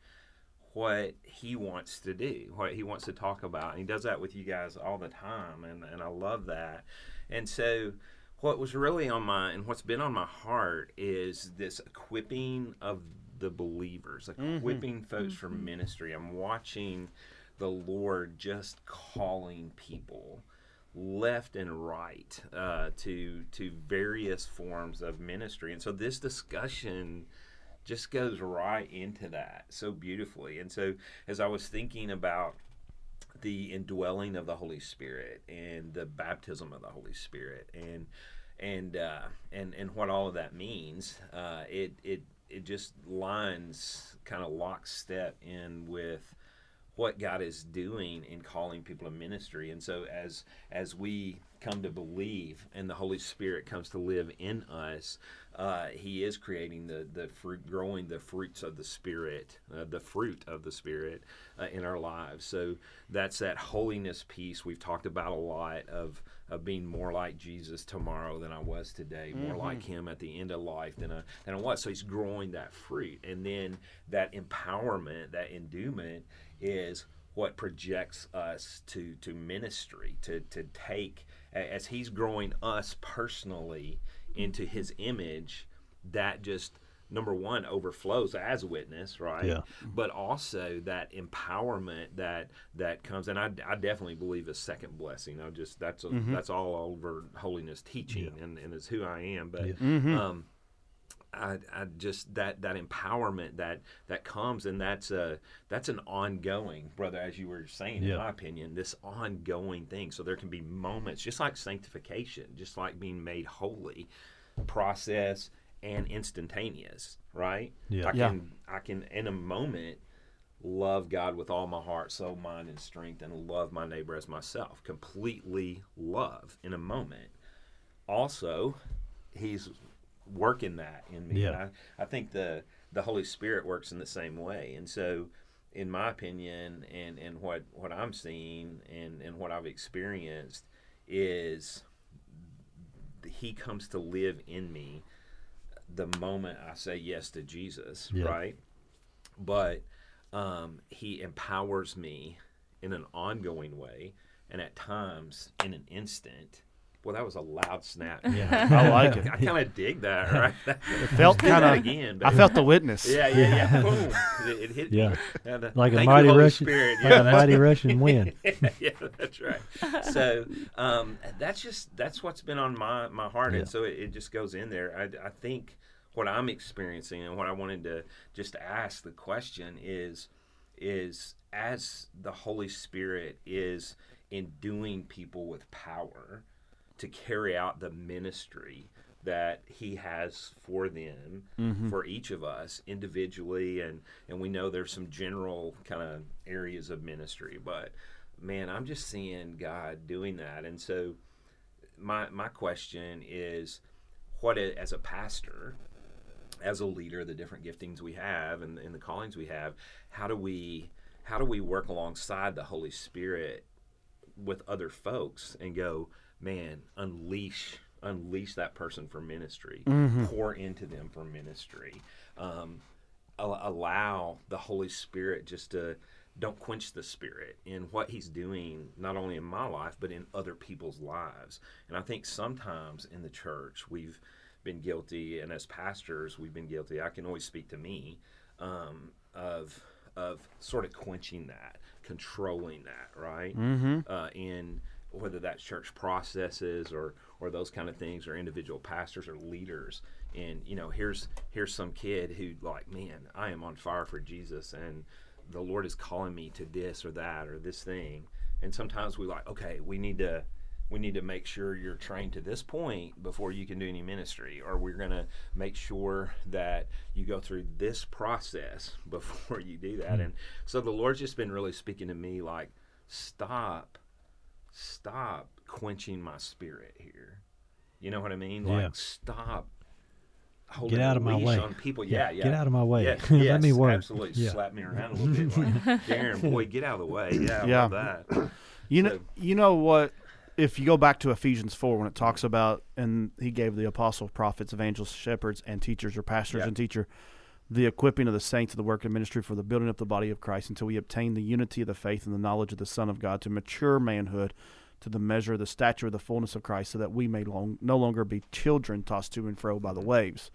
[SPEAKER 4] what He wants to do, what He wants to talk about. And He does that with you guys all the time, and and I love that. And so, what was really on my and what's been on my heart is this equipping of the believers, equipping folks for ministry. I'm watching the Lord just calling people left and right uh, to to various forms of ministry, and so this discussion just goes right into that so beautifully. And so, as I was thinking about the indwelling of the Holy Spirit and the baptism of the Holy Spirit, and and uh, and and what all of that means, uh, it it it just lines kind of lockstep in with what God is doing in calling people to ministry. And so as as we come to believe and the Holy Spirit comes to live in us, uh, He is creating the, the fruit, growing the fruits of the Spirit, uh, the fruit of the Spirit uh, in our lives. So that's that holiness piece we've talked about a lot of, of being more like Jesus tomorrow than I was today, more
[SPEAKER 1] Mm-hmm.
[SPEAKER 4] like Him at the end of life than I, than I was. So He's growing that fruit. And then that empowerment, that endowment is what projects us to, to ministry, to, to take, as He's growing us personally into His image, that just, number one, overflows as a witness, right?
[SPEAKER 2] Yeah.
[SPEAKER 4] But also that empowerment that that comes, and I, I definitely believe a second blessing. I just that's a,
[SPEAKER 1] Mm-hmm.
[SPEAKER 4] that's all over holiness teaching, and, and it's who I am. But
[SPEAKER 2] Yeah.
[SPEAKER 1] Mm-hmm.
[SPEAKER 4] um, I, I just that that empowerment that that comes, and that's a that's an ongoing, brother, as you were saying,
[SPEAKER 2] Yeah.
[SPEAKER 4] in my opinion, this ongoing thing. So there can be moments, just like sanctification, just like being made holy, process and instantaneous, right?
[SPEAKER 2] Yeah.
[SPEAKER 4] I
[SPEAKER 1] Yeah.
[SPEAKER 4] can I can in a moment love God with all my heart, soul, mind, and strength, and love my neighbor as myself. Completely love in a moment. Also, He's working that in me.
[SPEAKER 2] Yeah.
[SPEAKER 4] And I, I think the the Holy Spirit works in the same way. And so, in my opinion, and, and what, what I'm seeing and, and what I've experienced is He comes to live in me the moment I say yes to Jesus,
[SPEAKER 2] Yeah.
[SPEAKER 4] right? But um, He empowers me in an ongoing way, and at times in an instant. Well, that was a loud snap.
[SPEAKER 2] Yeah.
[SPEAKER 1] I like it.
[SPEAKER 4] I kind of dig that, right?
[SPEAKER 1] It felt
[SPEAKER 4] Do that
[SPEAKER 1] kind of.
[SPEAKER 4] again.
[SPEAKER 1] I
[SPEAKER 4] baby.
[SPEAKER 1] felt the witness.
[SPEAKER 4] Yeah, yeah, yeah. Boom! It, it hit
[SPEAKER 2] Yeah.
[SPEAKER 4] me. And, uh,
[SPEAKER 2] Like a
[SPEAKER 4] thank
[SPEAKER 2] mighty
[SPEAKER 4] you, Holy
[SPEAKER 2] Russian,
[SPEAKER 4] Spirit.
[SPEAKER 2] like
[SPEAKER 4] Yeah,
[SPEAKER 2] a
[SPEAKER 4] that's-
[SPEAKER 2] mighty Russian wind.
[SPEAKER 4] yeah, that's right. So um, that's just that's what's been on my, my heart,
[SPEAKER 2] Yeah.
[SPEAKER 4] and so it, it just goes in there. I, I think what I'm experiencing and what I wanted to just ask the question is is as the Holy Spirit is enduing people with power to carry out the ministry that He has for them,
[SPEAKER 1] Mm-hmm.
[SPEAKER 4] for each of us individually, and and we know there's some general kind of areas of ministry, but man, I'm just seeing God doing that. And so my my question is, what i- as a pastor, as a leader, the different giftings we have and, and the callings we have, how do we how do we work alongside the Holy Spirit with other folks and go, man, unleash unleash that person for ministry,
[SPEAKER 1] Mm-hmm.
[SPEAKER 4] pour into them for ministry, um, al- allow the Holy Spirit just to don't quench the Spirit in what He's doing, not only in my life but in other people's lives. And I think sometimes in the church we've been guilty, and as pastors we've been guilty. I can always speak to me um, of of sort of quenching that, controlling that, right?
[SPEAKER 1] Mm-hmm.
[SPEAKER 4] Uh, in whether that's church processes or or those kind of things, or individual pastors or leaders. And you know, here's here's some kid who like, man, I am on fire for Jesus, and the Lord is calling me to this or that or this thing. And sometimes we like, okay, we need to we need to make sure you're trained to this point before you can do any ministry, or we're going to make sure that you go through this process before you do that.
[SPEAKER 2] Mm-hmm.
[SPEAKER 4] And so the Lord's just been really speaking to me like, stop stop quenching my spirit here. You know what I mean? Like,
[SPEAKER 2] Yeah.
[SPEAKER 4] stop holding
[SPEAKER 2] Get out
[SPEAKER 4] a
[SPEAKER 2] of my
[SPEAKER 4] leash
[SPEAKER 2] way.
[SPEAKER 4] on people. Yeah, yeah.
[SPEAKER 2] Get out of my way.
[SPEAKER 4] Yeah,
[SPEAKER 2] Let
[SPEAKER 4] yes,
[SPEAKER 2] me work.
[SPEAKER 4] absolutely.
[SPEAKER 2] Yeah.
[SPEAKER 4] Slap me around a little bit. Like, Darren, boy, get out of the way. Yeah, I
[SPEAKER 1] Yeah.
[SPEAKER 4] love that.
[SPEAKER 1] You know,
[SPEAKER 4] So-
[SPEAKER 1] you know what? If you go back to Ephesians four, when it talks about, and He gave the apostles, prophets, evangelists, shepherds, and teachers, or pastors
[SPEAKER 4] Yeah.
[SPEAKER 1] and teacher, the equipping of the saints of the work of ministry for the building up the body of Christ until we obtain the unity of the faith and the knowledge of the Son of God, to mature manhood, to the measure of the stature of the fullness of Christ, so that we may long, no longer be children tossed to and fro by the waves.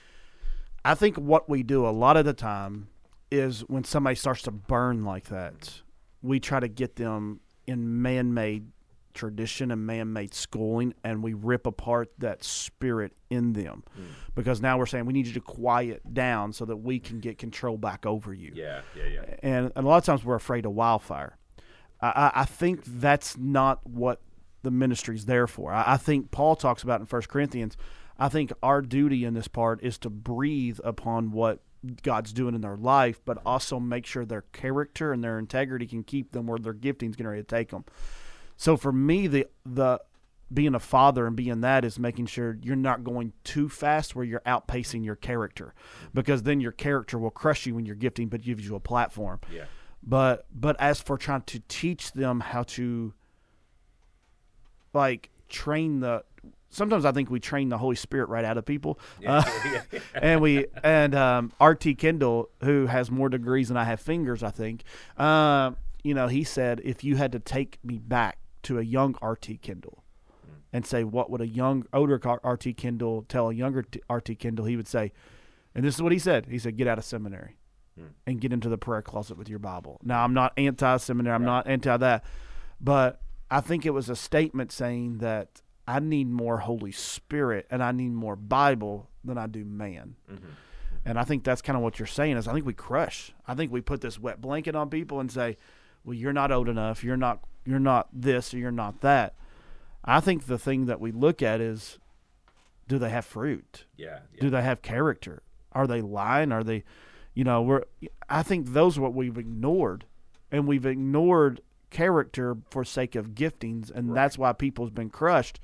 [SPEAKER 1] I think what we do a lot of the time is when somebody starts to burn like that, we try to get them in man-made tradition and man-made schooling, and we rip apart that spirit in them,
[SPEAKER 4] Mm.
[SPEAKER 1] because now we're saying we need you to quiet down so that we can get control back over you.
[SPEAKER 4] Yeah, yeah, yeah.
[SPEAKER 1] And, and a lot of times we're afraid of wildfire. I, I, I think that's not what the ministry's there for. I, I think Paul talks about in First Corinthians, I think our duty in this part is to breathe upon what God's doing in their life, but also make sure their character and their integrity can keep them where their gifting's getting ready to take them. So for me, the the being a father and being that is making sure you're not going too fast where you're outpacing your character, because then your character will crush you when you're gifting, but gives you a platform.
[SPEAKER 4] Yeah.
[SPEAKER 1] But but as for trying to teach them how to, like, train the, sometimes I think we train the Holy Spirit right out of people.
[SPEAKER 4] Yeah.
[SPEAKER 1] Uh, and we and um, R T Kendall, who has more degrees than I have fingers, I think. Uh, you know, he said, if you had to take me back to a young R T Kendall and say, what would a young, older R T Kendall tell a younger R T Kendall, he would say, and this is what he said. He said, get out of seminary hmm. and get into the prayer closet with your Bible. Now, I'm not anti-seminary. I'm right. not anti that. But I think it was a statement saying that I need more Holy Spirit and I need more Bible than I do man. Mm-hmm. And I think that's kind of what you're saying is I think we crush. I think we put this wet blanket on people and say, well, you're not old enough. You're not, you're not this or you're not that. I think the thing that we look at is, do they have fruit?
[SPEAKER 4] Yeah, yeah.
[SPEAKER 1] Do they have character? Are they lying? Are they, you know, we're, I think those are what we've ignored. And we've ignored character for sake of giftings. And right. that's why people's been crushed.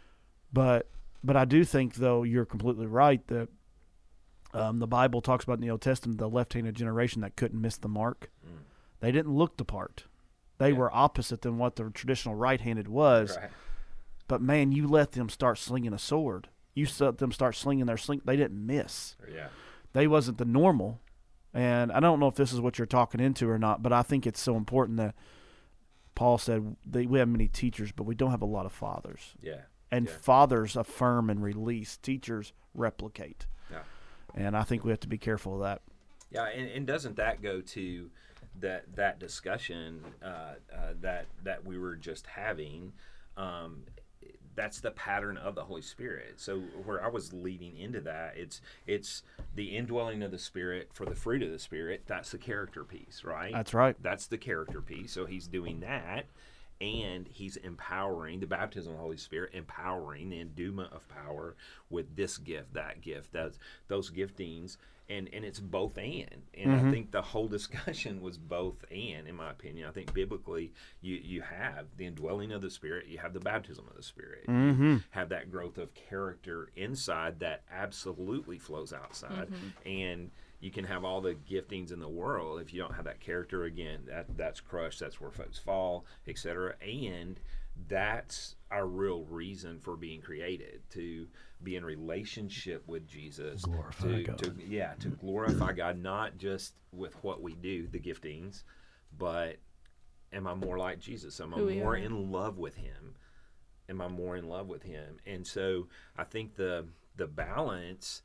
[SPEAKER 1] But, but I do think, though, you're completely right that um, the Bible talks about in the Old Testament, the left-handed generation that couldn't miss the mark. Mm. They didn't look the part. They yeah. were opposite than what the traditional right-handed was. Right. But, man, you let them start slinging a sword. You let them start slinging their sling. They didn't miss.
[SPEAKER 4] Yeah.
[SPEAKER 1] They wasn't the normal. And I don't know if this is what you're talking into or not, but I think it's so important that Paul said that we have many teachers, but we don't have a lot of fathers.
[SPEAKER 4] Yeah.
[SPEAKER 1] And
[SPEAKER 4] yeah.
[SPEAKER 1] fathers affirm and release. Teachers replicate.
[SPEAKER 4] Yeah.
[SPEAKER 1] And I think we have to be careful of that.
[SPEAKER 4] Yeah, and, and doesn't that go to that that discussion uh, uh, that that we were just having? Um, that's the pattern of the Holy Spirit. So where I was leading into that, it's it's the indwelling of the Spirit for the fruit of the Spirit. That's the character piece, right?
[SPEAKER 1] That's right.
[SPEAKER 4] That's the character piece. So he's doing that, and he's empowering the baptism of the Holy Spirit, empowering the endowment of power with this gift, that gift, those those giftings. And and it's both and. And mm-hmm. I think the whole discussion was both and, in my opinion. I think biblically you, you have the indwelling of the Spirit, you have the baptism of the Spirit.
[SPEAKER 1] Mm-hmm.
[SPEAKER 4] You have that growth of character inside that absolutely flows outside. Mm-hmm. And you can have all the giftings in the world. If you don't have that character, again, that that's crushed. That's where folks fall, et cetera. And that's our real reason for being created, to be in relationship with Jesus,
[SPEAKER 2] glorify
[SPEAKER 4] to,
[SPEAKER 2] God.
[SPEAKER 4] to yeah, to glorify God, not just with what we do, the giftings, but am I more like Jesus? Am I more in love with Him? Am I more in love with Him? And so I think the the balance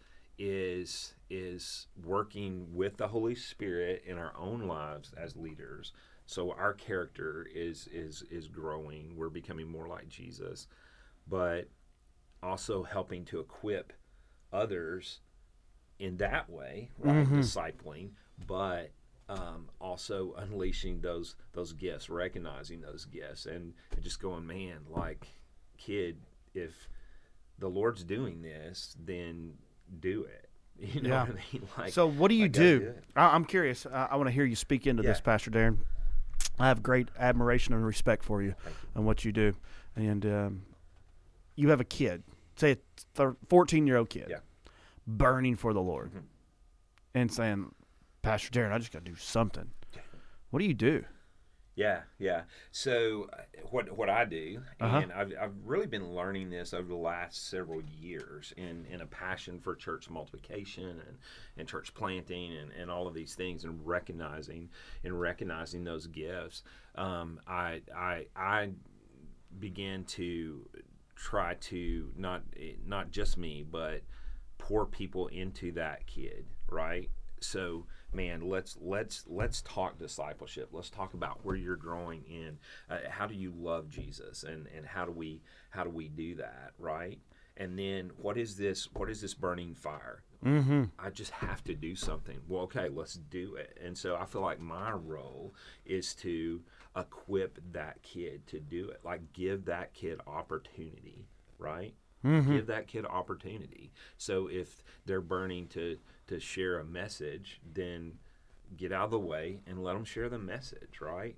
[SPEAKER 4] is is working with the Holy Spirit in our own lives as leaders. So our character is is is growing. We're becoming more like Jesus, but also helping to equip others in that way, right? Mm-hmm. Discipling, but um, also unleashing those those gifts, recognizing those gifts, and, and just going, man, like, kid, if the Lord's doing this, then do it. You know
[SPEAKER 1] yeah.
[SPEAKER 4] what I mean? Like,
[SPEAKER 1] so what do you do? do I, I'm curious. I, I want to hear you speak into
[SPEAKER 4] yeah.
[SPEAKER 1] this, Pastor Darren. I have great admiration and respect for you, you. and what you do. And um, you have a kid, say a fourteen-year-old kid,
[SPEAKER 4] yeah.
[SPEAKER 1] burning for the Lord,
[SPEAKER 4] mm-hmm.
[SPEAKER 1] and saying, Pastor Darren, I just got to do something. What do you do?
[SPEAKER 4] Yeah, yeah. So uh, what what I do,
[SPEAKER 1] uh-huh.
[SPEAKER 4] and I've I've really been learning this over the last several years in, in a passion for church multiplication and, and church planting and, and all of these things, and recognizing and recognizing those gifts. Um, I I I began to try to not not just me, but pour people into that kid, right? So, man, let's let's let's talk discipleship. Let's talk about where you're growing in. Uh, how do you love Jesus, and, and how do we how do we do that, right? And then what is this what is this burning fire?
[SPEAKER 1] Mm-hmm.
[SPEAKER 4] I just have to do something. Well, okay, let's do it. And so I feel like my role is to equip that kid to do it. Like, give that kid opportunity, right? Mm-hmm. Give that kid opportunity. So if they're burning to to share a message, then get out of the way and let them share the message, right?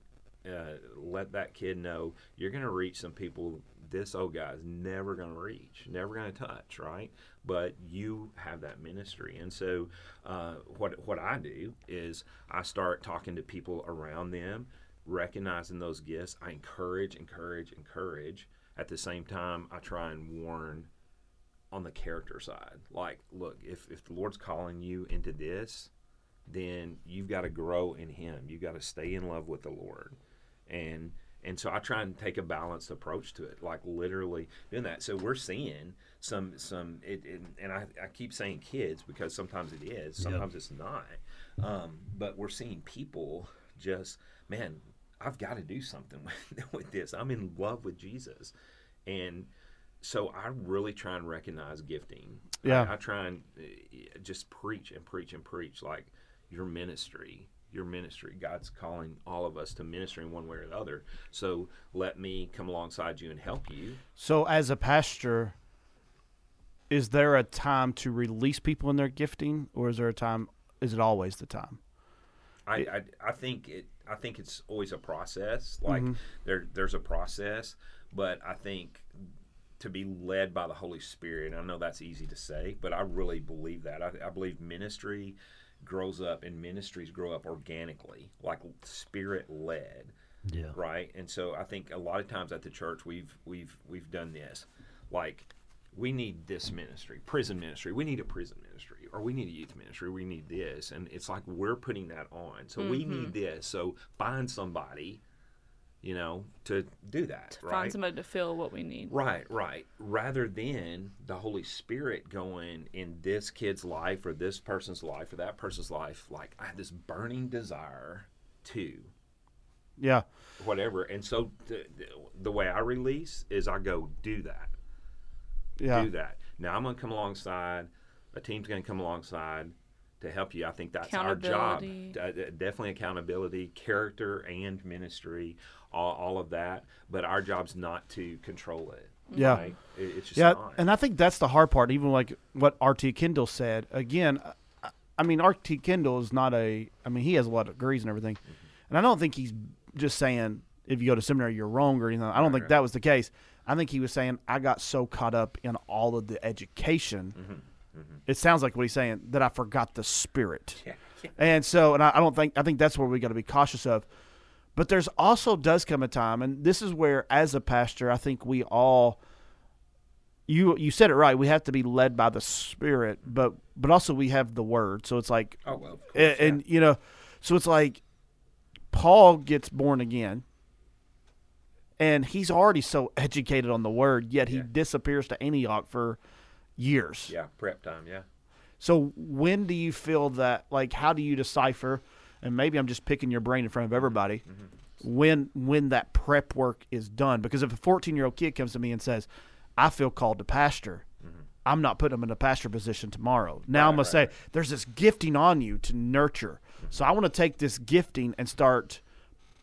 [SPEAKER 4] uh, let that kid know you're going to reach some people this old guy is never going to reach, never going to touch, right? But you have that ministry. And so uh, what what I do is I start talking to people around them, recognizing those gifts. I encourage, encourage, encourage. At the same time, I try and warn on the character side. Like, look, if, if the Lord's calling you into this, then you've got to grow in Him. You've got to stay in love with the Lord. And and so I try and take a balanced approach to it, like literally doing that. So we're seeing some, some it, it, and I, I keep saying kids because sometimes it is, sometimes yep. it's not. Um, but we're seeing people just, man, I've got to do something with, with this. I'm in love with Jesus. And so I really try and recognize gifting.
[SPEAKER 1] Yeah.
[SPEAKER 4] I, I try and uh, just preach and preach and preach, like your ministry, your ministry. God's calling all of us to ministry in one way or the other. So let me come alongside you and help you.
[SPEAKER 1] So as a pastor, is there a time to release people in their gifting, or is there a time, is it always the time?
[SPEAKER 4] I, I, I think it. I think it's always a process. Like mm-hmm. there, there's a process, but I think to be led by the Holy Spirit. I know that's easy to say, but I really believe that. I, I believe ministry grows up and ministries grow up organically, like Spirit led.
[SPEAKER 2] Yeah.
[SPEAKER 4] Right. And so I think a lot of times at the church we've we've we've done this, like. We need this ministry, prison ministry. We need a prison ministry, or we need a youth ministry. We need this, and it's like we're putting that on. So mm-hmm. we need this. So find somebody, you know, to do that.
[SPEAKER 3] To
[SPEAKER 4] right?
[SPEAKER 3] Find somebody to fill what we need.
[SPEAKER 4] Right, right. Rather than the Holy Spirit going in this kid's life or this person's life or that person's life, like I have this burning desire to.
[SPEAKER 1] Yeah.
[SPEAKER 4] Whatever. And so the, the way I release is I go do that.
[SPEAKER 1] Yeah.
[SPEAKER 4] Do that. Now I'm going to come alongside. A team's going to come alongside to help you. I think that's our job. Uh, definitely accountability, character, and ministry, all, all of that. But our job's not to control it.
[SPEAKER 1] Yeah.
[SPEAKER 4] Right? It, it's just
[SPEAKER 1] yeah,
[SPEAKER 4] not.
[SPEAKER 1] And I think that's the hard part. Even like what R T Kendall said. Again, I, I mean, R T Kendall is not a. I mean, he has a lot of degrees and everything, mm-hmm. and I don't think he's just saying if you go to seminary you're wrong or anything. I don't right, think right. that was the case. I think he was saying, I got so caught up in all of the education, mm-hmm, mm-hmm. it sounds like what he's saying, that I forgot the Spirit. Yeah, yeah. And so, and I, I don't think, I think that's where we got to be cautious of. But there's also does come a time, and this is where, as a pastor, I think we all, you you said it right, we have to be led by the Spirit, but but also we have the Word. So it's like,
[SPEAKER 4] oh, well, of course,
[SPEAKER 1] and,
[SPEAKER 4] yeah.
[SPEAKER 1] and you know, so it's like Paul gets born again. And he's already so educated on the Word, yet he yeah. disappears to Antioch for years.
[SPEAKER 4] Yeah, prep time, yeah.
[SPEAKER 1] So when do you feel that, like, how do you decipher, and maybe I'm just picking your brain in front of everybody, mm-hmm. when when that prep work is done? Because if a fourteen-year-old kid comes to me and says, I feel called to pastor, mm-hmm. I'm not putting him in a pastor position tomorrow. Now right, I'm going right, to say, right. there's this gifting on you to nurture. Mm-hmm. So I want to take this gifting and start –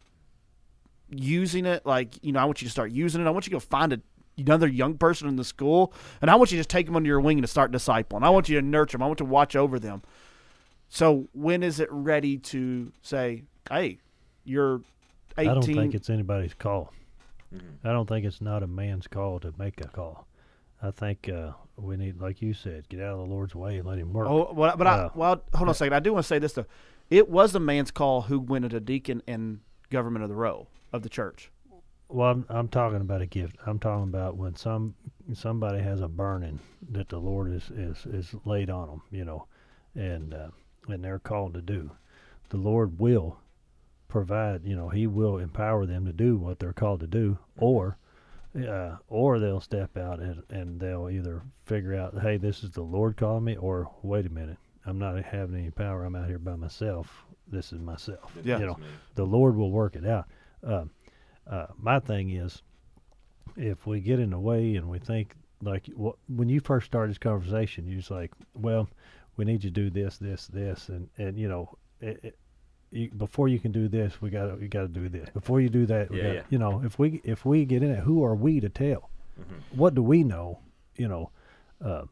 [SPEAKER 1] using it, like, you know, I want you to start using it. I want you to go find a, another young person in the school, and I want you to just take them under your wing and to start discipling. I want you to nurture them. I want to watch over them. So when is it ready to say, hey, you're eighteen?
[SPEAKER 2] I don't think it's anybody's call.
[SPEAKER 4] Mm-hmm.
[SPEAKER 2] I don't think it's not a man's call to make a call. I think uh, we need, like you said, get out of the Lord's way and let him work.
[SPEAKER 1] Oh, well, but uh, I, well, hold on a second. I do want to say this, though. It was a man's call who went at a deacon in government of the row of the church.
[SPEAKER 2] Well, I'm, I'm talking about a gift. I'm talking about when some somebody has a burning that the Lord is, is, is laid on them, you know, and uh, and they're called to do. The Lord will provide, you know, He will empower them to do what they're called to do, or uh, or they'll step out and, and they'll either figure out, hey, this is the Lord calling me, or wait a minute, I'm not having any power. I'm out here by myself. This is myself.
[SPEAKER 1] Yeah.
[SPEAKER 2] You know, the Lord will work it out. Uh, uh, my thing is, if we get in the way and we think, like, wh- when you first start this conversation, you're just like, well, we need you to do this, this, this, and, and you know, it, it, you, before you can do this, we got we got to do this. Before you do that, we
[SPEAKER 4] yeah,
[SPEAKER 2] gotta,
[SPEAKER 4] yeah.
[SPEAKER 2] you know, if we if we get in it, who are we to tell?
[SPEAKER 4] Mm-hmm.
[SPEAKER 2] What do we know? You know, uh,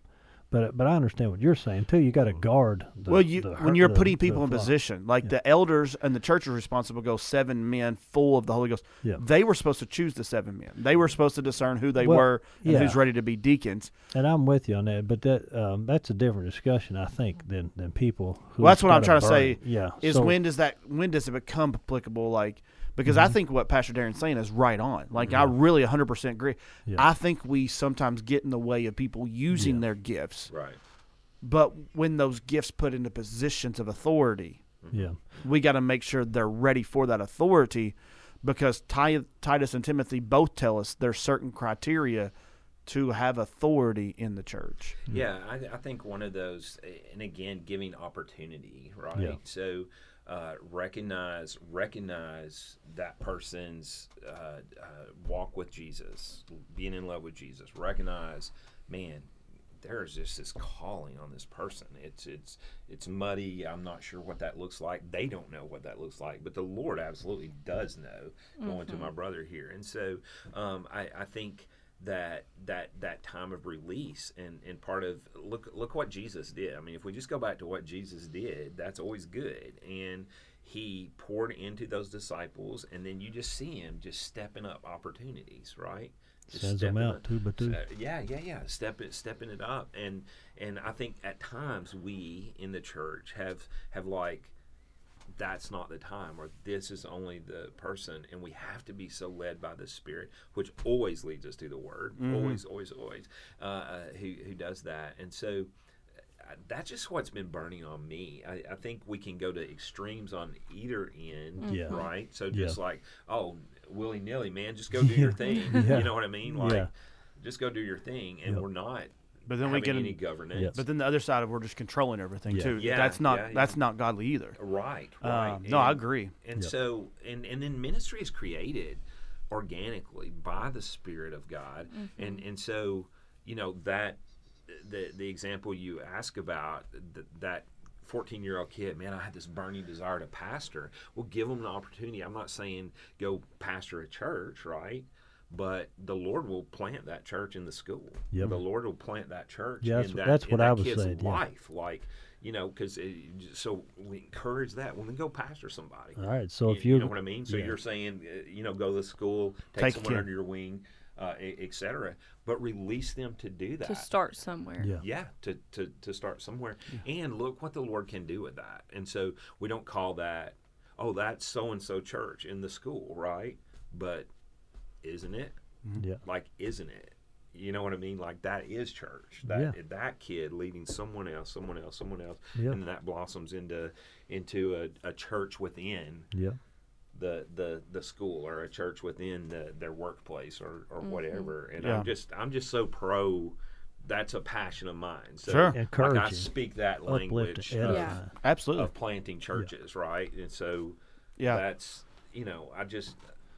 [SPEAKER 2] But but I understand what you're saying too. You got to guard. The,
[SPEAKER 1] well, you
[SPEAKER 2] the,
[SPEAKER 1] when you're
[SPEAKER 2] the-
[SPEAKER 1] putting
[SPEAKER 2] the
[SPEAKER 1] people in
[SPEAKER 2] flock.
[SPEAKER 1] position, like
[SPEAKER 2] Yeah.
[SPEAKER 1] the elders and the church are responsible. Go seven men full of the Holy Ghost.
[SPEAKER 2] Yeah.
[SPEAKER 1] They were supposed to choose the seven men. They were supposed to discern who they
[SPEAKER 2] Well,
[SPEAKER 1] were and
[SPEAKER 2] yeah.
[SPEAKER 1] who's ready to be deacons.
[SPEAKER 2] And I'm with you on that. But that um, that's a different discussion, I think, than than people. Who
[SPEAKER 1] Well, that's what I'm trying to say.
[SPEAKER 2] Yeah.
[SPEAKER 1] Is
[SPEAKER 2] so,
[SPEAKER 1] when does that when does it become applicable? Like because I think what Pastor Darren's saying is right on. Like I really one hundred percent agree.
[SPEAKER 2] Yeah.
[SPEAKER 1] I think we sometimes get in the way of people using
[SPEAKER 2] Yeah.
[SPEAKER 1] their gifts.
[SPEAKER 4] Right.
[SPEAKER 1] But when those gifts put into positions of authority,
[SPEAKER 2] Yeah.
[SPEAKER 1] we got to make sure they're ready for that authority, because Ti- Titus and Timothy both tell us there's certain criteria to have authority in the church.
[SPEAKER 4] Yeah, I, I think one of those, and again, giving opportunity, right?
[SPEAKER 2] Yeah.
[SPEAKER 4] So uh, recognize recognize that person's uh, uh, walk with Jesus, being in love with Jesus. Recognize, man, there's just this calling on this person. It's it's it's muddy. I'm not sure what that looks like. They don't know what that looks like, but the Lord absolutely does know. Going to my brother here, and so um, I, I think that that that time of release and and part of look look what Jesus did. I mean, if we just go back to what Jesus did, that's always good. And he poured into those disciples, and then you just see him just stepping up opportunities, right? Just
[SPEAKER 2] Sends them
[SPEAKER 4] stepping
[SPEAKER 2] out
[SPEAKER 4] up.
[SPEAKER 2] two by two.
[SPEAKER 4] Uh, yeah, yeah, yeah. Step it, stepping it up, and and I think at times we in the church have have like, that's not the time, or this is only the person, and we have to be so led by the Spirit, which always leads us to the Word. Always, always, always. Uh, uh, who who does that? And so uh, that's just what's been burning on me. I, I think we can go to extremes on either end,
[SPEAKER 2] Yeah.
[SPEAKER 4] right? So
[SPEAKER 2] Yeah.
[SPEAKER 4] just like, oh, willy nilly, man, just go do your thing.
[SPEAKER 2] Yeah.
[SPEAKER 4] You know what I mean? Like,
[SPEAKER 2] Yeah.
[SPEAKER 4] just go do your thing, and
[SPEAKER 2] Yep.
[SPEAKER 4] we're not
[SPEAKER 1] But then we
[SPEAKER 4] having
[SPEAKER 1] get in-
[SPEAKER 4] any governance.
[SPEAKER 2] Yep.
[SPEAKER 1] But then the other side of we're just controlling everything
[SPEAKER 2] Yeah.
[SPEAKER 1] too.
[SPEAKER 4] Yeah,
[SPEAKER 1] that's not
[SPEAKER 4] yeah, yeah.
[SPEAKER 1] that's not godly either.
[SPEAKER 4] Right, right.
[SPEAKER 1] Um, no, I
[SPEAKER 4] And-
[SPEAKER 1] agree.
[SPEAKER 4] And
[SPEAKER 2] Yep.
[SPEAKER 4] so, and and then ministry is created organically by the Spirit of God, and and so, you know, that the the example you ask about th- that fourteen year old kid, man, I had this burning desire to pastor. Well, give them an opportunity. I'm not saying go pastor a church, right? But the Lord will plant that church in the school.
[SPEAKER 2] Yep.
[SPEAKER 4] The Lord will plant that church
[SPEAKER 2] Yeah, that's-
[SPEAKER 4] in that,
[SPEAKER 2] that's
[SPEAKER 4] in
[SPEAKER 2] what
[SPEAKER 4] that
[SPEAKER 2] I was
[SPEAKER 4] kid's
[SPEAKER 2] saying, yeah.
[SPEAKER 4] life. Like, you know, because so we encourage that. Well, then go pastor somebody.
[SPEAKER 2] All right. So
[SPEAKER 4] you,
[SPEAKER 2] if you,
[SPEAKER 4] you know what I mean. So
[SPEAKER 2] yeah.
[SPEAKER 4] you're saying, uh, you know, go to school, take,
[SPEAKER 1] Take
[SPEAKER 4] someone
[SPEAKER 1] care.
[SPEAKER 4] under your wing, uh, et cetera. But release them to do that.
[SPEAKER 3] To start somewhere.
[SPEAKER 2] Yeah.
[SPEAKER 4] Yeah, to, to, to start somewhere. And look what the Lord can do with that. And so we don't call that, oh, that's so-and-so church in the school, right? But isn't it?
[SPEAKER 2] Yeah.
[SPEAKER 4] Like, isn't it? You know what I mean? Like, that is church. That
[SPEAKER 2] Yeah.
[SPEAKER 4] that kid leading someone else, someone else, someone else.
[SPEAKER 2] Yep.
[SPEAKER 4] And that blossoms into into a, a church within
[SPEAKER 2] Yeah.
[SPEAKER 4] the, the, the school, or a church within the, their workplace, or, or whatever. And
[SPEAKER 1] Yeah.
[SPEAKER 4] I'm just I'm just so pro. That's a passion of mine. So
[SPEAKER 1] Sure.
[SPEAKER 4] like I
[SPEAKER 2] Encouraging.
[SPEAKER 4] speak that
[SPEAKER 2] Uplift,
[SPEAKER 4] language
[SPEAKER 2] edify.
[SPEAKER 4] of,
[SPEAKER 3] Yeah.
[SPEAKER 1] Absolutely.
[SPEAKER 4] of planting churches, right? And so
[SPEAKER 1] Yeah.
[SPEAKER 4] that's, you know, I just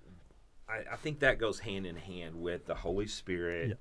[SPEAKER 4] I, I think that goes hand in hand with the Holy Spirit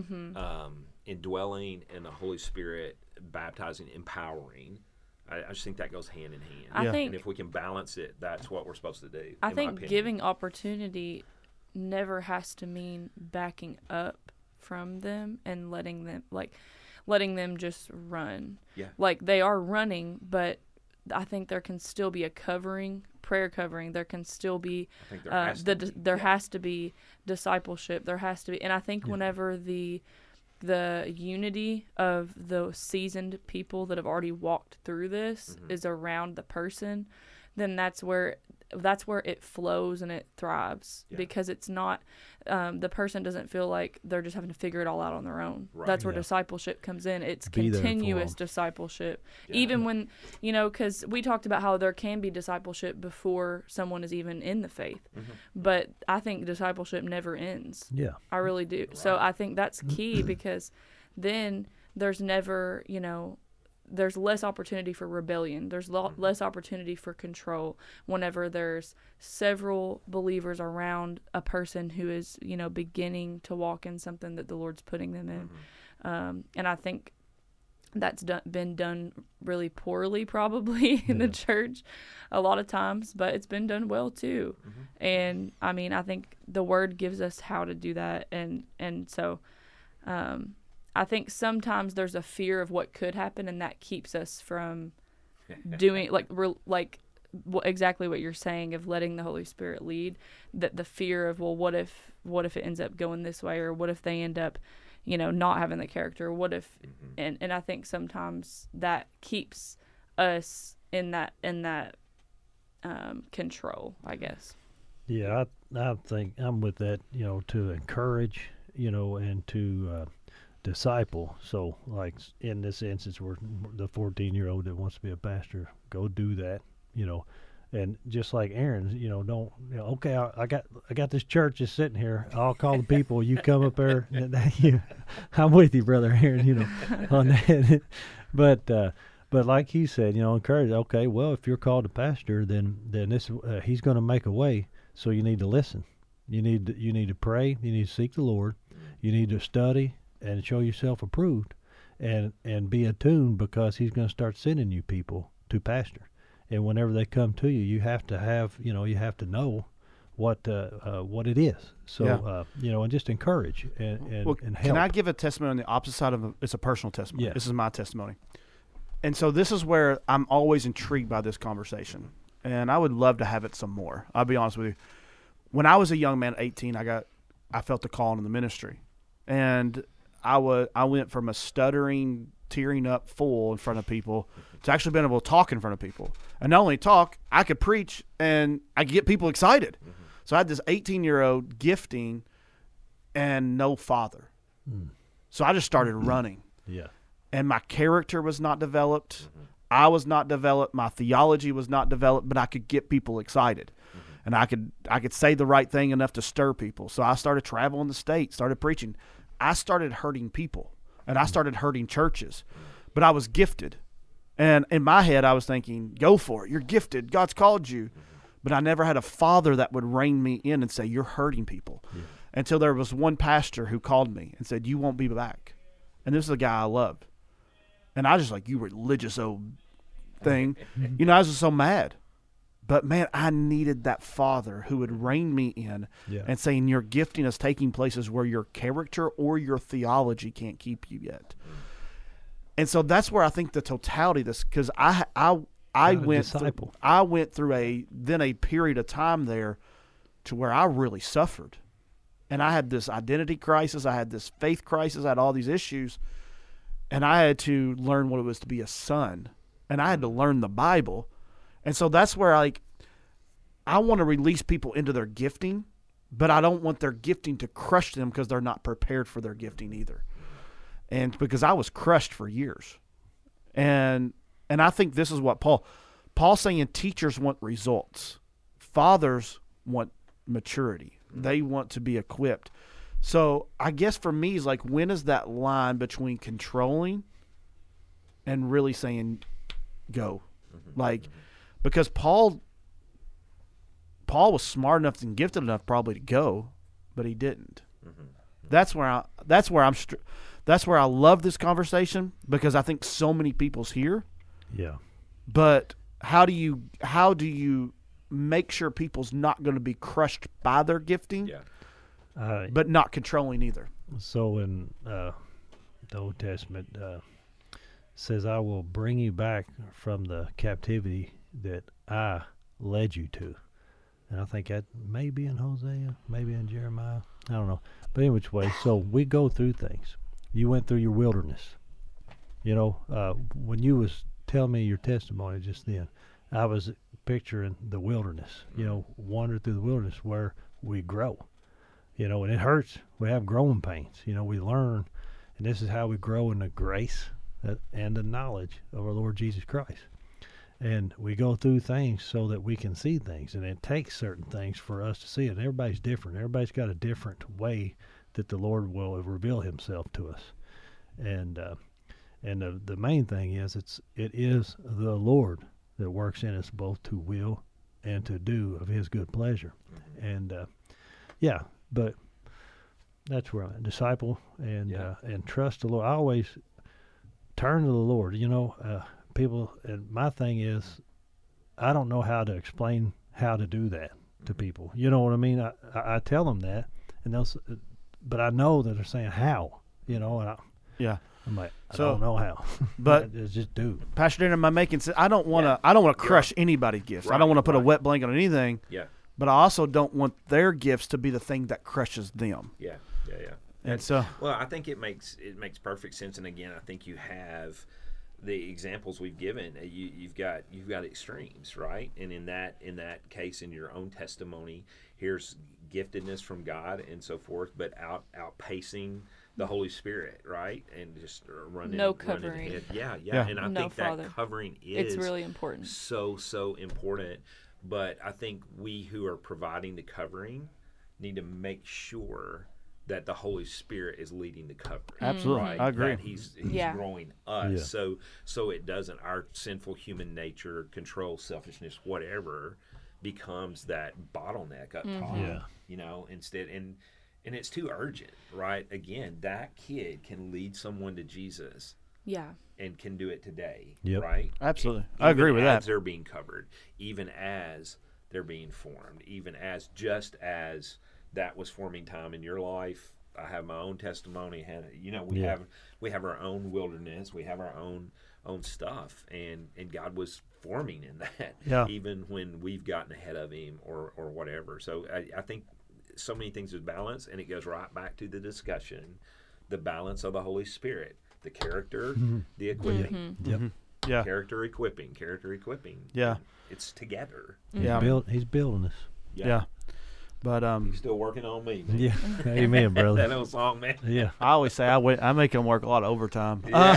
[SPEAKER 4] um, indwelling, and the Holy Spirit baptizing, empowering. I, I just think that goes hand in hand.
[SPEAKER 3] I
[SPEAKER 1] Yeah.
[SPEAKER 3] think
[SPEAKER 4] And if we can balance it, that's what we're supposed to do.
[SPEAKER 3] I
[SPEAKER 4] in my
[SPEAKER 3] think
[SPEAKER 4] opinion.
[SPEAKER 3] giving opportunity never has to mean backing up from them and letting them like letting them just run.
[SPEAKER 4] Yeah.
[SPEAKER 3] Like they are running, but I think there can still be a covering, prayer covering. There can still be
[SPEAKER 4] I think there
[SPEAKER 3] uh,
[SPEAKER 4] has
[SPEAKER 3] the
[SPEAKER 4] to
[SPEAKER 3] di-
[SPEAKER 4] be.
[SPEAKER 3] there
[SPEAKER 4] Yeah.
[SPEAKER 3] has to be discipleship. There has to be, and I think whenever the the unity of the seasoned people that have already walked through this
[SPEAKER 4] Mm-hmm.
[SPEAKER 3] is around the person, then that's where that's where it flows and it thrives,
[SPEAKER 4] Yeah.
[SPEAKER 3] because it's not um, the person doesn't feel like they're just having to figure it all out on their own.
[SPEAKER 4] Right.
[SPEAKER 3] That's where
[SPEAKER 2] Yeah.
[SPEAKER 3] discipleship comes in. It's
[SPEAKER 2] Be there for
[SPEAKER 3] continuous
[SPEAKER 2] 'em.
[SPEAKER 3] discipleship,
[SPEAKER 4] Yeah.
[SPEAKER 3] even when, you know, because we talked about how there can be discipleship before someone is even in the faith,
[SPEAKER 4] Mm-hmm.
[SPEAKER 3] but I think discipleship never ends.
[SPEAKER 2] Yeah.
[SPEAKER 3] I really do. So I think that's key, because then there's never, you know, there's less opportunity for rebellion. There's lo- less opportunity for control whenever there's several believers around a person who is, you know, beginning to walk in something that the Lord's putting them in. Um, and I think that's done, been done really poorly probably in the church a lot of times, but it's been done well too. And I mean, I think the word gives us how to do that. And, and so, um, I think sometimes there's a fear of what could happen, and that keeps us from doing like re- like wh- exactly what you're saying of letting the Holy Spirit lead. That the fear of, well, what if what if it ends up going this way, or what if they end up, you know, not having the character? What if, mm-hmm. and and I think sometimes that keeps us in that in that um, control, I guess.
[SPEAKER 2] Yeah, I I think I'm with that. You know, to encourage, you know, and to uh, disciple. So, like in this instance, we're the fourteen-year-old that wants to be a pastor. Go do that. You know, and just like Aaron, you know, don't. You know, okay, I, I got I got this church just sitting here. I'll call the people. You come up there. And, you, I'm with you, brother Aaron. You know, on that. But uh, but like he said, you know, encourage. Okay, well, if you're called a pastor, then then this uh, he's going to make a way. So you need to listen. You need to, you need to pray. You need to seek the Lord. You need to study and show yourself approved, and and be attuned, because He's going to start sending you people to pastor. And whenever they come to you, you have to have you know you have to know what uh, uh, what it is. So
[SPEAKER 1] Yeah.
[SPEAKER 2] uh, you know, and just encourage and and,
[SPEAKER 1] Well,
[SPEAKER 2] and help.
[SPEAKER 1] can I give a testimony on the opposite side of a, it's a personal testimony?
[SPEAKER 2] Yeah.
[SPEAKER 1] This is my testimony. And so this is where I'm always intrigued by this conversation. And I would love to have it some more. I'll be honest with you. When I was a young man, eighteen, I got I felt the call into the ministry. And I was I went from a stuttering, tearing up fool in front of people to actually being able to talk in front of people. And not only talk, I could preach and I could get people excited. Mm-hmm. So I had this eighteen-year-old gifting and no father. Mm. So I just started running.
[SPEAKER 2] Yeah.
[SPEAKER 1] And my character was not developed. Mm-hmm. I was not developed. My theology was not developed, but I could get people excited. Mm-hmm. And I could I could say the right thing enough to stir people. So I started traveling the state, started preaching. I started hurting people, and I started hurting churches. But I was gifted. And in my head, I was thinking, go for it. You're gifted. God's called you. But I never had a father that would rein me in and say, you're hurting people. Yeah. Until there was one pastor who called me and said, you won't be back. And this is a guy I loved. And I was just like, you religious old thing. You know, I was just so mad. But, man, I needed that father who would rein me in yeah. and saying your gifting is taking places where your character or your theology can't keep you yet. And so that's where I think the totality of this, because I, I, I went through, I went through a then a period of time there to where I really suffered. And I had this identity crisis. I had this faith crisis. I had all these issues. And I had to learn what it was to be a son. And I had to learn the Bible. And so that's where, like, I want to release people into their gifting, but I don't want their gifting to crush them because they're not prepared for their gifting either. And because I was crushed for years. And and I think this is what Paul, Paul's saying teachers want results. Fathers want maturity. They want to be equipped. So I guess for me, is like, when is that line between controlling and really saying, go? Mm-hmm. Like, because Paul, Paul was smart enough and gifted enough probably to go, but he didn't. Mm-hmm. That's where I. That's where I'm. Str- that's where I love this conversation, because I think so many people's here.
[SPEAKER 2] Yeah.
[SPEAKER 1] But how do you how do you make sure people's not going to be crushed by their gifting?
[SPEAKER 4] Yeah.
[SPEAKER 2] Uh,
[SPEAKER 1] but not controlling either.
[SPEAKER 2] So in uh, the Old Testament uh, says, I will bring you back from the captivity that I led you to. And I think that may be in Hosea, maybe in Jeremiah. I don't know. But in which way, so we go through things. You went through your wilderness. You know, uh, when you was telling me your testimony just then, I was picturing the wilderness, you know, wander through the wilderness where we grow. You know, and it hurts. We have growing pains. You know, we learn, and this is how we grow in the grace and the knowledge of our Lord Jesus Christ. And we go through things so that we can see things, and it takes certain things for us to see it. And everybody's different. Everybody's got a different way that the Lord will reveal Himself to us. And uh, and the the main thing is, it's it is the Lord that works in us both to will and to do of His good pleasure. Mm-hmm. And uh, yeah. But that's where I'm at. Disciple and yeah. uh, and trust the Lord. I always turn to the Lord. You know, uh, people. And my thing is, I don't know how to explain how to do that to people. You know what I mean? I, I, I tell them that, and they'll. But I know that they're saying how. You know, and I,
[SPEAKER 1] Yeah.
[SPEAKER 2] I'm like, I
[SPEAKER 1] So-
[SPEAKER 2] don't know how,
[SPEAKER 1] but-
[SPEAKER 2] I just do.
[SPEAKER 1] Pastor Darren, am I making sense? I don't want to.
[SPEAKER 4] Yeah.
[SPEAKER 1] I don't want to
[SPEAKER 4] You're
[SPEAKER 1] crush anybody's gifts. I don't
[SPEAKER 4] Right,
[SPEAKER 1] want to put a
[SPEAKER 4] right.
[SPEAKER 1] wet blanket on anything.
[SPEAKER 4] Yeah,
[SPEAKER 1] But I also don't want their gifts to be the thing that crushes them.
[SPEAKER 4] yeah, yeah, yeah.
[SPEAKER 1] And so,
[SPEAKER 4] Well, I think it makes it makes perfect sense. And again, I think you have the examples we've given. uh, You, you've got you've got extremes, right? And in that in that case, in your own testimony, here's giftedness from God and so forth, but out outpacing the Holy Spirit, right? And just uh, running
[SPEAKER 3] No
[SPEAKER 4] running
[SPEAKER 3] covering.
[SPEAKER 4] ahead. Yeah, yeah,
[SPEAKER 1] Yeah.
[SPEAKER 4] And I
[SPEAKER 3] No
[SPEAKER 4] think
[SPEAKER 3] father.
[SPEAKER 4] that covering is
[SPEAKER 3] It's really important.
[SPEAKER 4] so so important. But I think we who are providing the covering need to make sure that the Holy Spirit is leading the covering.
[SPEAKER 1] Absolutely.
[SPEAKER 4] right?
[SPEAKER 1] I agree.
[SPEAKER 4] That he's he's
[SPEAKER 3] Yeah.
[SPEAKER 4] growing us,
[SPEAKER 2] Yeah.
[SPEAKER 4] so so it doesn't our sinful human nature, control, selfishness, whatever, becomes that bottleneck up top.
[SPEAKER 2] Yeah.
[SPEAKER 4] You know, instead and and it's too urgent, right? Again, that kid can lead someone to Jesus
[SPEAKER 3] Yeah.
[SPEAKER 4] and can do it today,
[SPEAKER 2] Yep.
[SPEAKER 4] right?
[SPEAKER 1] absolutely. I agree
[SPEAKER 4] Even
[SPEAKER 1] with
[SPEAKER 4] as
[SPEAKER 1] that.
[SPEAKER 4] they're being covered, even as they're being formed, even as just as that was forming time in your life. I have my own testimony. Hannah, you know, we
[SPEAKER 2] Yeah.
[SPEAKER 4] have we have our own wilderness, we have our own own stuff, and and God was forming in that,
[SPEAKER 1] Yeah.
[SPEAKER 4] even when we've gotten ahead of Him or or whatever. So I, I think so many things is balance, and it goes right back to the discussion, the balance of the Holy Spirit, the character, the equipping
[SPEAKER 2] Yep.
[SPEAKER 1] Yeah.
[SPEAKER 4] character equipping, character equipping.
[SPEAKER 1] Yeah.
[SPEAKER 4] It's together.
[SPEAKER 1] Yeah.
[SPEAKER 2] Build, he's building us.
[SPEAKER 1] Yeah. But um,
[SPEAKER 4] He's still working on me. Man.
[SPEAKER 2] Yeah. Amen,
[SPEAKER 4] That
[SPEAKER 2] brother.
[SPEAKER 4] old song, man.
[SPEAKER 2] Yeah.
[SPEAKER 1] I always say I wait, I make them work a lot of overtime. Uh,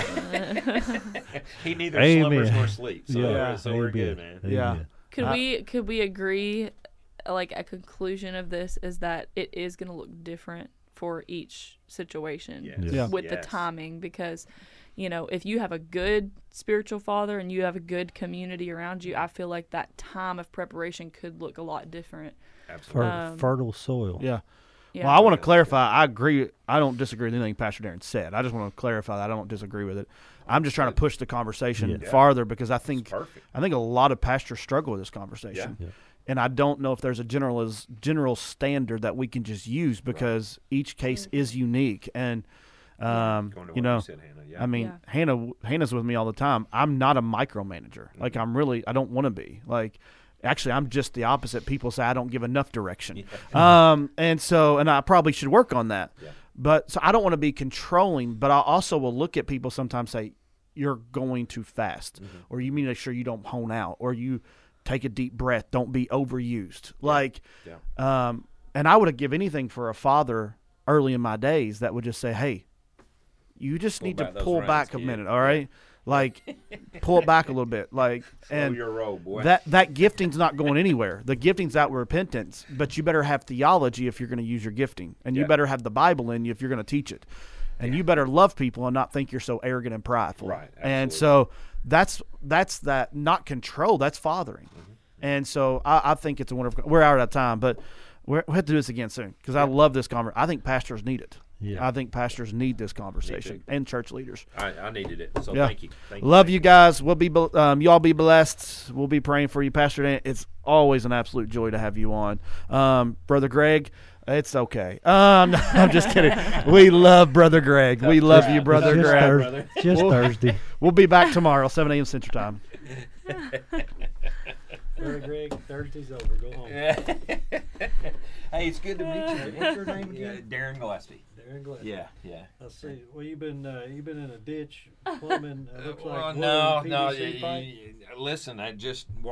[SPEAKER 4] He neither
[SPEAKER 2] Amen.
[SPEAKER 4] slumbers nor sleeps. So,
[SPEAKER 2] Yeah.
[SPEAKER 4] we're, so we're
[SPEAKER 2] Amen.
[SPEAKER 4] good, man.
[SPEAKER 1] Yeah.
[SPEAKER 2] Amen.
[SPEAKER 3] Could
[SPEAKER 1] Uh,
[SPEAKER 3] we could we agree, like a conclusion of this is that it is going to look different for each situation
[SPEAKER 4] Yes.
[SPEAKER 1] Yeah.
[SPEAKER 3] with the
[SPEAKER 4] Yes.
[SPEAKER 3] timing, because you know, if you have a good spiritual father and you have a good community around you, I feel like that time of preparation could look a lot different.
[SPEAKER 4] Absolutely.
[SPEAKER 2] Fer-
[SPEAKER 3] Um,
[SPEAKER 2] fertile soil.
[SPEAKER 1] yeah.
[SPEAKER 3] Yeah.
[SPEAKER 1] Well, I want to clarify. I agree. I don't disagree with anything Pastor Darren said. I just want to clarify that I don't disagree with it. I'm just trying to push the conversation
[SPEAKER 2] Yeah.
[SPEAKER 1] farther because I
[SPEAKER 4] It's
[SPEAKER 1] think
[SPEAKER 4] perfect.
[SPEAKER 1] I think a lot of pastors struggle with this conversation.
[SPEAKER 2] Yeah. Yeah.
[SPEAKER 1] And I don't know if there's a general general standard that we can just use because each case is unique. And um,
[SPEAKER 4] Going to
[SPEAKER 1] you
[SPEAKER 4] what
[SPEAKER 1] know,
[SPEAKER 4] you said, Hannah. Yeah.
[SPEAKER 1] I mean,
[SPEAKER 3] Yeah.
[SPEAKER 1] Hannah Hannah's with me all the time. I'm not a micromanager. Like
[SPEAKER 4] Mm-hmm.
[SPEAKER 1] I'm really I don't want to be. Like actually I'm just the opposite. People say I don't give enough direction. Um and so and I probably should work on that.
[SPEAKER 4] Yeah.
[SPEAKER 1] But so I don't want to be controlling, but I also will look at people sometimes say you're going too fast
[SPEAKER 4] Mm-hmm.
[SPEAKER 1] or you need to make sure you don't hone out or you take a deep breath, don't be overused. Like
[SPEAKER 4] Yeah.
[SPEAKER 1] um and I would have give anything for a father early in my days that would just say, "Hey, you just
[SPEAKER 4] Pull
[SPEAKER 1] need
[SPEAKER 4] back
[SPEAKER 1] to
[SPEAKER 4] those
[SPEAKER 1] pull
[SPEAKER 4] reins,
[SPEAKER 1] back a
[SPEAKER 4] kid."
[SPEAKER 1] minute, all right? Like, pull it back a little bit, like,
[SPEAKER 4] Slow
[SPEAKER 1] and
[SPEAKER 4] your roll, boy.
[SPEAKER 1] that that gifting's not going anywhere. The gifting's out with repentance, but you better have theology if you're going to use your gifting, and you
[SPEAKER 4] Yeah.
[SPEAKER 1] better have the Bible in you if you're going to teach it, and you better love people and not think you're so arrogant and prideful.
[SPEAKER 4] Right,
[SPEAKER 1] And
[SPEAKER 4] absolutely.
[SPEAKER 1] so that's that's that not control. That's fathering,
[SPEAKER 4] Mm-hmm.
[SPEAKER 1] and so I, I think it's a wonderful. We're out of time, but we're, we have to do this again soon because I love this conversation. I think pastors need it.
[SPEAKER 2] Yeah.
[SPEAKER 1] I think pastors need this conversation and church leaders.
[SPEAKER 4] I, I needed it. So
[SPEAKER 1] Yeah.
[SPEAKER 4] thank you. Thank
[SPEAKER 1] Love
[SPEAKER 4] thank
[SPEAKER 1] you guys. We'll be be- um, you all be blessed. We'll be praying for you, Pastor Dan. It's always an absolute joy to have you on, um, Brother Greg. It's okay. Um, no, I'm just kidding. We love Brother Greg. We love you, Brother
[SPEAKER 2] just
[SPEAKER 1] Greg.
[SPEAKER 2] Thurs-
[SPEAKER 4] brother.
[SPEAKER 2] just
[SPEAKER 1] Well-
[SPEAKER 2] Thursday.
[SPEAKER 1] We'll be back tomorrow, seven a.m. Central Time.
[SPEAKER 2] Brother Greg, Thursday's over. Go home.
[SPEAKER 4] Hey, it's good to meet you.
[SPEAKER 2] What's your name
[SPEAKER 4] Yeah,
[SPEAKER 2] again?
[SPEAKER 4] Darren Gillespie.
[SPEAKER 2] Darren Glass.
[SPEAKER 4] Yeah, yeah.
[SPEAKER 2] Let's see. Well, you've been uh, you've been in a ditch plumbing. It looks
[SPEAKER 4] well,
[SPEAKER 2] like
[SPEAKER 4] no,
[SPEAKER 2] wood
[SPEAKER 4] no.
[SPEAKER 2] P V C
[SPEAKER 4] y-
[SPEAKER 2] pipe.
[SPEAKER 4] y- y- listen, I just